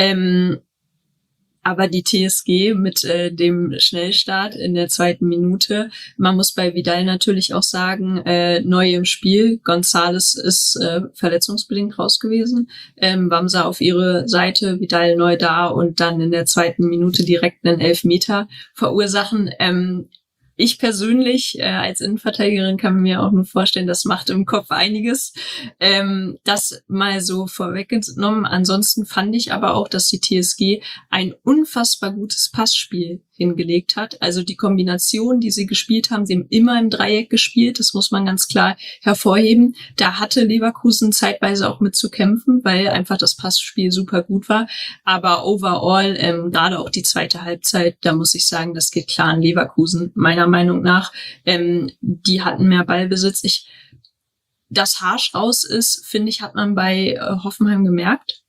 Aber die TSG mit dem Schnellstart in der 2. Minute, man muss bei Vidal natürlich auch sagen, neu im Spiel, González ist verletzungsbedingt raus gewesen, Wamsa auf ihre Seite, Vidal neu da und dann in der 2. Minute direkt einen Elfmeter verursachen. Ich persönlich als Innenverteidigerin kann mir auch nur vorstellen, das macht im Kopf einiges. Das mal so vorweggenommen. Ansonsten fand ich aber auch, dass die TSG ein unfassbar gutes Passspiel hingelegt hat. Also die Kombination, die sie gespielt haben, sie haben immer im Dreieck gespielt, das muss man ganz klar hervorheben. Da hatte Leverkusen zeitweise auch mit zu kämpfen, weil einfach das Passspiel super gut war. Aber overall, gerade auch die 2. Halbzeit, da muss ich sagen, das geht klar an Leverkusen, meiner Meinung nach. Die hatten mehr Ballbesitz. Das Harsch raus ist, finde ich, hat man bei Hoffenheim gemerkt.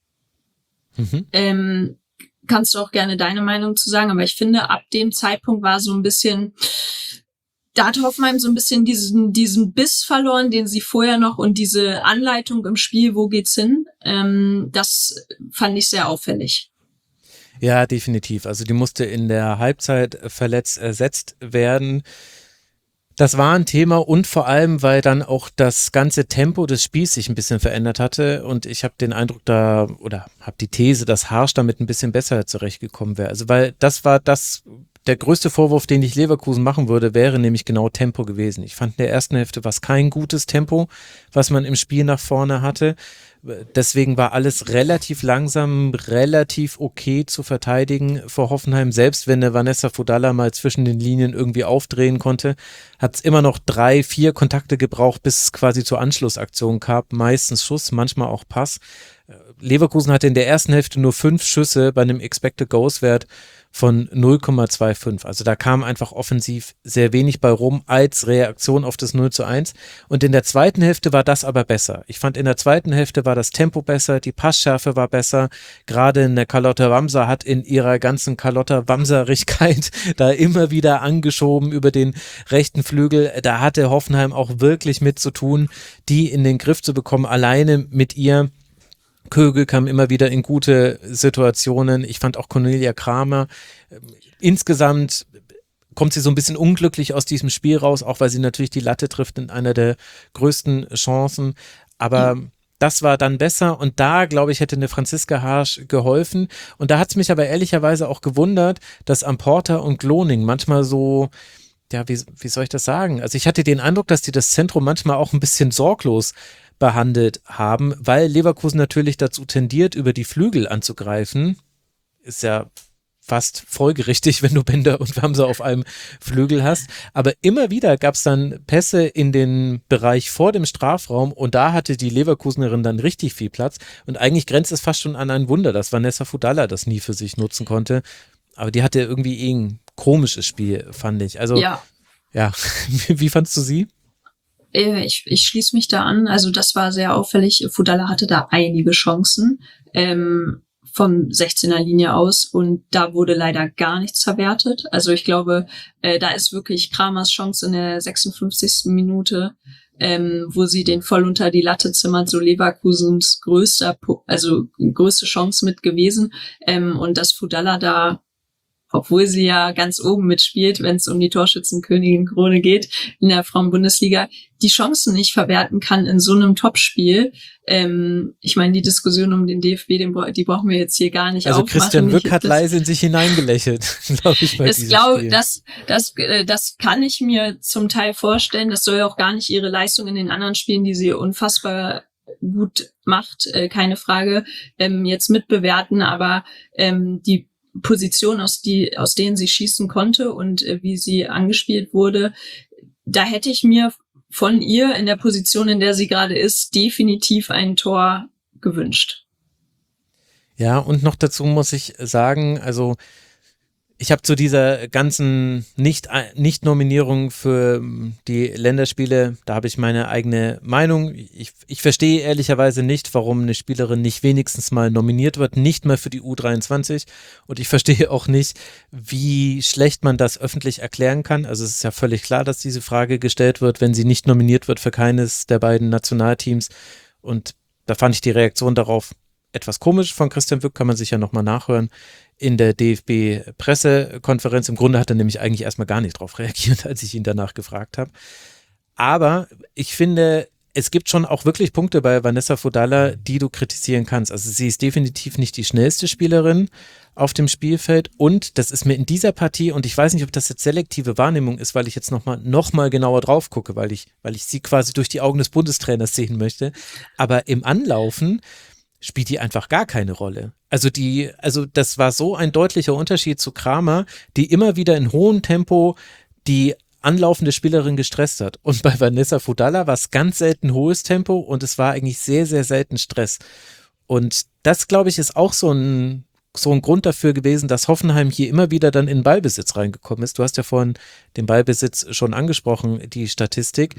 Kannst du auch gerne deine Meinung zu sagen, aber ich finde, ab dem Zeitpunkt war so ein bisschen, da hat Hoffenheim so ein bisschen diesen Biss verloren, den sie vorher noch und diese Anleitung im Spiel, wo geht's hin, das fand ich sehr auffällig. Ja, definitiv. Also die musste in der Halbzeit verletzt ersetzt werden. Das war ein Thema und vor allem, weil dann auch das ganze Tempo des Spiels sich ein bisschen verändert hatte und ich habe den Eindruck oder habe die These, dass Harsch damit ein bisschen besser zurechtgekommen wäre. Also weil der größte Vorwurf, den ich Leverkusen machen würde, wäre nämlich genau Tempo gewesen. Ich fand in der ersten Hälfte war es kein gutes Tempo, was man im Spiel nach vorne hatte. Deswegen war alles relativ langsam, relativ okay zu verteidigen vor Hoffenheim. Selbst wenn der Vanessa Fudalla mal zwischen den Linien irgendwie aufdrehen konnte, hat es immer noch 3, 4 Kontakte gebraucht, bis es quasi zur Anschlussaktion kam. Meistens Schuss, manchmal auch Pass. Leverkusen hatte in der ersten Hälfte nur 5 Schüsse bei einem Expected Goals Wert von 0,25. Also da kam einfach offensiv sehr wenig bei rum als Reaktion auf das 0:1. Und in der zweiten Hälfte war das aber besser. Ich fand, in der zweiten Hälfte war das Tempo besser, die Passschärfe war besser. Gerade eine Carlotta Wamser hat in ihrer ganzen Carlotta Wamserigkeit da immer wieder angeschoben über den rechten Flügel. Da hatte Hoffenheim auch wirklich mit zu tun, die in den Griff zu bekommen, alleine mit ihr. Kögel kam immer wieder in gute Situationen. Ich fand auch Cornelia Kramer. Insgesamt kommt sie so ein bisschen unglücklich aus diesem Spiel raus, auch weil sie natürlich die Latte trifft in einer der größten Chancen. Aber das war dann besser und da, glaube ich, hätte eine Franziska Harsch geholfen. Und da hat es mich aber ehrlicherweise auch gewundert, dass Amporta und Gloning manchmal so, ja, wie soll ich das sagen? Also ich hatte den Eindruck, dass die das Zentrum manchmal auch ein bisschen sorglos behandelt haben, weil Leverkusen natürlich dazu tendiert, über die Flügel anzugreifen. Ist ja fast folgerichtig, wenn du Bender und Wamser auf einem Flügel hast. Aber immer wieder gab es dann Pässe in den Bereich vor dem Strafraum und da hatte die Leverkusenerin dann richtig viel Platz. Und eigentlich grenzt es fast schon an ein Wunder, dass Vanessa Fudalla das nie für sich nutzen konnte. Aber die hatte irgendwie ein komisches Spiel, fand ich. Also, ja. Wie fandst du sie? Ich schließe mich da an. Also das war sehr auffällig. Fudalla hatte da einige Chancen vom 16er Linie aus und da wurde leider gar nichts verwertet. Also ich glaube, da ist wirklich Kramers Chance in der 56. Minute, wo sie den voll unter die Latte zimmert, so Leverkusens größte Chance mit gewesen. Und dass Fudalla da, obwohl sie ja ganz oben mitspielt, wenn es um die Torschützenkönigin-Krone geht in der Frauen-Bundesliga, die Chancen nicht verwerten kann in so einem Topspiel. Ich meine, die Diskussion um den DFB, die brauchen wir jetzt hier gar nicht aufmachen. Also Christian Wück hat leise in sich hineingelächelt, glaube ich, bei diesem Spiel. Das kann ich mir zum Teil vorstellen. Das soll ja auch gar nicht ihre Leistung in den anderen Spielen, die sie unfassbar gut macht, keine Frage, jetzt mitbewerten, aber die Position, aus denen sie schießen konnte und wie sie angespielt wurde, da hätte ich mir von ihr in der Position, in der sie gerade ist, definitiv ein Tor gewünscht. Ja, und noch dazu muss ich sagen, also ich habe zu dieser ganzen Nicht-Nominierung für die Länderspiele, da habe ich meine eigene Meinung. Ich verstehe ehrlicherweise nicht, warum eine Spielerin nicht wenigstens mal nominiert wird, nicht mal für die U23. Und ich verstehe auch nicht, wie schlecht man das öffentlich erklären kann. Also es ist ja völlig klar, dass diese Frage gestellt wird, wenn sie nicht nominiert wird für keines der beiden Nationalteams. Und da fand ich die Reaktion darauf etwas komisch von Christian Wück, kann man sich ja nochmal nachhören in der DFB-Pressekonferenz. Im Grunde hat er nämlich eigentlich erstmal gar nicht drauf reagiert, als ich ihn danach gefragt habe. Aber ich finde, es gibt schon auch wirklich Punkte bei Vanessa Fudalla, die du kritisieren kannst. Also sie ist definitiv nicht die schnellste Spielerin auf dem Spielfeld und das ist mir in dieser Partie, und ich weiß nicht, ob das jetzt selektive Wahrnehmung ist, weil ich jetzt noch mal genauer drauf gucke, weil ich sie quasi durch die Augen des Bundestrainers sehen möchte, aber im Anlaufen spielt die einfach gar keine Rolle. Also das war so ein deutlicher Unterschied zu Kramer, die immer wieder in hohem Tempo die anlaufende Spielerin gestresst hat. Und bei Vanessa Fudalla war es ganz selten hohes Tempo und es war eigentlich sehr, sehr selten Stress. Und das, glaube ich, ist auch so ein Grund dafür gewesen, dass Hoffenheim hier immer wieder dann in Ballbesitz reingekommen ist. Du hast ja vorhin den Ballbesitz schon angesprochen, die Statistik.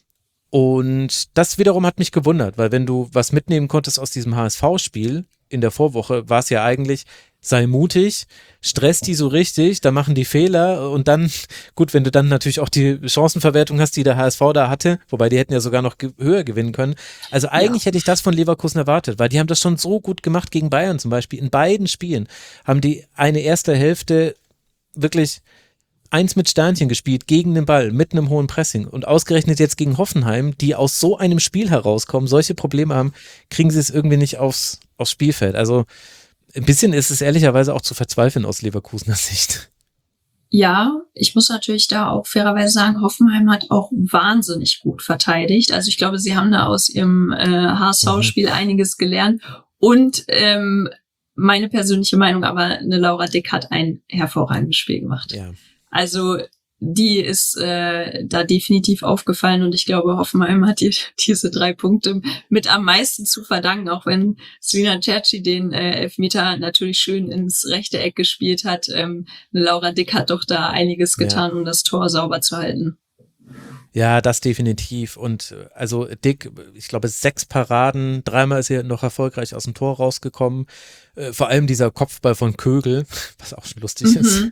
Und das wiederum hat mich gewundert, weil wenn du was mitnehmen konntest aus diesem HSV-Spiel in der Vorwoche, war es ja eigentlich, sei mutig, stress die so richtig, da machen die Fehler und dann, gut, wenn du dann natürlich auch die Chancenverwertung hast, die der HSV da hatte, wobei die hätten ja sogar noch höher gewinnen können. Also eigentlich hätte ich das von Leverkusen erwartet, weil die haben das schon so gut gemacht gegen Bayern zum Beispiel. In beiden Spielen haben die eine erste Hälfte wirklich 1 mit Sternchen gespielt, gegen den Ball, mit einem hohen Pressing. Und ausgerechnet jetzt gegen Hoffenheim, die aus so einem Spiel herauskommen, solche Probleme haben, kriegen sie es irgendwie nicht aufs Spielfeld. Also ein bisschen ist es ehrlicherweise auch zu verzweifeln aus Leverkusener Sicht. Ja, ich muss natürlich da auch fairerweise sagen, Hoffenheim hat auch wahnsinnig gut verteidigt. Also ich glaube, sie haben da aus ihrem HSV-Spiel einiges gelernt. Und meine persönliche Meinung, aber eine Laura Dick hat ein hervorragendes Spiel gemacht. Ja. Also die ist da definitiv aufgefallen und ich glaube, Hoffenheim hat diese 3 Punkte mit am meisten zu verdanken, auch wenn Svina Cerci den Elfmeter natürlich schön ins rechte Eck gespielt hat. Laura Dick hat doch da einiges getan, um das Tor sauber zu halten. Ja, das definitiv. Und also Dick, ich glaube 6 Paraden, 3-mal ist er noch erfolgreich aus dem Tor rausgekommen. Vor allem dieser Kopfball von Kögel, was auch schon lustig ist.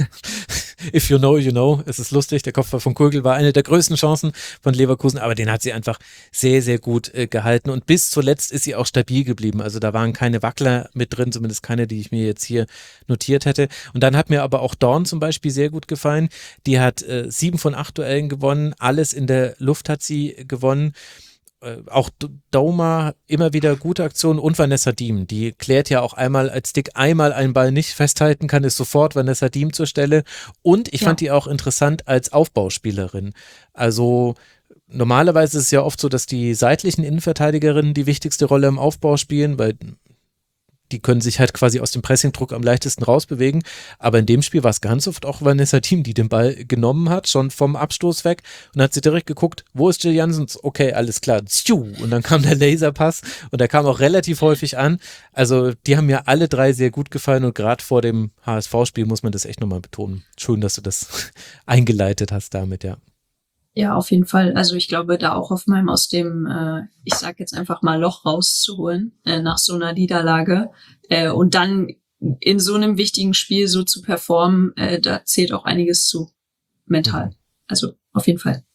If you know, you know. Es ist lustig, der Kopfball von Kögel war eine der größten Chancen von Leverkusen, aber den hat sie einfach sehr, sehr gut gehalten. Und bis zuletzt ist sie auch stabil geblieben. Also da waren keine Wackler mit drin, zumindest keine, die ich mir jetzt hier notiert hätte. Und dann hat mir aber auch Dorn zum Beispiel sehr gut gefallen. Die hat 7 von 8 Duellen gewonnen, alles in der Luft hat sie gewonnen. Auch Dauma immer wieder gute Aktionen und Vanessa Diem, die klärt ja auch einmal, als Dick einmal einen Ball nicht festhalten kann, ist sofort Vanessa Diem zur Stelle und ich fand die auch interessant als Aufbauspielerin. Also normalerweise ist es ja oft so, dass die seitlichen Innenverteidigerinnen die wichtigste Rolle im Aufbau spielen, weil die können sich halt quasi aus dem Pressingdruck am leichtesten rausbewegen. Aber in dem Spiel war es ganz oft auch Vanessa Thiem, die den Ball genommen hat, schon vom Abstoß weg. Und dann hat sie direkt geguckt, wo ist Jill Janssens? Okay, alles klar. Und dann kam der Laserpass und der kam auch relativ häufig an. Also die haben mir alle 3 sehr gut gefallen und gerade vor dem HSV-Spiel muss man das echt nochmal betonen. Schön, dass du das eingeleitet hast damit, ja. Ja, auf jeden Fall. Also ich glaube, da auch Hoffenheim aus dem, ich sag jetzt einfach mal Loch rauszuholen, nach so einer Niederlage und dann in so einem wichtigen Spiel so zu performen, da zählt auch einiges zu mental. Also auf jeden Fall.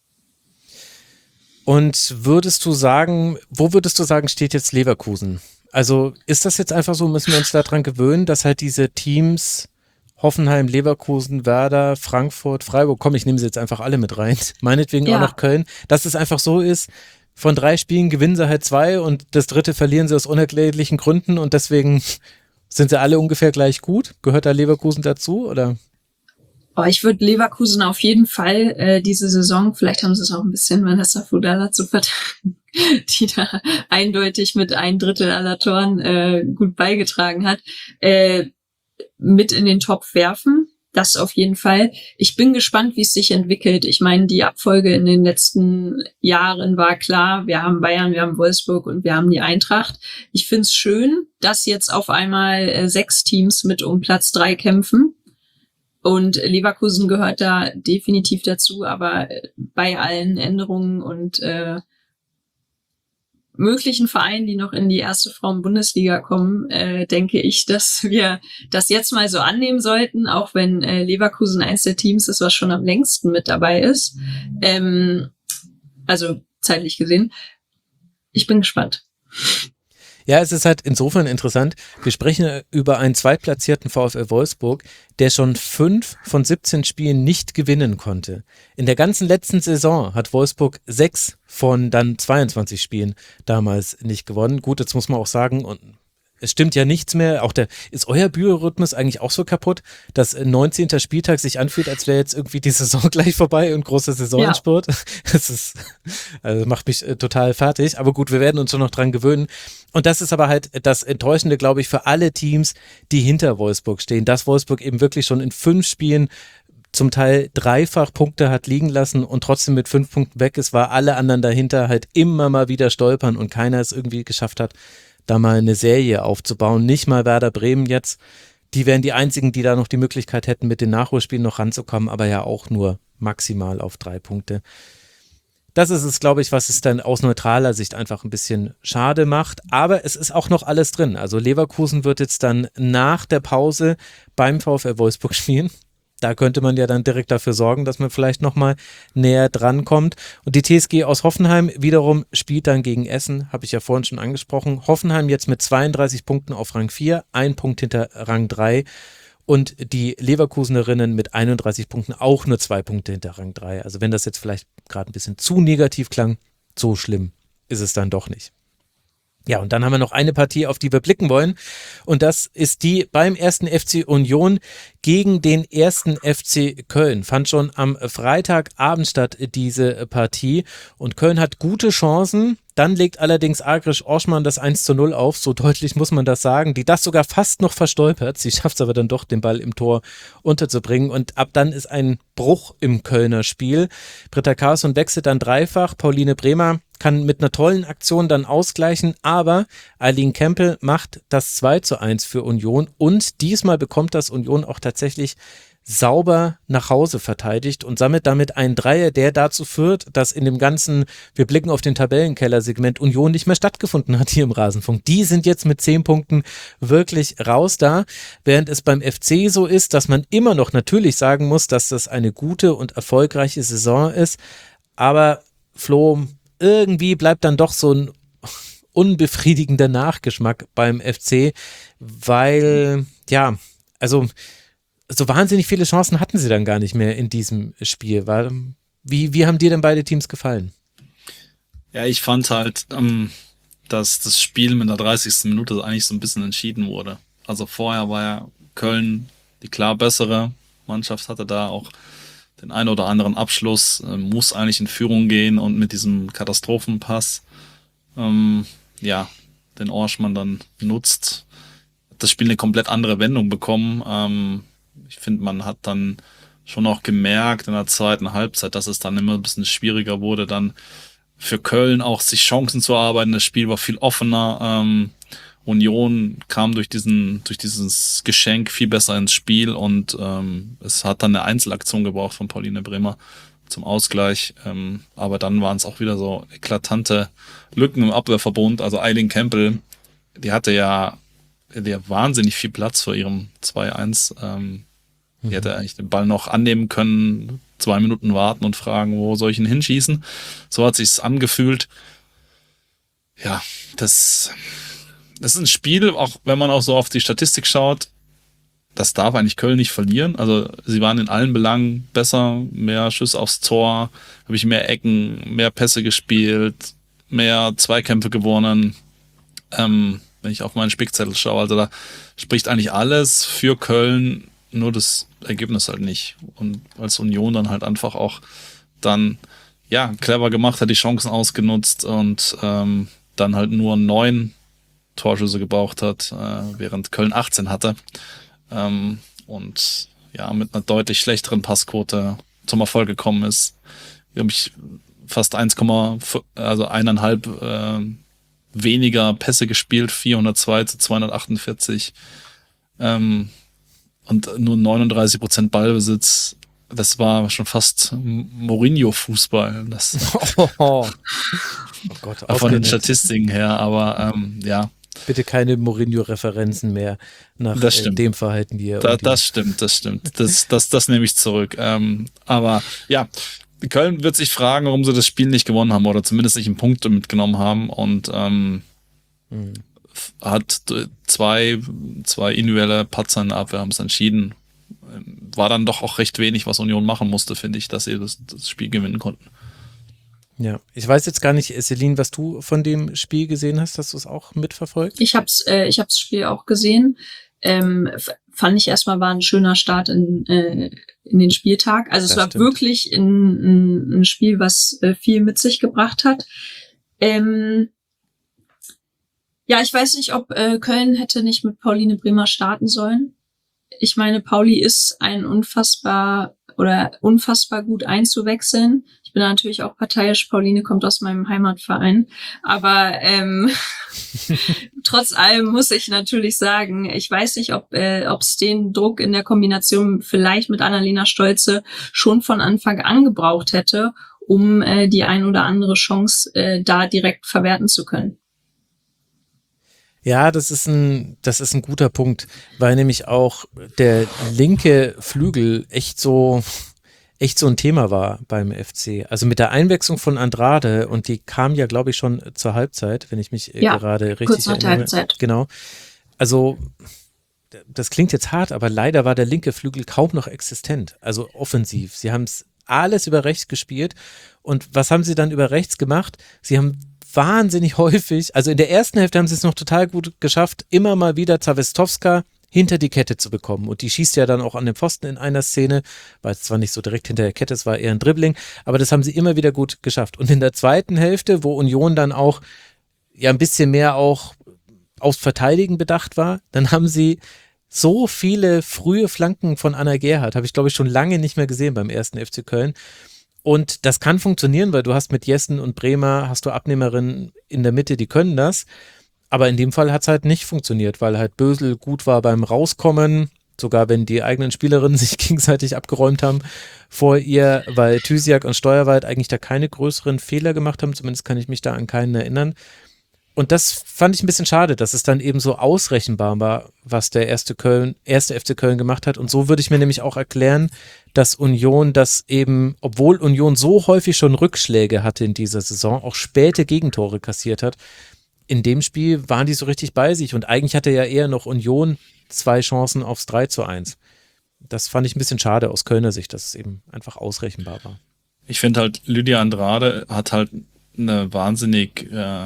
Und wo würdest du sagen, steht jetzt Leverkusen? Also ist das jetzt einfach so, müssen wir uns daran gewöhnen, dass halt diese Teams Hoffenheim, Leverkusen, Werder, Frankfurt, Freiburg, komm, ich nehme sie jetzt einfach alle mit rein, meinetwegen auch noch Köln, dass es einfach so ist, von 3 Spielen gewinnen sie halt 2 und das 3. verlieren sie aus unerklärlichen Gründen und deswegen sind sie alle ungefähr gleich gut. Gehört da Leverkusen dazu, oder? Oh, ich würde Leverkusen auf jeden Fall diese Saison, vielleicht haben sie es auch ein bisschen Vanessa Fudala zu vertragen, die da eindeutig mit 1/3 aller Toren gut beigetragen hat, mit in den Topf werfen. Das auf jeden Fall. Ich bin gespannt, wie es sich entwickelt. Ich meine, die Abfolge in den letzten Jahren war klar. Wir haben Bayern, wir haben Wolfsburg und wir haben die Eintracht. Ich finde es schön, dass jetzt auf einmal 6 Teams mit um Platz 3 kämpfen. Und Leverkusen gehört da definitiv dazu. Aber bei allen Änderungen und möglichen Vereinen, die noch in die erste Frauen-Bundesliga kommen, denke ich, dass wir das jetzt mal so annehmen sollten, auch wenn Leverkusen eins der Teams ist, was schon am längsten mit dabei ist. Also zeitlich gesehen. Ich bin gespannt. Ja, es ist halt insofern interessant. Wir sprechen über einen zweitplatzierten VfL Wolfsburg, der schon 5 von 17 Spielen nicht gewinnen konnte. In der ganzen letzten Saison hat Wolfsburg 6 von dann 22 Spielen damals nicht gewonnen. Gut, jetzt muss man auch sagen, und es stimmt ja nichts mehr. Auch ist euer Biorhythmus eigentlich auch so kaputt, dass 19. Spieltag sich anfühlt, als wäre jetzt irgendwie die Saison gleich vorbei und großer Saisonsport. Ja. Das macht mich total fertig. Aber gut, wir werden uns schon noch dran gewöhnen. Und das ist aber halt das Enttäuschende, glaube ich, für alle Teams, die hinter Wolfsburg stehen, dass Wolfsburg eben wirklich schon in 5 Spielen zum Teil 3-fach Punkte hat liegen lassen und trotzdem mit 5 Punkten weg ist, war alle anderen dahinter halt immer mal wieder stolpern und keiner es irgendwie geschafft hat, da mal eine Serie aufzubauen. Nicht mal Werder Bremen jetzt. Die wären die einzigen, die da noch die Möglichkeit hätten, mit den Nachholspielen noch ranzukommen, aber ja auch nur maximal auf 3 Punkte. Das ist es, glaube ich, was es dann aus neutraler Sicht einfach ein bisschen schade macht. Aber es ist auch noch alles drin. Also Leverkusen wird jetzt dann nach der Pause beim VfL Wolfsburg spielen. Da könnte man ja dann direkt dafür sorgen, dass man vielleicht nochmal näher dran kommt. Und die TSG aus Hoffenheim wiederum spielt dann gegen Essen, habe ich ja vorhin schon angesprochen. Hoffenheim jetzt mit 32 Punkten auf Rang 4, 1 Punkt hinter Rang 3. und die Leverkusenerinnen mit 31 Punkten auch nur 2 Punkte hinter Rang 3. Also wenn das jetzt vielleicht gerade ein bisschen zu negativ klang, so schlimm ist es dann doch nicht. Ja, und dann haben wir noch eine Partie, auf die wir blicken wollen. Und das ist die beim 1. FC Union gegen den 1. FC Köln. Fand schon am Freitagabend statt, diese Partie. Und Köln hat gute Chancen. Dann legt allerdings Agrisch Orschmann das 1:0 auf. So deutlich muss man das sagen. Die das sogar fast noch verstolpert. Sie schafft es aber dann doch, den Ball im Tor unterzubringen. Und ab dann ist ein Bruch im Kölner Spiel. Britta Karlsson wechselt dann dreifach. Pauline Bremer kann mit einer tollen Aktion dann ausgleichen, aber Eileen Kempel macht das 2:1 für Union und diesmal bekommt das Union auch tatsächlich sauber nach Hause verteidigt und sammelt damit einen Dreier, der dazu führt, dass in dem ganzen, wir blicken auf den Tabellenkeller-Segment, Union nicht mehr stattgefunden hat hier im Rasenfunk. Die sind jetzt mit 10 Punkten wirklich raus da, während es beim FC so ist, dass man immer noch natürlich sagen muss, dass das eine gute und erfolgreiche Saison ist, aber Flo, irgendwie bleibt dann doch so ein unbefriedigender Nachgeschmack beim FC, weil, ja, also so wahnsinnig viele Chancen hatten sie dann gar nicht mehr in diesem Spiel. Wie haben dir denn beide Teams gefallen? Ja, ich fand halt, dass das Spiel mit der 30. Minute eigentlich so ein bisschen entschieden wurde. Also vorher war ja Köln die klar bessere Mannschaft, hatte da auch den einen oder anderen Abschluss, muss eigentlich in Führung gehen und mit diesem Katastrophenpass, den Orschmann dann nutzt, hat das Spiel eine komplett andere Wendung bekommen. Ich finde, man hat dann schon auch gemerkt in der zweiten Halbzeit, dass es dann immer ein bisschen schwieriger wurde, dann für Köln auch sich Chancen zu erarbeiten. Das Spiel war viel offener. Union kam durch dieses Geschenk viel besser ins Spiel und es hat dann eine Einzelaktion gebraucht von Pauline Bremer zum Ausgleich. Aber dann waren es auch wieder so eklatante Lücken im Abwehrverbund. Also Eileen Kempel, die hatte ja wahnsinnig viel Platz vor ihrem 2:1. Die hätte eigentlich den Ball noch annehmen können, 2 Minuten warten und fragen, wo soll ich ihn hinschießen? So hat sich's angefühlt. Ja, das ist ein Spiel, auch wenn man auch so auf die Statistik schaut, das darf eigentlich Köln nicht verlieren. Also sie waren in allen Belangen besser, mehr Schüsse aufs Tor, habe ich mehr Ecken, mehr Pässe gespielt, mehr Zweikämpfe gewonnen. Wenn ich auf meinen Spickzettel schaue, also da spricht eigentlich alles für Köln, nur das Ergebnis halt nicht. Und als Union dann halt einfach auch dann clever gemacht hat, die Chancen ausgenutzt und dann halt nur 9 Torschüsse gebraucht hat, während Köln 18 hatte. Und mit einer deutlich schlechteren Passquote zum Erfolg gekommen ist. Glaube ich fast 1,5 weniger Pässe gespielt, 402 zu 248. Und nur 39% Ballbesitz. Das war schon fast Mourinho-Fußball. Oh Gott, von den Statistiken her, aber Bitte keine Mourinho-Referenzen mehr nach dem Verhalten hier. Das stimmt. Das nehme ich zurück. Aber ja, Köln wird sich fragen, warum sie das Spiel nicht gewonnen haben oder zumindest nicht einen Punkt mitgenommen haben und hat zwei individuelle Patzer in der Abwehr haben es entschieden. War dann doch auch recht wenig, was Union machen musste, finde ich, dass sie das Spiel gewinnen konnten. Ja, ich weiß jetzt gar nicht, Celine, was du von dem Spiel gesehen hast. Hast du es auch mitverfolgt? Ich hab's das Spiel auch gesehen. Fand ich erstmal, war ein schöner Start in den Spieltag. Also es war wirklich ein Spiel, was viel mit sich gebracht hat. Ich weiß nicht, ob Köln hätte nicht mit Pauline Bremer starten sollen. Ich meine, Pauli ist unfassbar gut einzuwechseln. Ich bin natürlich auch parteiisch. Pauline kommt aus meinem Heimatverein. Aber trotz allem muss ich natürlich sagen, ich weiß nicht, ob es den Druck in der Kombination vielleicht mit Annalena Stolze schon von Anfang an gebraucht hätte, um die ein oder andere Chance da direkt verwerten zu können. Ja, das ist ein guter Punkt, weil nämlich auch der linke Flügel echt so ein Thema war beim FC. Also mit der Einwechslung von Andrade, und die kam ja, glaube ich, schon zur Halbzeit, wenn ich mich gerade richtig kurz nach der erinnere. Halbzeit. Genau. Also das klingt jetzt hart, aber leider war der linke Flügel kaum noch existent, also offensiv. Sie haben es alles über rechts gespielt und was haben sie dann über rechts gemacht? Sie haben wahnsinnig häufig, also in der ersten Hälfte haben sie es noch total gut geschafft, immer mal wieder Zawistowska hinter die Kette zu bekommen. Und die schießt ja dann auch an den Pfosten in einer Szene, war jetzt zwar nicht so direkt hinter der Kette, es war eher ein Dribbling, aber das haben sie immer wieder gut geschafft. Und in der zweiten Hälfte, wo Union dann auch ja ein bisschen mehr auch aufs Verteidigen bedacht war, dann haben sie so viele frühe Flanken von Anna Gerhardt, habe ich glaube ich schon lange nicht mehr gesehen beim ersten FC Köln. Und das kann funktionieren, weil du hast mit Jessen und Bremer, hast du Abnehmerinnen in der Mitte, die können das. Aber in dem Fall hat es halt nicht funktioniert, weil halt Bösel gut war beim Rauskommen, sogar wenn die eigenen Spielerinnen sich gegenseitig abgeräumt haben vor ihr, weil Thysiak und Steuerwald eigentlich da keine größeren Fehler gemacht haben, zumindest kann ich mich da an keinen erinnern. Und das fand ich ein bisschen schade, dass es dann eben so ausrechenbar war, was der erste FC Köln gemacht hat. Und so würde ich mir nämlich auch erklären, dass Union das eben, obwohl Union so häufig schon Rückschläge hatte in dieser Saison, auch späte Gegentore kassiert hat. In dem Spiel waren die so richtig bei sich und eigentlich hatte ja eher noch Union 2 Chancen aufs 3:1. Das fand ich ein bisschen schade aus Kölner Sicht, dass es eben einfach ausrechenbar war. Ich finde halt, Lydia Andrade hat halt eine wahnsinnig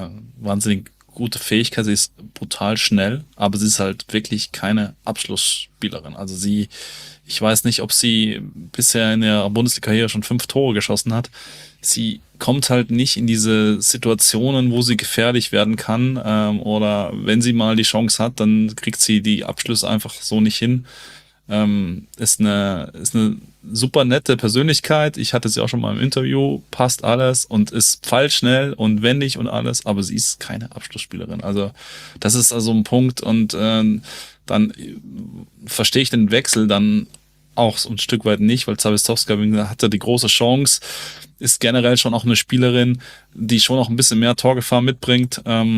gute Fähigkeit. Sie ist brutal schnell, aber sie ist halt wirklich keine Abschlussspielerin. Also ich weiß nicht, ob sie bisher in der Bundesliga-Karriere schon 5 Tore geschossen hat. Sie kommt halt nicht in diese Situationen, wo sie gefährlich werden kann, oder wenn sie mal die Chance hat, dann kriegt sie die Abschlüsse einfach so nicht hin. Ist eine super nette Persönlichkeit. Ich hatte sie auch schon mal im Interview, passt alles und ist pfeilschnell und wendig und alles, aber sie ist keine Abschlussspielerin. Also das ist also ein Punkt und dann verstehe ich den Wechsel dann auch so ein Stück weit nicht, weil Zawistowska hatte die große Chance, ist generell schon auch eine Spielerin, die schon auch ein bisschen mehr Torgefahr mitbringt.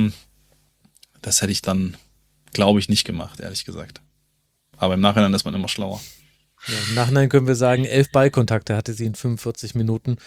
Das hätte ich dann, glaube ich, nicht gemacht, ehrlich gesagt. Aber im Nachhinein ist man immer schlauer. Ja, im Nachhinein können wir sagen, 11 Ballkontakte hatte sie in 45 Minuten.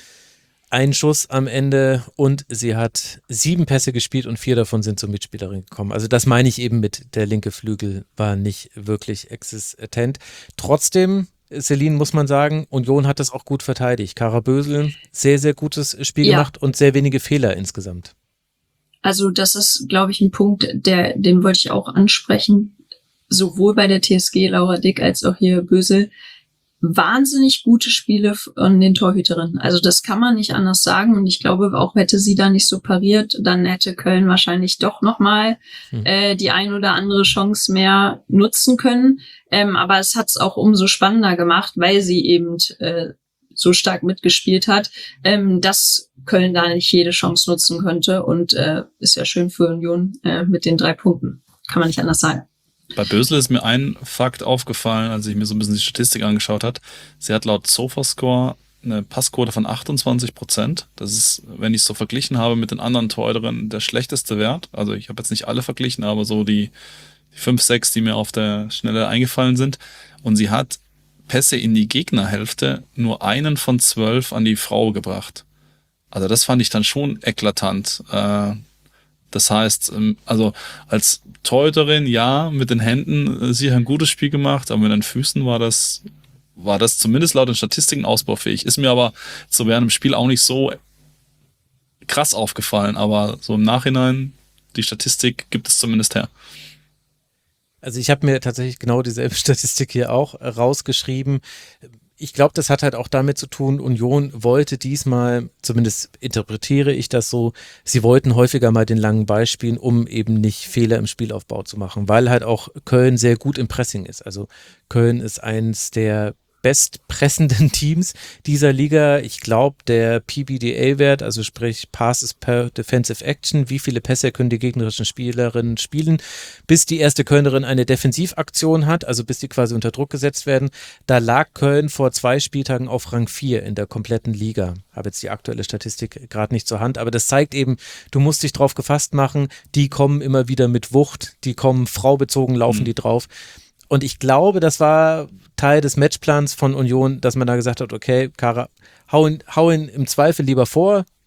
Ein Schuss am Ende und sie hat 7 Pässe gespielt und 4 davon sind zur Mitspielerin gekommen. Also das meine ich eben mit, der linke Flügel war nicht wirklich existent. Trotzdem, Celine, muss man sagen, Union hat das auch gut verteidigt. Kara Bösel, sehr, sehr gutes Spiel gemacht und sehr wenige Fehler insgesamt. Also das ist, glaube ich, ein Punkt, den wollte ich auch ansprechen. Sowohl bei der TSG Laura Dick als auch hier Bösel. Wahnsinnig gute Spiele von den Torhüterinnen. Also das kann man nicht anders sagen. Und ich glaube, auch hätte sie da nicht so pariert, dann hätte Köln wahrscheinlich doch nochmal die ein oder andere Chance mehr nutzen können. Aber es hat es auch umso spannender gemacht, weil sie eben so stark mitgespielt hat, dass Köln da nicht jede Chance nutzen könnte. Und ist ja schön für Union mit den 3 Punkten. Kann man nicht anders sagen. Bei Bösel ist mir ein Fakt aufgefallen, als ich mir so ein bisschen die Statistik angeschaut habe. Sie hat laut Sofascore eine Passquote von 28%. Das ist, wenn ich es so verglichen habe mit den anderen Torhüterinnen, der schlechteste Wert. Also ich habe jetzt nicht alle verglichen, aber so die 5, 6, die mir auf der Schnelle eingefallen sind. Und sie hat Pässe in die Gegnerhälfte nur einen von 12 an die Frau gebracht. Also das fand ich dann schon eklatant. Das heißt, also als Torhüterin, ja, mit den Händen sicher ein gutes Spiel gemacht, aber mit den Füßen war das zumindest laut den Statistiken ausbaufähig. Ist mir aber so während dem Spiel auch nicht so krass aufgefallen, aber so im Nachhinein, die Statistik gibt es zumindest her. Also ich habe mir tatsächlich genau dieselbe Statistik hier auch rausgeschrieben. Ich glaube, das hat halt auch damit zu tun, Union wollte diesmal, zumindest interpretiere ich das so, sie wollten häufiger mal den langen Ball spielen, um eben nicht Fehler im Spielaufbau zu machen, weil halt auch Köln sehr gut im Pressing ist. Also Köln ist eins der bestpressenden Teams dieser Liga. Ich glaube, der PBDA-Wert, also sprich Passes per Defensive Action, wie viele Pässe können die gegnerischen Spielerinnen spielen, bis die erste Kölnerin eine Defensivaktion hat, also bis die quasi unter Druck gesetzt werden. Da lag Köln vor 2 Spieltagen auf Rang 4 in der kompletten Liga. Habe jetzt die aktuelle Statistik gerade nicht zur Hand, aber das zeigt eben, du musst dich drauf gefasst machen, die kommen immer wieder mit Wucht, die kommen fraubezogen, laufen die drauf. Und ich glaube, das war Teil des Matchplans von Union, dass man da gesagt hat, okay, Kara, hau ihn im Zweifel lieber vor,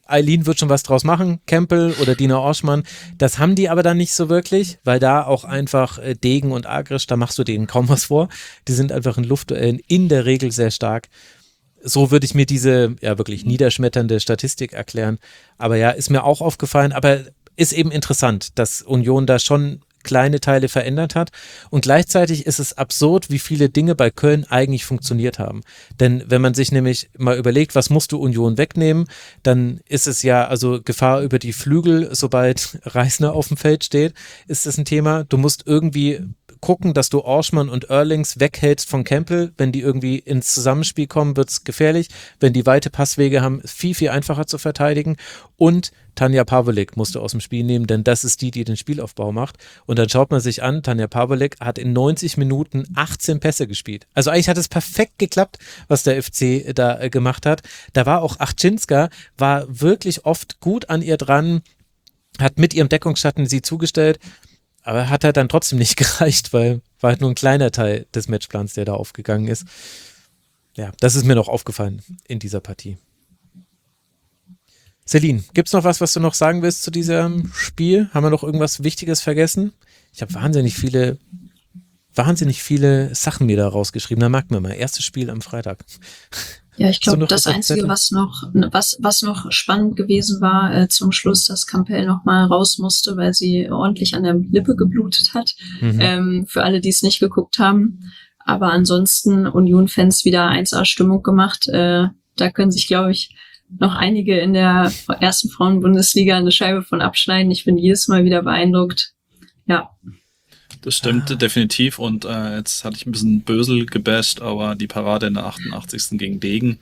Eileen wird schon was draus machen, Campbell oder Dina Orschmann, das haben die aber dann nicht so wirklich, weil da auch einfach Degen und Agrisch, da machst du denen kaum was vor. Die sind einfach in Luftduellen in der Regel sehr stark. So würde ich mir diese ja wirklich niederschmetternde Statistik erklären. Aber ja, ist mir auch aufgefallen, aber ist eben interessant, dass Union da schon kleine Teile verändert hat und gleichzeitig ist es absurd, wie viele Dinge bei Köln eigentlich funktioniert haben. Denn wenn man sich nämlich mal überlegt, was musst du Union wegnehmen, dann ist es ja also Gefahr über die Flügel, sobald Reisner auf dem Feld steht, ist das ein Thema. Du musst irgendwie gucken, dass du Orschmann und Earlings weghältst von Campbell. Wenn die irgendwie ins Zusammenspiel kommen, wird es gefährlich. Wenn die weite Passwege haben, viel, viel einfacher zu verteidigen. Und Tanja Pawelek musst du aus dem Spiel nehmen, denn das ist die den Spielaufbau macht. Und dann schaut man sich an, Tanja Pawelek hat in 90 Minuten 18 Pässe gespielt. Also eigentlich hat es perfekt geklappt, was der FC da gemacht hat. Da war auch Achczynska, war wirklich oft gut an ihr dran, hat mit ihrem Deckungsschatten sie zugestellt. Aber hat halt dann trotzdem nicht gereicht, weil war halt nur ein kleiner Teil des Matchplans, der da aufgegangen ist. Ja, das ist mir noch aufgefallen in dieser Partie. Celine, gibt's noch was du noch sagen willst zu diesem Spiel? Haben wir noch irgendwas Wichtiges vergessen? Ich habe wahnsinnig viele Sachen mir da rausgeschrieben. Da merkt man mal, erstes Spiel am Freitag. Ja, ich glaube, das Einzige, was noch spannend gewesen war zum Schluss, dass Campbell noch mal raus musste, weil sie ordentlich an der Lippe geblutet hat. Für alle, die es nicht geguckt haben. Aber ansonsten Union-Fans wieder 1A-Stimmung gemacht. Da können sich, glaube ich, noch einige in der ersten Frauen-Bundesliga eine Scheibe von abschneiden. Ich bin jedes Mal wieder beeindruckt. Ja. Das stimmt definitiv und jetzt hatte ich ein bisschen Bösel gebasht, aber die Parade in der 88. gegen Degen,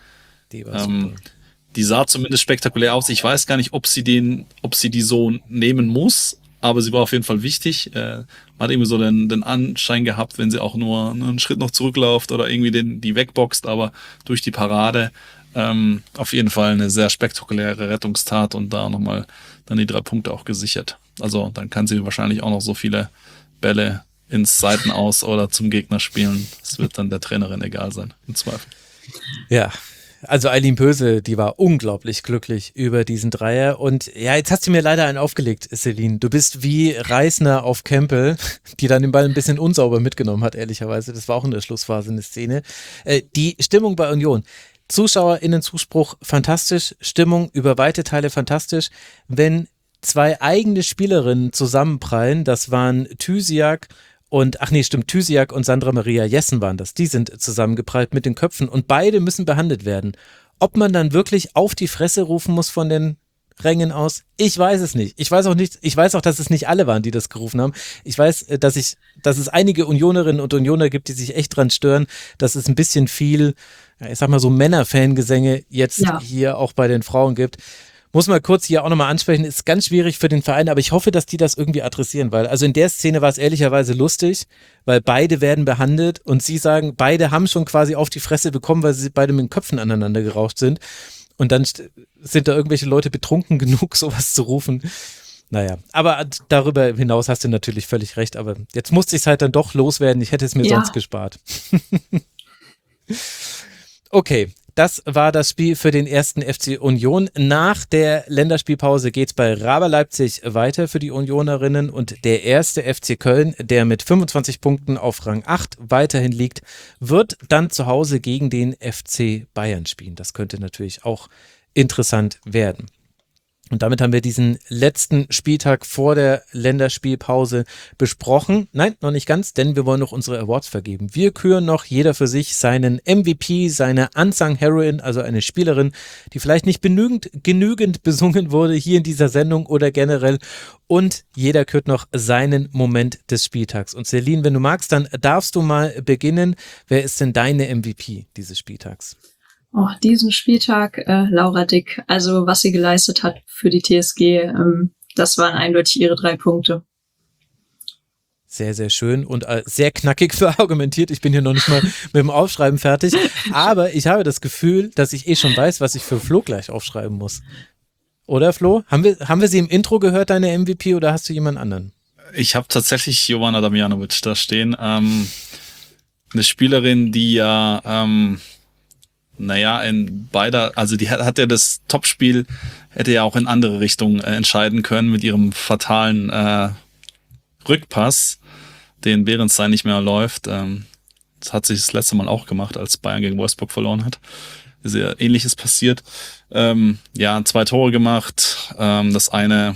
die sah zumindest spektakulär aus. Ich weiß gar nicht, ob sie die so nehmen muss, aber sie war auf jeden Fall wichtig. Man hat irgendwie so den Anschein gehabt, wenn sie auch nur einen Schritt noch zurückläuft oder irgendwie die wegboxt, aber durch die Parade auf jeden Fall eine sehr spektakuläre Rettungstat und da nochmal dann die 3 Punkte auch gesichert. Also dann kann sie wahrscheinlich auch noch so viele Bälle ins Seitenaus oder zum Gegner spielen. Das wird dann der Trainerin egal sein, im Zweifel. Ja, also Eileen Pösel, die war unglaublich glücklich über diesen Dreier und ja, jetzt hast du mir leider einen aufgelegt, Celine. Du bist wie Reisner auf Campbell, die dann den Ball ein bisschen unsauber mitgenommen hat, ehrlicherweise. Das war auch in der Schlussphase eine Szene. Die Stimmung bei Union. ZuschauerInnen-Zuspruch fantastisch, Stimmung über weite Teile fantastisch. Wenn 2 eigene Spielerinnen zusammenprallen, das waren Thysiak und Sandra Maria Jessen waren das. Die sind zusammengeprallt mit den Köpfen und beide müssen behandelt werden. Ob man dann wirklich auf die Fresse rufen muss von den Rängen aus, ich weiß es nicht. Ich weiß auch, dass es nicht alle waren, die das gerufen haben. Ich weiß, dass es einige Unionerinnen und Unioner gibt, die sich echt dran stören, dass es ein bisschen viel, ich sag mal so Männer-Fangesänge jetzt hier auch bei den Frauen gibt. Muss mal kurz hier auch nochmal ansprechen, ist ganz schwierig für den Verein, aber ich hoffe, dass die das irgendwie adressieren, weil also in der Szene war es ehrlicherweise lustig, weil beide werden behandelt und sie sagen, beide haben schon quasi auf die Fresse bekommen, weil sie beide mit den Köpfen aneinander gerauscht sind und dann sind da irgendwelche Leute betrunken genug, sowas zu rufen. Naja, aber darüber hinaus hast du natürlich völlig recht, aber jetzt musste ich es halt dann doch loswerden, ich hätte es mir sonst gespart. Okay. Das war das Spiel für den ersten FC Union. Nach der Länderspielpause geht es bei Raber Leipzig weiter für die Unionerinnen und der erste FC Köln, der mit 25 Punkten auf Rang 8 weiterhin liegt, wird dann zu Hause gegen den FC Bayern spielen. Das könnte natürlich auch interessant werden. Und damit haben wir diesen letzten Spieltag vor der Länderspielpause besprochen. Nein, noch nicht ganz, denn wir wollen noch unsere Awards vergeben. Wir küren noch jeder für sich seinen MVP, seine Unsung Heroine, also eine Spielerin, die vielleicht nicht genügend besungen wurde hier in dieser Sendung oder generell. Und jeder kürt noch seinen Moment des Spieltags. Und Celine, wenn du magst, dann darfst du mal beginnen. Wer ist denn deine MVP dieses Spieltags? Oh, diesen Spieltag Laura Dick, also was sie geleistet hat für die TSG, das waren eindeutig ihre 3 Punkte. Sehr, sehr schön und sehr knackig verargumentiert. Ich bin hier noch nicht mal mit dem Aufschreiben fertig, aber ich habe das Gefühl, dass ich schon weiß, was ich für Flo gleich aufschreiben muss. Oder Flo? Haben wir sie im Intro gehört, deine MVP, oder hast du jemand anderen? Ich habe tatsächlich Jovana Damjanovic da stehen. Eine Spielerin, die ja Naja, also die hat ja das Topspiel, hätte ja auch in andere Richtungen entscheiden können mit ihrem fatalen Rückpass, den Beerenstein nicht mehr läuft. Das hat sich das letzte Mal auch gemacht, als Bayern gegen Wolfsburg verloren hat. Sehr Ähnliches passiert. 2 Tore gemacht. Das eine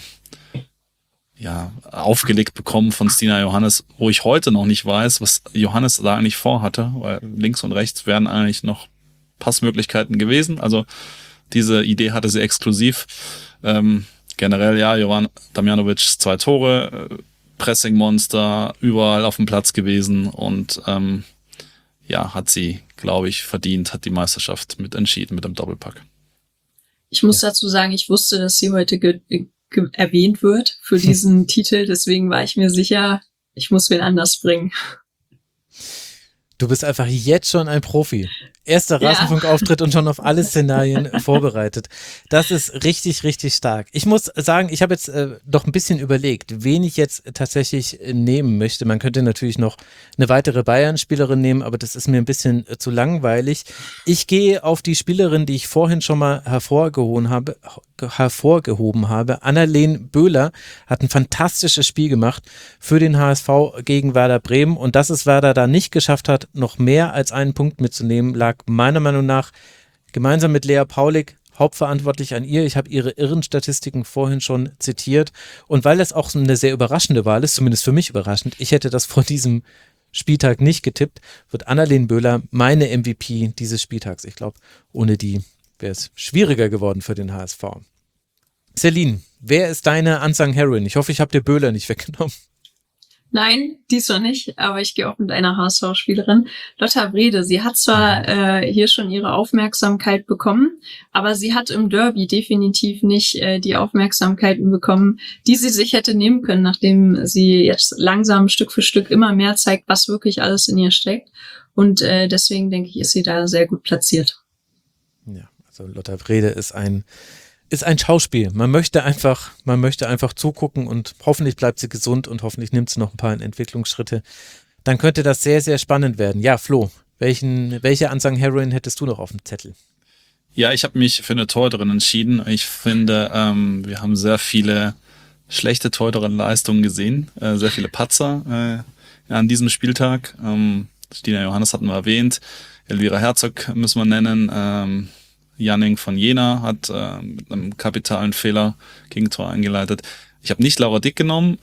aufgelegt bekommen von Stina Johannes, wo ich heute noch nicht weiß, was Johannes da eigentlich vorhatte, weil links und rechts wären eigentlich noch Passmöglichkeiten gewesen. Also diese Idee hatte sie exklusiv. Generell, Jovan Damjanovic 2 Tore, Pressing-Monster, überall auf dem Platz gewesen und hat sie, glaube ich, verdient, hat die Meisterschaft mit entschieden mit dem Doppelpack. Ich muss dazu sagen, ich wusste, dass sie heute erwähnt wird für diesen Titel, deswegen war ich mir sicher, ich muss wen anders bringen. Du bist einfach jetzt schon ein Profi. Erster Rasenfunkauftritt und schon auf alle Szenarien vorbereitet. Das ist richtig, richtig stark. Ich muss sagen, ich habe jetzt doch ein bisschen überlegt, wen ich jetzt tatsächlich nehmen möchte. Man könnte natürlich noch eine weitere Bayern-Spielerin nehmen, aber das ist mir ein bisschen zu langweilig. Ich gehe auf die Spielerin, die ich vorhin schon mal hervorgehoben habe. Anna-Leen Böhler hat ein fantastisches Spiel gemacht für den HSV gegen Werder Bremen und dass es Werder da nicht geschafft hat, noch mehr als einen Punkt mitzunehmen, lag meiner Meinung nach gemeinsam mit Lea Paulik hauptverantwortlich an ihr. Ich habe ihre irren Statistiken vorhin schon zitiert und weil das auch eine sehr überraschende Wahl ist, zumindest für mich überraschend, ich hätte das vor diesem Spieltag nicht getippt, wird Anna-Leen Böhler meine MVP dieses Spieltags. Ich glaube, ohne die wäre es schwieriger geworden für den HSV. Celine, wer ist deine Unsung Heroine? Ich hoffe, ich habe dir Böhler nicht weggenommen. Nein, diesmal nicht, aber ich gehe auch mit einer HSV-Spielerin. Lotta Brede, sie hat zwar hier schon ihre Aufmerksamkeit bekommen, aber sie hat im Derby definitiv nicht die Aufmerksamkeiten bekommen, die sie sich hätte nehmen können, nachdem sie jetzt langsam Stück für Stück immer mehr zeigt, was wirklich alles in ihr steckt. Und deswegen denke ich, ist sie da sehr gut platziert. Ja, also Lotta Brede ist ein Schauspiel. Man möchte einfach zugucken und hoffentlich bleibt sie gesund und hoffentlich nimmt sie noch ein paar Entwicklungsschritte. Dann könnte das sehr, sehr spannend werden. Ja, Flo, welche Unsung Heroine hättest du noch auf dem Zettel? Ja, ich habe mich für eine Torhüterin entschieden. Ich finde, wir haben sehr viele schlechte Torhüterinnen-Leistungen gesehen, sehr viele Patzer an diesem Spieltag. Stina Johannes hatten wir erwähnt, Elvira Herzog müssen wir nennen, Janning von Jena hat mit einem kapitalen Fehler Gegentor eingeleitet. Ich habe nicht Laura Dick genommen,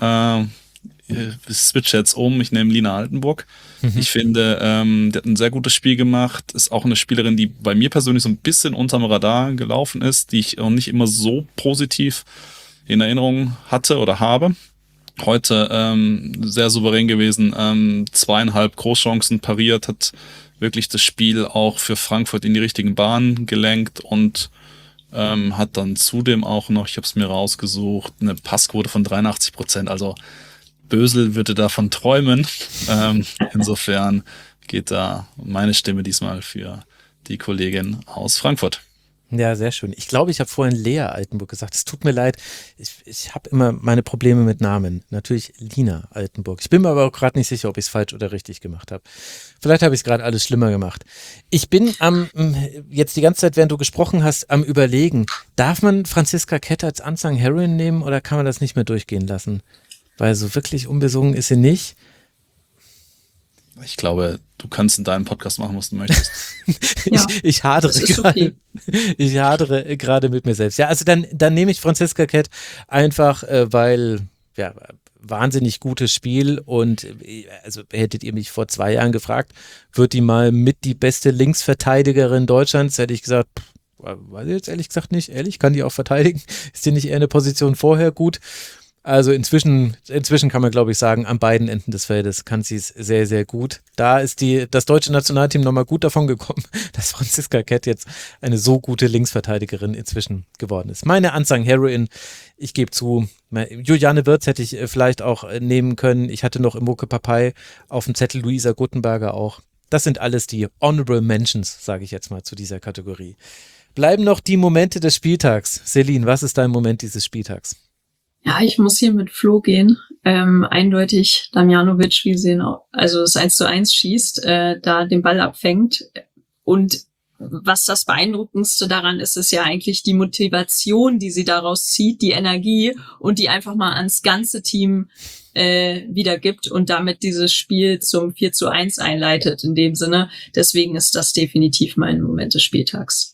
ich switche jetzt um, ich nehme Lina Altenburg. Ich finde, die hat ein sehr gutes Spiel gemacht, ist auch eine Spielerin, die bei mir persönlich so ein bisschen unterm Radar gelaufen ist, die ich auch nicht immer so positiv in Erinnerung hatte oder habe. Heute sehr souverän gewesen, 2,5 Großchancen pariert, hat wirklich das Spiel auch für Frankfurt in die richtigen Bahnen gelenkt und hat dann zudem auch noch, ich habe es mir rausgesucht, eine Passquote von 83%. Also Bösel würde davon träumen. Insofern geht da meine Stimme diesmal für die Kollegin aus Frankfurt. Ja, sehr schön. Ich glaube, ich habe vorhin Lea Altenburg gesagt. Es tut mir leid. Ich habe immer meine Probleme mit Namen. Natürlich Lina Altenburg. Ich bin mir aber auch gerade nicht sicher, ob ich es falsch oder richtig gemacht habe. Vielleicht habe ich es gerade alles schlimmer gemacht. Ich bin jetzt die ganze Zeit, während du gesprochen hast, am Überlegen, darf man Franziska Kett als Unsung Heroine nehmen oder kann man das nicht mehr durchgehen lassen? Weil so wirklich unbesungen ist sie nicht. Ich glaube, du kannst in deinem Podcast machen, was du möchtest. Ja, ich hadere gerade. Okay. Ich hadere gerade mit mir selbst. Ja, also dann nehme ich Franziska Kett einfach, weil ja, wahnsinnig gutes Spiel und also hättet ihr mich vor 2 Jahren gefragt, wird die mal mit die beste Linksverteidigerin Deutschlands, hätte ich gesagt, weiß ich jetzt ehrlich gesagt nicht, kann die auch verteidigen? Ist die nicht eher eine Position vorher gut? Also inzwischen kann man, glaube ich, sagen, an beiden Enden des Feldes kann sie es sehr, sehr gut. Da ist das deutsche Nationalteam nochmal gut davon gekommen, dass Franziska Kett jetzt eine so gute Linksverteidigerin inzwischen geworden ist. Meine Unsung Heroine, ich gebe zu, Juliane Wirtz hätte ich vielleicht auch nehmen können. Ich hatte noch Imoke Papai auf dem Zettel, Luisa Guttenberger auch. Das sind alles die Honorable Mentions, sage ich jetzt mal, zu dieser Kategorie. Bleiben noch die Momente des Spieltags. Celine, was ist dein Moment dieses Spieltags? Ja, ich muss hier mit Flo gehen. Eindeutig Damjanovic, wie sie also das 1:1 schießt, da den Ball abfängt und was das Beeindruckendste daran ist, ist ja eigentlich die Motivation, die sie daraus zieht, die Energie und die einfach mal ans ganze Team wiedergibt und damit dieses Spiel zum 4:1 einleitet in dem Sinne. Deswegen ist das definitiv mein Moment des Spieltags.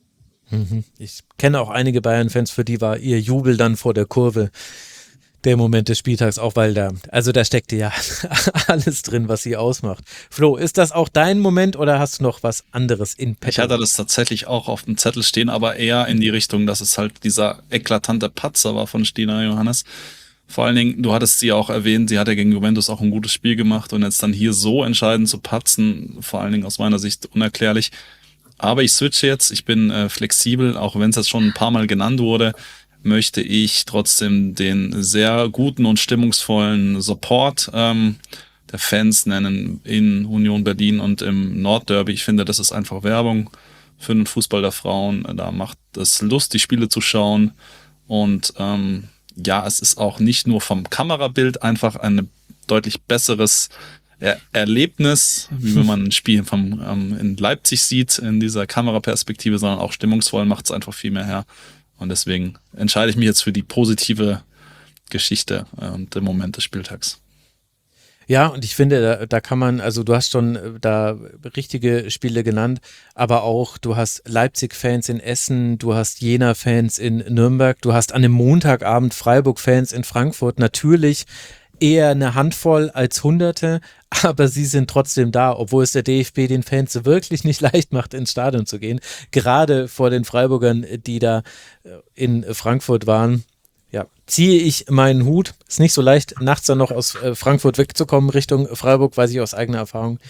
Ich kenne auch einige Bayern-Fans, für die war ihr Jubel dann vor der Kurve der Moment des Spieltags, auch weil da steckte ja alles drin, was sie ausmacht. Flo, ist das auch dein Moment oder hast du noch was anderes in petto? Ich hatte das tatsächlich auch auf dem Zettel stehen, aber eher in die Richtung, dass es halt dieser eklatante Patzer war von Stina Johannes. Vor allen Dingen, du hattest sie auch erwähnt, sie hat ja gegen Juventus auch ein gutes Spiel gemacht und jetzt dann hier so entscheidend zu patzen, vor allen Dingen aus meiner Sicht unerklärlich. Aber ich switche jetzt, ich bin flexibel, auch wenn es jetzt schon ein paar Mal genannt wurde, möchte ich trotzdem den sehr guten und stimmungsvollen Support der Fans nennen in Union Berlin und im Nordderby. Ich finde, das ist einfach Werbung für den Fußball der Frauen. Da macht es Lust, die Spiele zu schauen und ja, es ist auch nicht nur vom Kamerabild einfach ein deutlich besseres Erlebnis, wie wenn man ein Spiel in Leipzig sieht, in dieser Kameraperspektive, sondern auch stimmungsvoll macht es einfach viel mehr her. Und deswegen entscheide ich mich jetzt für die positive Geschichte und den Moment des Spieltags. Ja, und ich finde, da kann man, also du hast schon da richtige Spiele genannt, aber auch du hast Leipzig-Fans in Essen, du hast Jena-Fans in Nürnberg, du hast an einem Montagabend Freiburg-Fans in Frankfurt. Natürlich eher eine Handvoll als Hunderte, aber sie sind trotzdem da, obwohl es der DFB den Fans wirklich nicht leicht macht, ins Stadion zu gehen. Gerade vor den Freiburgern, die da in Frankfurt waren. Ja, ziehe ich meinen Hut. Ist nicht so leicht, nachts dann noch aus Frankfurt wegzukommen Richtung Freiburg, weiß ich aus eigener Erfahrung.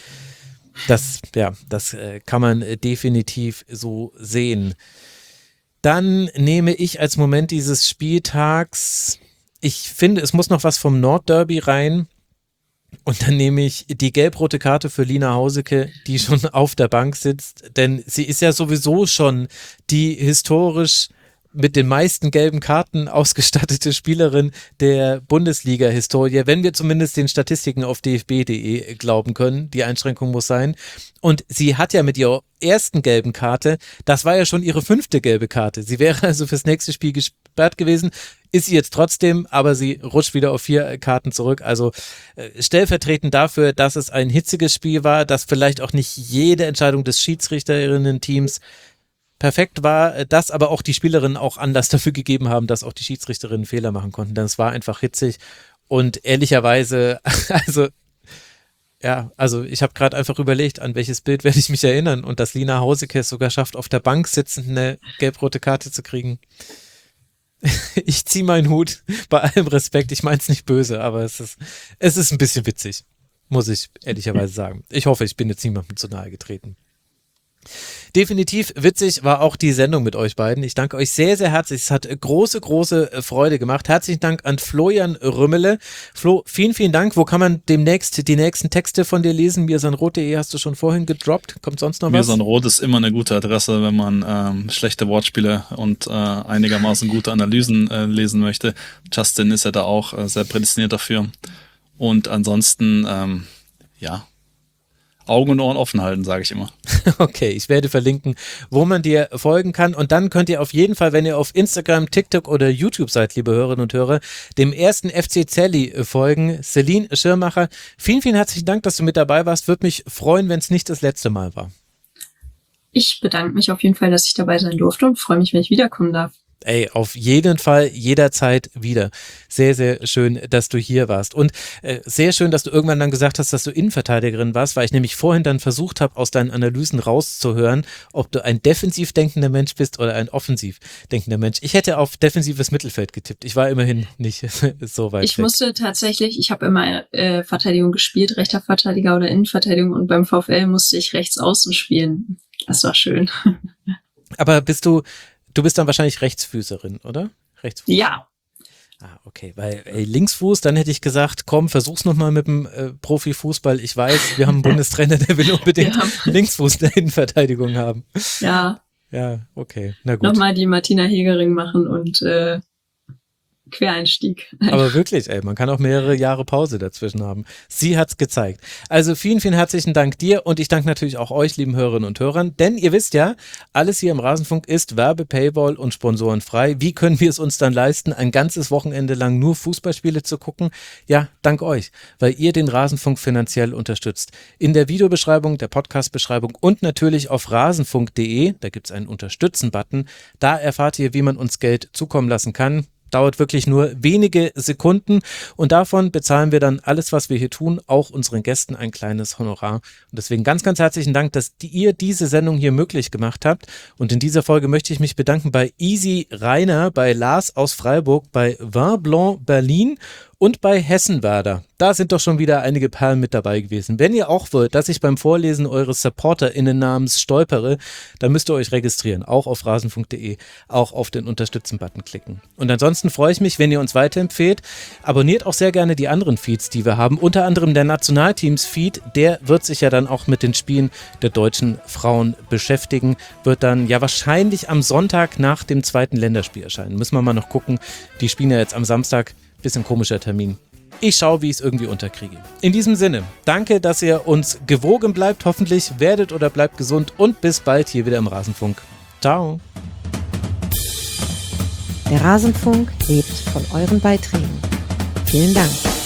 Das kann man definitiv so sehen. Dann nehme ich als Moment dieses Spieltags, ich finde, es muss noch was vom Nordderby rein. Und dann nehme ich die gelb-rote Karte für Lina Hauseke, die schon auf der Bank sitzt. Denn sie ist ja sowieso schon die historisch mit den meisten gelben Karten ausgestattete Spielerin der Bundesliga-Historie, wenn wir zumindest den Statistiken auf dfb.de glauben können. Die Einschränkung muss sein. Und sie hat ja mit ihrer ersten gelben Karte, das war ja schon ihre 5. gelbe Karte. Sie wäre also fürs nächste Spiel gesperrt gewesen, ist sie jetzt trotzdem, aber sie rutscht wieder auf 4 Karten zurück. Also stellvertretend dafür, dass es ein hitziges Spiel war, dass vielleicht auch nicht jede Entscheidung des Schiedsrichterinnen-Teams perfekt war, dass aber auch die Spielerinnen auch Anlass dafür gegeben haben, dass auch die Schiedsrichterinnen Fehler machen konnten. Denn es war einfach hitzig und ehrlicherweise, also ich habe gerade einfach überlegt, an welches Bild werde ich mich erinnern und dass Lina Hauseke es sogar schafft, auf der Bank sitzend eine gelb-rote Karte zu kriegen. Ich ziehe meinen Hut, bei allem Respekt, ich meine es nicht böse, aber es ist ein bisschen witzig, muss ich ehrlicherweise sagen. Ich hoffe, ich bin jetzt niemandem zu nahe getreten. Definitiv witzig war auch die Sendung mit euch beiden. Ich danke euch sehr, sehr herzlich. Es hat große, große Freude gemacht. Herzlichen Dank an Florian Rümmele. Flo, vielen, vielen Dank. Wo kann man demnächst die nächsten Texte von dir lesen? mirsanrot.de hast du schon vorhin gedroppt. Kommt sonst noch was? Mirsanrot ist immer eine gute Adresse, wenn man schlechte Wortspiele und einigermaßen gute Analysen lesen möchte. Justin ist ja da auch sehr prädestiniert dafür. Und ansonsten, Augen und Ohren offen halten, sage ich immer. Okay, ich werde verlinken, wo man dir folgen kann. Und dann könnt ihr auf jeden Fall, wenn ihr auf Instagram, TikTok oder YouTube seid, liebe Hörerinnen und Hörer, dem ersten FC Zelli folgen. Celine Schirmacher, vielen, vielen herzlichen Dank, dass du mit dabei warst. Würde mich freuen, wenn es nicht das letzte Mal war. Ich bedanke mich auf jeden Fall, dass ich dabei sein durfte und freue mich, wenn ich wiederkommen darf. Ey, auf jeden Fall, jederzeit wieder. Sehr, sehr schön, dass du hier warst. Und sehr schön, dass du irgendwann dann gesagt hast, dass du Innenverteidigerin warst, weil ich nämlich vorhin dann versucht habe, aus deinen Analysen rauszuhören, ob du ein defensiv denkender Mensch bist oder ein offensiv denkender Mensch. Ich hätte auf defensives Mittelfeld getippt. Ich war immerhin nicht so weit Ich weg. musste tatsächlich, ich habe immer Verteidigung gespielt, rechter Verteidiger oder Innenverteidigung und beim VfL musste ich rechts außen spielen. Das war schön. Aber du bist dann wahrscheinlich Rechtsfüßerin, oder? Rechtsfuß. Ja. Okay, weil Linksfuß, dann hätte ich gesagt, komm, versuch's nochmal mit dem Profifußball. Ich weiß, wir haben einen Bundestrainer, der will unbedingt Linksfuß in der Innenverteidigung haben. Ja. Ja, okay, na gut. Nochmal die Martina Hegering machen und Quereinstieg. Aber wirklich, man kann auch mehrere Jahre Pause dazwischen haben. Sie hat's gezeigt. Also vielen, vielen herzlichen Dank dir und ich danke natürlich auch euch, lieben Hörerinnen und Hörern, denn ihr wisst ja, alles hier im Rasenfunk ist Werbe-, Paywall- und sponsorenfrei. Wie können wir es uns dann leisten, ein ganzes Wochenende lang nur Fußballspiele zu gucken? Ja, dank euch, weil ihr den Rasenfunk finanziell unterstützt. In der Videobeschreibung, der Podcast-Beschreibung und natürlich auf rasenfunk.de, da gibt's einen Unterstützen-Button, da erfahrt ihr, wie man uns Geld zukommen lassen kann. Dauert wirklich nur wenige Sekunden und davon bezahlen wir dann alles, was wir hier tun, auch unseren Gästen ein kleines Honorar. Und deswegen ganz, ganz herzlichen Dank, dass ihr diese Sendung hier möglich gemacht habt. Und in dieser Folge möchte ich mich bedanken bei Easy Rainer, bei Lars aus Freiburg, bei Vin Blanc Berlin und bei Hessenwerder. Da sind doch schon wieder einige Perlen mit dabei gewesen. Wenn ihr auch wollt, dass ich beim Vorlesen eures SupporterInnen-Namens stolpere, dann müsst ihr euch registrieren, auch auf rasenfunk.de, auch auf den Unterstützen-Button klicken. Und ansonsten freue ich mich, wenn ihr uns weiterempfehlt. Abonniert auch sehr gerne die anderen Feeds, die wir haben, unter anderem der Nationalteams-Feed, der wird sich ja dann auch mit den Spielen der deutschen Frauen beschäftigen, wird dann ja wahrscheinlich am Sonntag nach dem zweiten Länderspiel erscheinen. Müssen wir mal noch gucken, die spielen ja jetzt am Samstag. Bisschen komischer Termin. Ich schaue, wie ich es irgendwie unterkriege. In diesem Sinne, danke, dass ihr uns gewogen bleibt. Hoffentlich werdet oder bleibt gesund und bis bald hier wieder im Rasenfunk. Ciao. Der Rasenfunk lebt von euren Beiträgen. Vielen Dank.